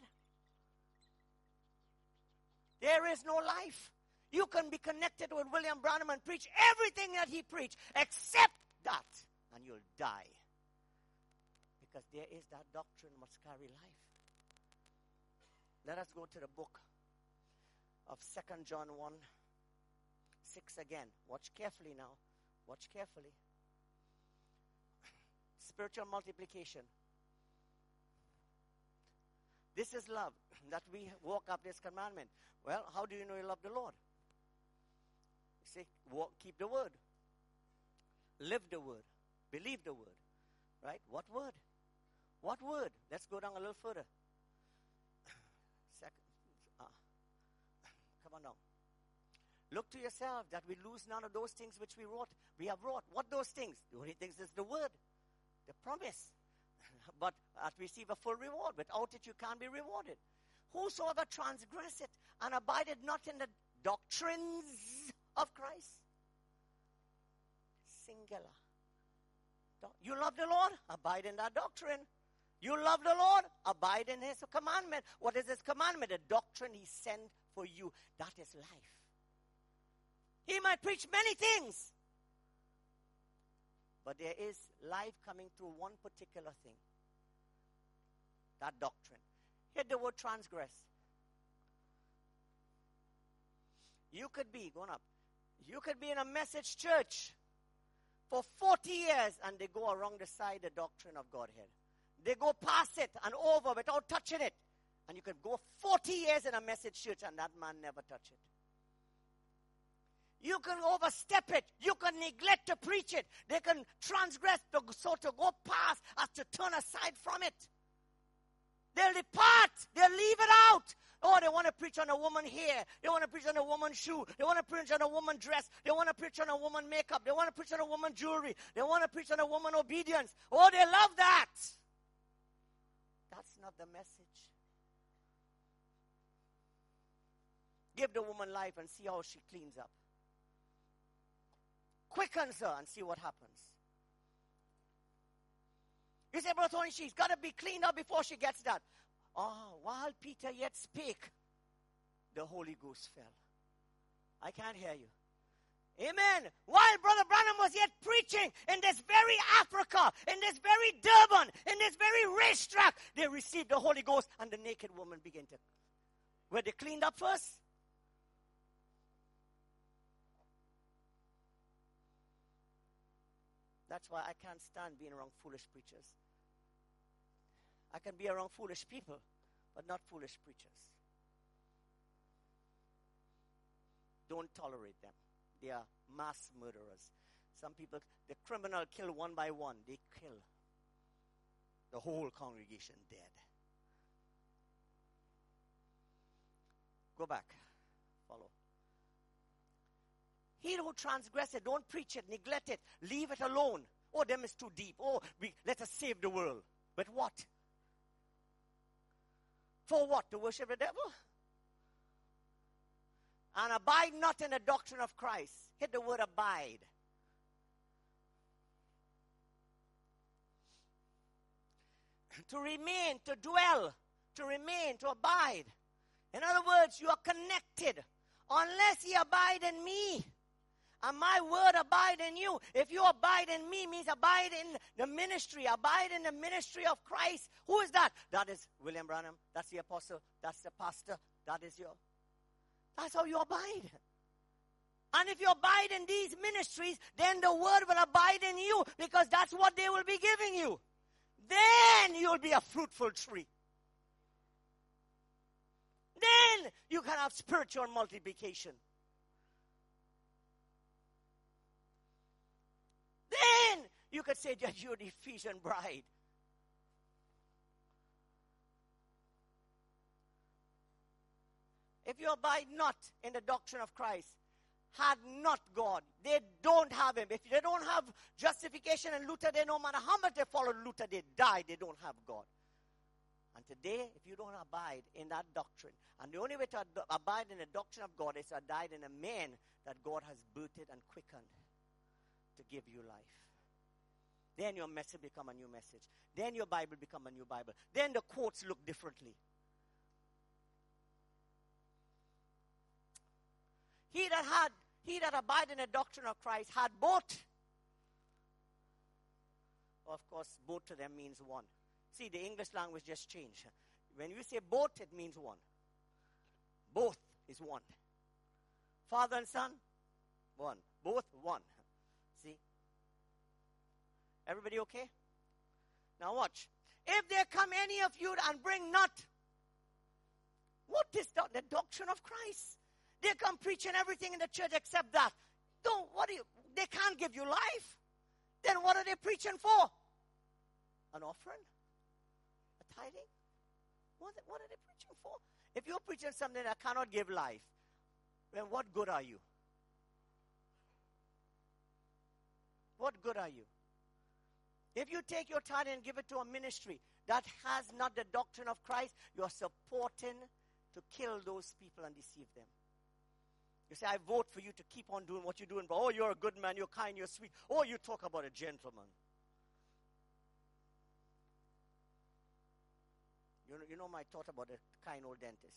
There is no life. You can be connected with William Branham and preach everything that he preached except that, and you'll die. Because there is that doctrine must carry life. Let us go to the book of Second John one six again. Watch carefully now. Watch carefully. Spiritual multiplication. This is love, that we walk up this commandment. Well, how do you know you love the Lord? You say, walk, keep the word. Live the word. Believe the word. Right? What word? What word? Let's go down a little further. Second. Ah. Come on now. Look to yourself that we lose none of those things which we wrought. We have wrought. What those things? The only things is the word. The promise. But uh, receive a full reward. Without it, you can't be rewarded. Whosoever transgresseth and abideth not in the doctrines of Christ. Singular. You love the Lord? Abide in that doctrine. You love the Lord? Abide in his commandment. What is his commandment? The doctrine he sent for you. That is life. He might preach many things. But there is life coming through one particular thing. That doctrine. Hit the word transgress. You could be, going up, you could be in a message church for forty years and they go around the side the doctrine of Godhead. They go past it and over without touching it. And you could go forty years in a message church and that man never touch it. You can overstep it. You can neglect to preach it. They can transgress to, so to go past as to turn aside from it. They'll depart. They'll leave it out. Oh, they want to preach on a woman hair. They want to preach on a woman's shoe. They want to preach on a woman's dress. They want to preach on a woman's makeup. They want to preach on a woman's jewelry. They want to preach on a woman's obedience. Oh, they love that. That's not the message. Give the woman life and see how she cleans up. Quickens her and see what happens. You say, Brother Tony, she's got to be cleaned up before she gets that. Oh, while Peter yet spake, the Holy Ghost fell. I can't hear you. Amen. While Brother Branham was yet preaching in this very Africa, in this very Durban, in this very racetrack, they received the Holy Ghost and the naked woman began to. Were they cleaned up first? That's why I can't stand being around foolish preachers. I can be around foolish people, but not foolish preachers. Don't tolerate them. They are mass murderers. Some people, the criminal kill one by one. They kill the whole congregation dead. Go back. Follow. He who transgresseth, don't preach it, neglect it, leave it alone. Oh, them is too deep. Oh, we, let us save the world. But what? For what? To worship the devil? And abide not in the doctrine of Christ. Hit the word abide. To remain, to dwell, to remain, to abide. In other words, you are connected. Unless ye abide in me, And my word abide in you. If you abide in me, means abide in the ministry. Abide in the ministry of Christ. Who is that? That is William Branham. That's the apostle. That's the pastor. That is your. That's how you abide. And if you abide in these ministries, then the word will abide in you, because that's what they will be giving you. Then you'll be a fruitful tree. Then you can have spiritual multiplication. Then you could say that you're the Ephesian bride. If you abide not in the doctrine of Christ, had not God, they don't have him. If they don't have justification in Luther, they no matter how much they followed Luther, they die, they don't have God. And today, if you don't abide in that doctrine, and the only way to ad- abide in the doctrine of God is to abide in a man that God has birthed and quickened to give you life. Then your message become a new message. Then your Bible become a new Bible. Then the quotes look differently. He that had, he that abide in the doctrine of Christ had both. Of course, both to them means one. See, the English language just changed. When you say both, it means one. Both is one. Father and Son, one. Both, one. See? Everybody okay? Now watch. If there come any of you and bring not, what is the, the doctrine of Christ? They come preaching everything in the church except that. Don't, what do you, they can't give you life. Then what are they preaching for? An offering? A tithing? What, what are they preaching for? If you're preaching something that cannot give life, then what good are you? What good are you? If you take your tithe and give it to a ministry that has not the doctrine of Christ, you're supporting to kill those people and deceive them. You say, I vote for you to keep on doing what you're doing, but oh, you're a good man, you're kind, you're sweet. Oh, you talk about a gentleman. You know, you know my thought about a kind old dentist.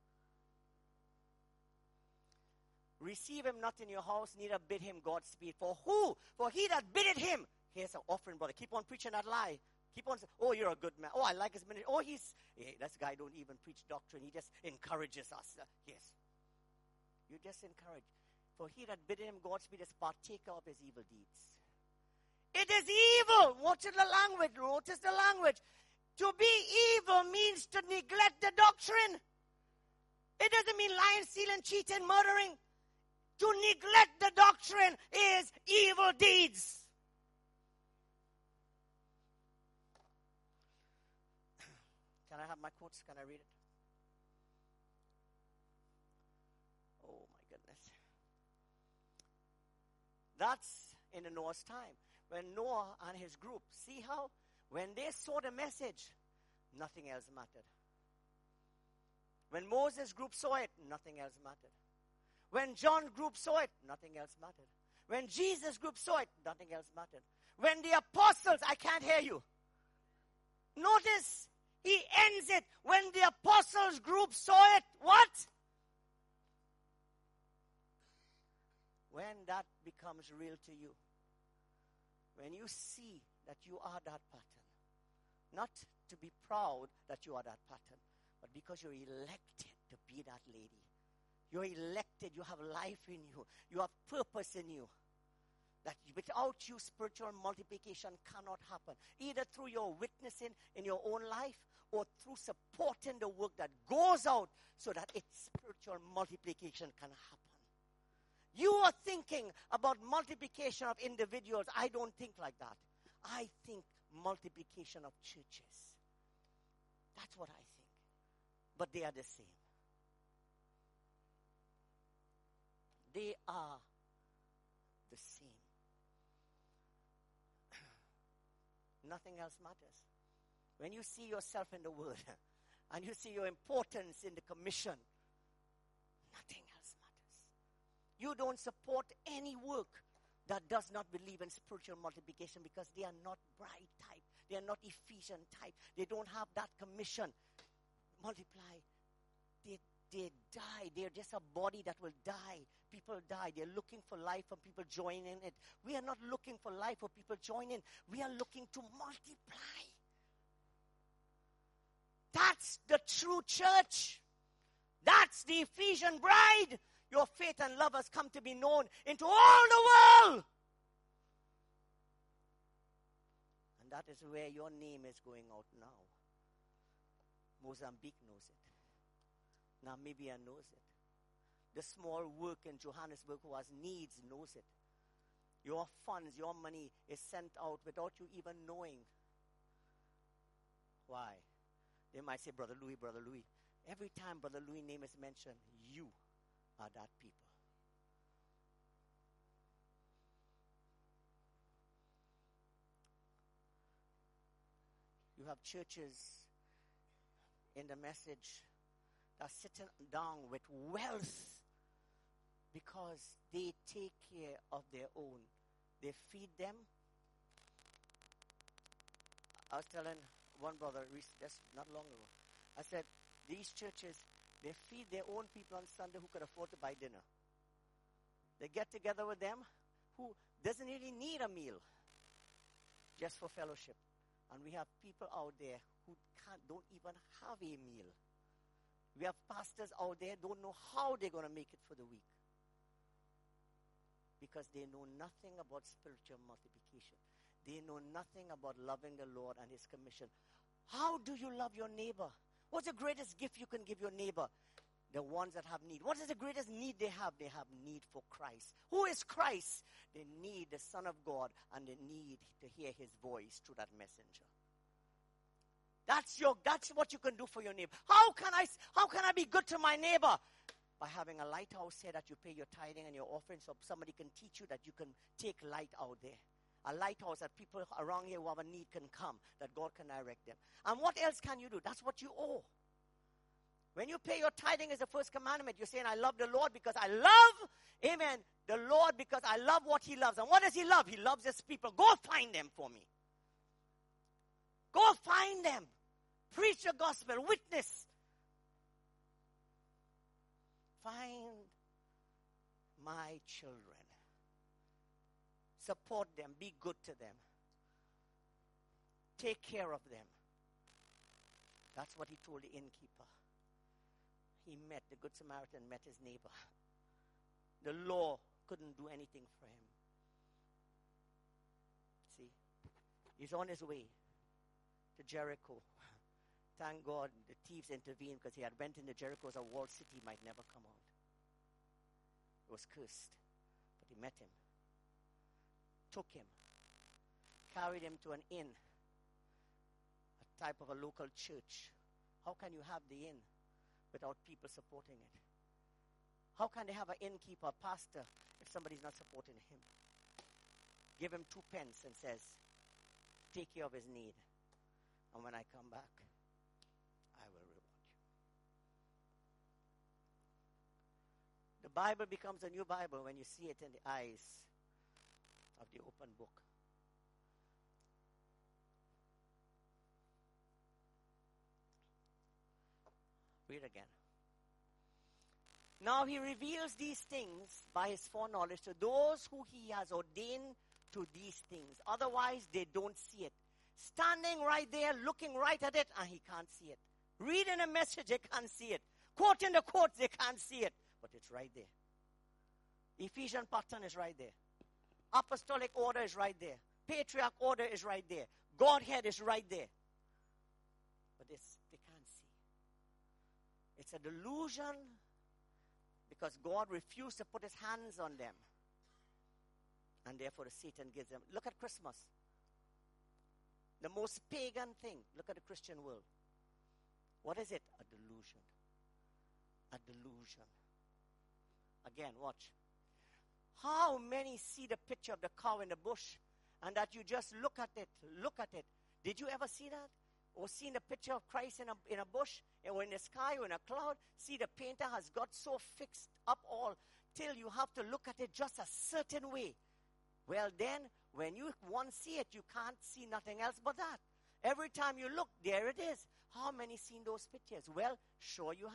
Receive him not in your house, neither bid him Godspeed. For who? For he that biddeth him. Here's an offering, brother. Keep on preaching that lie. Keep on saying, oh, you're a good man. Oh, I like his ministry. Oh, he's, hey, this guy don't even preach doctrine. He just encourages us. Uh, yes. You just encourage. For he that biddeth him Godspeed is partaker of his evil deeds. It is evil. Watch the language. Notice the language. To be evil means to neglect the doctrine. It doesn't mean lying, stealing, cheating, murdering. To neglect the doctrine is evil deeds. Can I have my quotes? Can I read it? Oh my goodness. That's in the Noah's time. When Noah and his group, see how when they saw the message, nothing else mattered. When Moses' group saw it, nothing else mattered. When John's group saw it, nothing else mattered. When Jesus' group saw it, nothing else mattered. When the apostles, I can't hear you. Notice, he ends it. When the apostles' group saw it, what? When that becomes real to you. When you see that you are that pattern. Not to be proud that you are that pattern, but because you're elected to be that lady. You're elected. You have life in you. You have purpose in you. That without you, spiritual multiplication cannot happen. Either through your witnessing in your own life or through supporting the work that goes out so that its spiritual multiplication can happen. You are thinking about multiplication of individuals. I don't think like that. I think multiplication of churches. That's what I think. But they are the same. They are the same. Nothing else matters. When you see yourself in the Word and you see your importance in the commission, nothing else matters. You don't support any work that does not believe in spiritual multiplication because they are not bride type. They are not Ephesian type. They don't have that commission. Multiply. They, they die. They're just a body that will die people die. They're looking for life for people joining it. We are not looking for life for people joining. We are looking to multiply. That's the true church. That's the Ephesian bride. Your faith and love has come to be known into all the world. And that is where your name is going out now. Mozambique knows it. Namibia knows it. The small work in Johannesburg who has needs knows it. Your funds, your money is sent out without you even knowing. Why? They might say, Brother Louis, Brother Louis. Every time Brother Louis' name is mentioned, you are that people. You have churches in the message that are sitting down with wealth because they take care of their own. They feed them. I was telling one brother just not long ago, I said, these churches, they feed their own people on Sunday who could afford to buy dinner. They get together with them who doesn't really need a meal, just for fellowship. And we have people out there who can't, don't even have a meal. We have pastors out there who don't know how they're going to make it for the week. Because they know nothing about spiritual multiplication. They know nothing about loving the Lord and His commission. How do you love your neighbor? What's the greatest gift you can give your neighbor? The ones that have need. What is the greatest need they have? They have need for Christ. Who is Christ? They need the Son of God, and they need to hear His voice through that messenger. That's your. That's what you can do for your neighbor. How can I? How can I be good to my neighbor? By having a lighthouse here that you pay your tithing and your offering, so somebody can teach you that you can take light out there. A lighthouse that people around here who have a need can come, that God can direct them. And what else can you do? That's what you owe. When you pay your tithing as the first commandment, you're saying, I love the Lord because I love, amen, the Lord because I love what He loves. And what does He love? He loves His people. Go find them for me. Go find them. Preach the gospel. Witness. Find my children. Support them. Be good to them. Take care of them. That's what He told the innkeeper. He met, the Good Samaritan met his neighbor. The law couldn't do anything for him. See? He's on his way to Jericho. Thank God the thieves intervened because he had went into Jericho as a walled city, might never come out. It was cursed. But he met him. Took him. Carried him to an inn. A type of a local church. How can you have the inn without people supporting it? How can they have an innkeeper, a pastor, if somebody's not supporting him? Give him two pence and says, take care of his need. And when I come back, I will reward you. The Bible becomes a new Bible when you see it in the eyes of the open book. Read again. Now He reveals these things by His foreknowledge to those who He has ordained to these things. Otherwise, they don't see it. Standing right there, looking right at it, and he can't see it. Reading a message, they can't see it. Quoting the quotes, they can't see it. But it's right there. Ephesian pattern is right there. Apostolic order is right there. Patriarch order is right there. Godhead is right there. But it's, they can't see. It's a delusion because God refused to put His hands on them. And therefore Satan gives them. Look at Christmas. The most pagan thing. Look at the Christian world. What is it? A delusion. A delusion. Again, watch. How many see the picture of the cow in the bush and that you just look at it, look at it. Did you ever see that? Or seen the picture of Christ in a, in a bush or in the sky or in a cloud? See, the painter has got so fixed up all till you have to look at it just a certain way. Well then, when you once see it, you can't see nothing else but that. Every time you look, there it is. How many seen those pictures? Well, sure you have.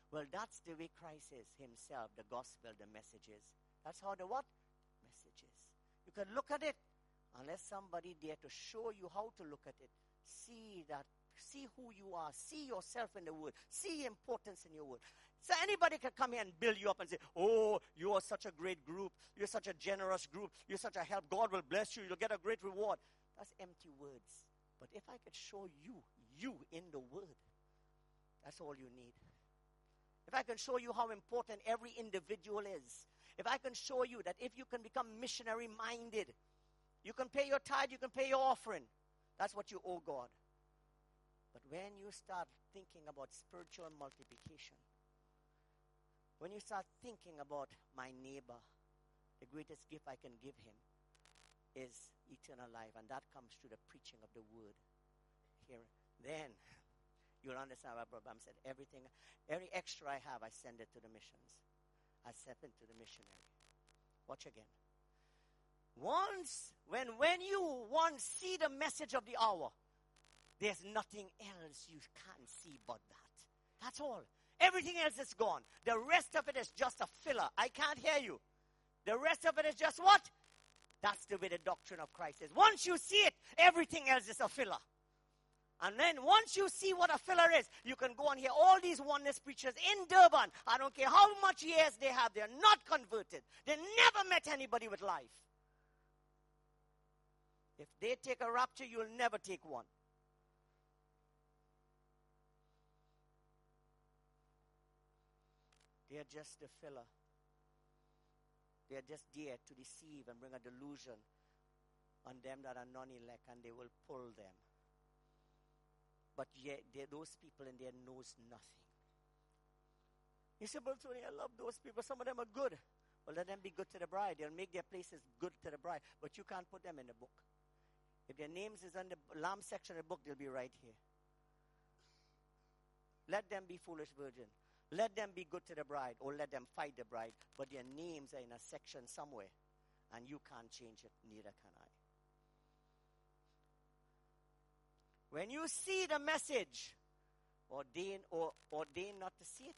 Well, that's the way Christ is himself, the gospel, the messages. That's how the what? Messages. You can look at it unless somebody dare to show you how to look at it. See that, see who you are, see yourself in the word, see importance in your word. So anybody can come here and build you up and say, oh, you are such a great group, you're such a generous group, you're such a help, God will bless you, you'll get a great reward. That's empty words. But if I could show you, you in the word, that's all you need. If I can show you how important every individual is, if I can show you that if you can become missionary minded, you can pay your tithe, you can pay your offering. That's what you owe God. But when you start thinking about spiritual multiplication, when you start thinking about my neighbor, the greatest gift I can give him is eternal life, and that comes through the preaching of the word. Here, then you'll understand what Brother Bam said. Everything, every extra I have, I send it to the missions. I send it to the missionary. Watch again. Once, when when you once see the message of the hour, there's nothing else you can't see but that. That's all. Everything else is gone. The rest of it is just a filler. I can't hear you. The rest of it is just what? That's the way the doctrine of Christ is. Once you see it, everything else is a filler. And then once you see what a filler is, you can go and hear all these oneness preachers in Durban. I don't care how much years they have. They're not converted. They never met anybody with life. If they take a rapture, you'll never take one. They are just a filler. They are just there to deceive and bring a delusion on them that are non-elect, and they will pull them. But yet, those people in there knows nothing. You say, but Tony, I love those people. Some of them are good. Well, let them be good to the bride. They'll make their places good to the bride. But you can't put them in the book. If their names is on the lamb section of the book, they'll be right here. Let them be foolish virgin. Let them be good to the bride, or let them fight the bride. But their names are in a section somewhere, and you can't change it, neither can I. When you see the message, ordain or ordain not to see it.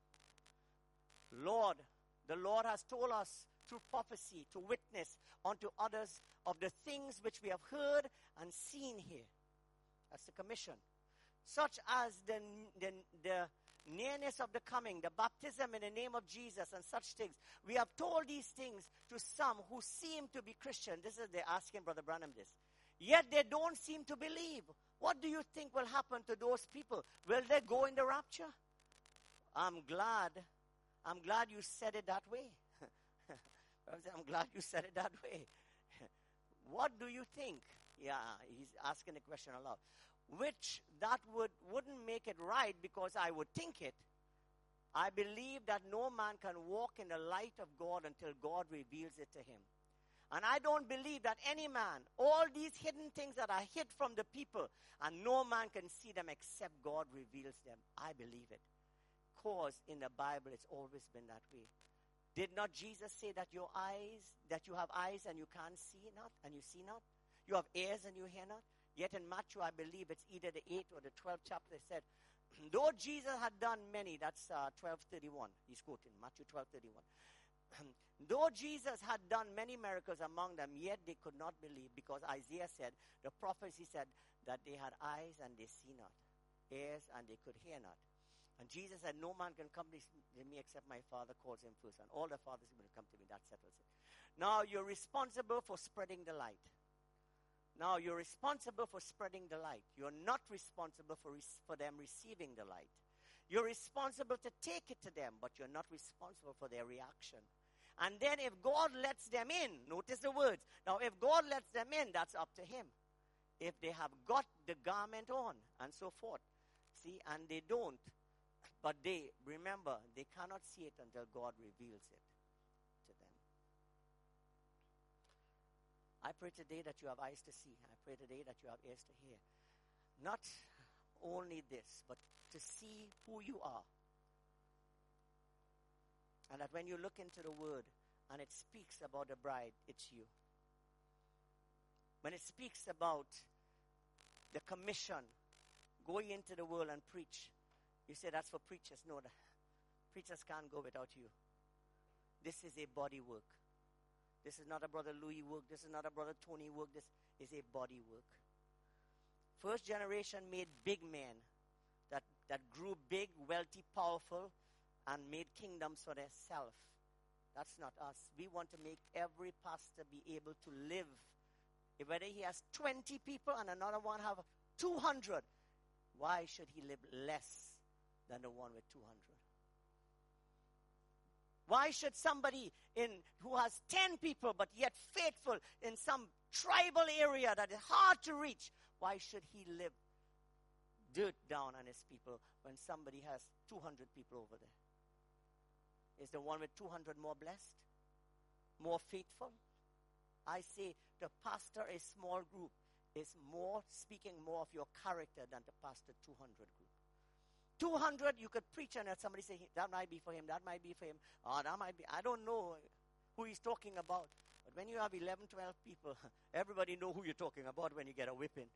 Lord, the Lord has told us through prophecy to witness unto others of the things which we have heard and seen here. That's the commission. Such as the, the, the nearness of the coming, the baptism in the name of Jesus and such things. We have told these things to some who seem to be Christian. This is, they're asking Brother Branham this. Yet they don't seem to believe. What do you think will happen to those people? Will they go in the rapture? I'm glad. I'm glad you said it that way. I'm glad you said it that way. What do you think? Yeah, he's asking the question aloud. Which that would, wouldn't make it right because I would think it. I believe that no man can walk in the light of God until God reveals it to him. And I don't believe that any man, all these hidden things that are hid from the people, and no man can see them except God reveals them. I believe it. Because in the Bible, it's always been that way. Did not Jesus say that your eyes, that you have eyes and you can't see not, and you see not? You have ears and you hear not? Yet in Matthew, I believe it's either the eighth or the twelfth chapter, it said, though Jesus had done many, that's uh, twelve thirty-one, he's quoting, Matthew twelve thirty-one. Though Jesus had done many miracles among them, yet they could not believe, because Isaiah said, the prophecy said that they had eyes and they see not, ears and they could hear not. And Jesus said, no man can come to me except my Father calls him first. And all the fathers will come to me. That settles it. Now you're responsible for spreading the light. Now you're responsible for spreading the light. You're not responsible for, re- for them receiving the light. You're responsible to take it to them, but you're not responsible for their reaction. And then if God lets them in, notice the words. Now if God lets them in, that's up to him. If they have got the garment on and so forth. See, and they don't. But they, remember, they cannot see it until God reveals it to them. I pray today that you have eyes to see. I pray today that you have ears to hear. Not only this, but to see who you are. And that when you look into the word and it speaks about the bride, it's you. When it speaks about the commission, going into the world and preach, you say that's for preachers. No, Preachers can't go without you. This is a body work. This is not a Brother Louis work. This is not a Brother Tony work. This is a body work. First generation made big men that, that grew big, wealthy, powerful, and made kingdoms for themselves. That's not us. We want to make every pastor be able to live. Whether he has twenty people and another one have two hundred, why should he live less than the one with two hundred? Why should somebody in who has ten people but yet faithful in some tribal area that is hard to reach, why should he live dirt down on his people when somebody has two hundred people over there? Is the one with two hundred more blessed? More faithful? I say the pastor, a small group, is more speaking more of your character than the pastor two hundred group. two hundred, you could preach and somebody say, that might be for him, that might be for him. Oh, that might be, I don't know who he's talking about. But when you have eleven, twelve people, everybody know who you're talking about when you get a whipping.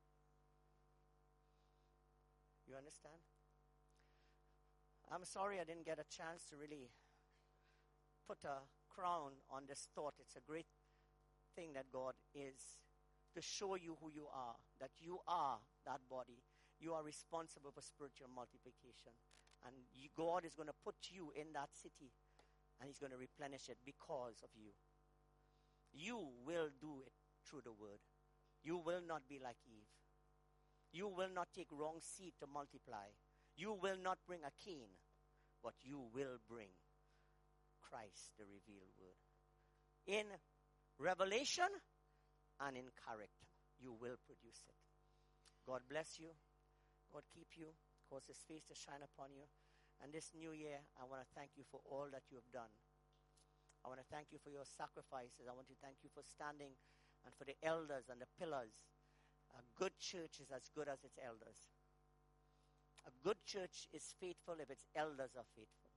You understand? I'm sorry I didn't get a chance to really put a crown on this thought. It's a great thing that God is, to show you who you are, that you are that body. You are responsible for spiritual multiplication. And you, God is going to put you in that city, and he's going to replenish it because of you. You will do it through the word. You will not be like Eve. You will not take wrong seed to multiply. You will not bring a Cain, but you will bring Christ, the revealed word. In revelation and in character, you will produce it. God bless you. God keep you. Cause his face to shine upon you. And this new year, I want to thank you for all that you have done. I want to thank you for your sacrifices. I want to thank you for standing and for the elders and the pillars. A good church is as good as its elders. A good church is faithful if its elders are faithful.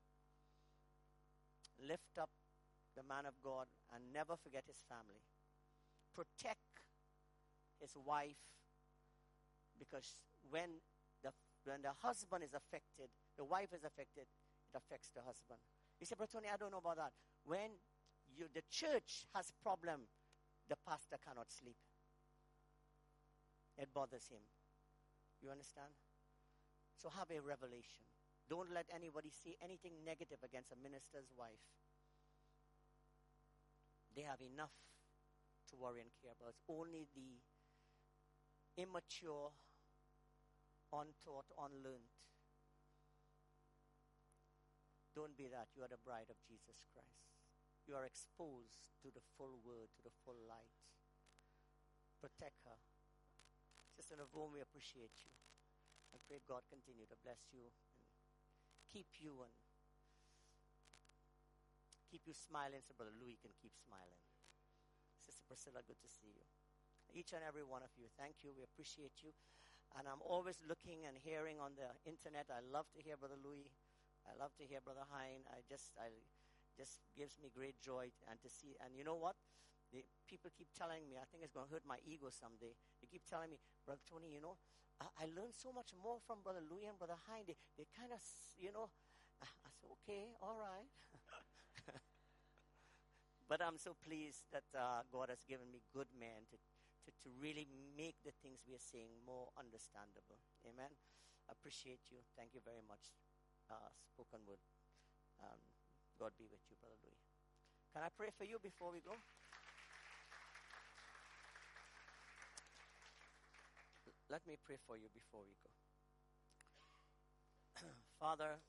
Lift up the man of God and never forget his family. Protect his wife, because when the when the husband is affected, the wife is affected, it affects the husband. You say, Brother Tony, I don't know about that. When you the church has problem, the pastor cannot sleep. It bothers him. You understand? So have a revelation. Don't let anybody say anything negative against a minister's wife. They have enough to worry and care about. It's only the immature, untaught, unlearned. Don't be that. You are the bride of Jesus Christ. You are exposed to the full word, to the full light. Protect her. Sister Navone, we appreciate you. I pray God continue to bless you and keep you and keep you smiling so Brother Louis can keep smiling. Sister Priscilla, good to see you. Each and every one of you, thank you. We appreciate you. And I'm always looking and hearing on the internet. I love to hear Brother Louis. I love to hear Brother Hein. I just, I just gives me great joy and to see. And you know what? The people keep telling me, I think it's going to hurt my ego someday. They keep telling me, Brother Tony, you know, I, I learned so much more from Brother Louis and Brother Hein. They, they kind of, you know, I said, okay, all right. But I'm so pleased that uh, God has given me good men to, to, to really make the things we are saying more understandable. Amen. Appreciate you. Thank you very much. Uh, spoken word. Um, God be with you, Brother Louis. Can I pray for you before we go? Let me pray for you before we go. Father,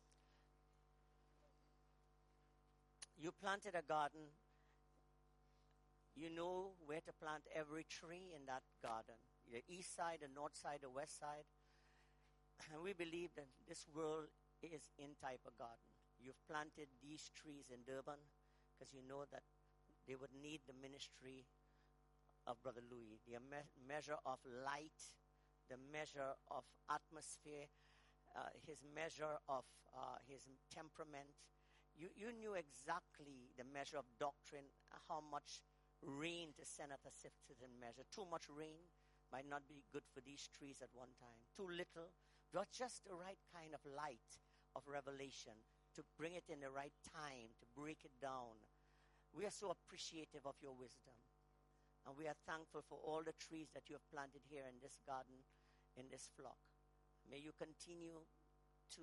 you planted a garden. You know where to plant every tree in that garden. The east side, the north side, the west side. And we believe that this world is in type of garden. You've planted these trees in Durban because you know that they would need the ministry of Brother Louis, the me- measure of light, the measure of atmosphere, uh, his measure of uh, his temperament. You, you knew exactly the measure of doctrine, how much rain to send at a certain measure. Too much rain might not be good for these trees at one time. Too little, but just the right kind of light of revelation to to bring it in the right time, to break it down. We are so appreciative of your wisdom. And we are thankful for all the trees that you have planted here in this garden, in this flock. May you continue to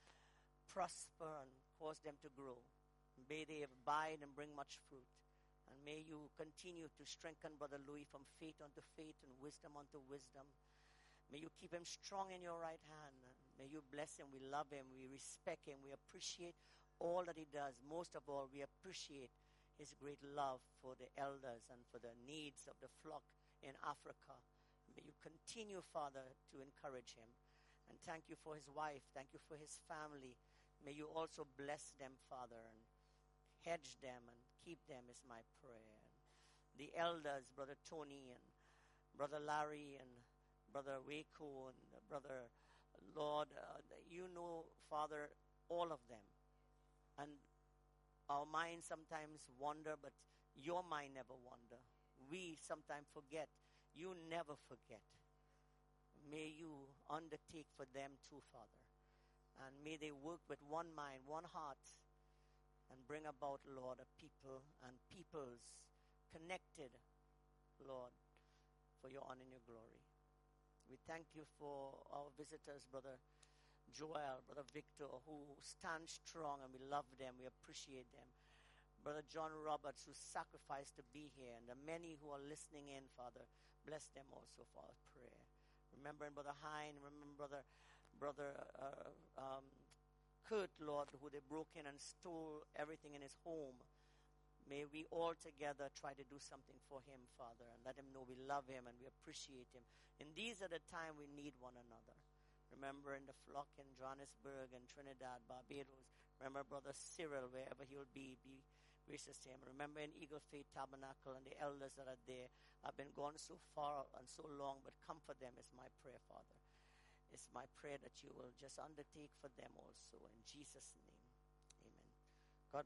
prosper and cause them to grow. May they abide and bring much fruit. And may you continue to strengthen Brother Louis from faith unto faith and wisdom unto wisdom. May you keep him strong in your right hand. May you bless him. We love him. We respect him. We appreciate all that he does. Most of all, we appreciate his great love for the elders and for the needs of the flock in Africa. May you continue, Father, to encourage him. And thank you for his wife. Thank you for his family. May you also bless them, Father, and hedge them and keep them is my prayer. The elders, Brother Tony and Brother Larry and Brother Waco and Brother Lord, uh, you know, Father, all of them. And our minds sometimes wander, but your mind never wander. We sometimes forget. You never forget. May you undertake for them too, Father. And may they work with one mind, one heart, and bring about, Lord, a people and peoples connected, Lord, for your honor and your glory. We thank you for our visitors, Brother Joel, Brother Victor, who stand strong, and we love them. We appreciate them. Brother John Roberts, who sacrificed to be here, and the many who are listening in, Father, bless them also for our prayer. Remembering Brother Hine, remember Brother Brother uh, um, Kurt, Lord, who they broke in and stole everything in his home. May we all together try to do something for him, Father, and let him know we love him and we appreciate him. And these are the time we need one another. Remember in the flock in Johannesburg and Trinidad, Barbados. Remember Brother Cyril, wherever he will be, be gracious to him. Remember in Eagle Faith Tabernacle and the elders that are there. I've been gone so far and so long, but comfort them is my prayer, Father. It's my prayer that you will just undertake for them also. In Jesus' name.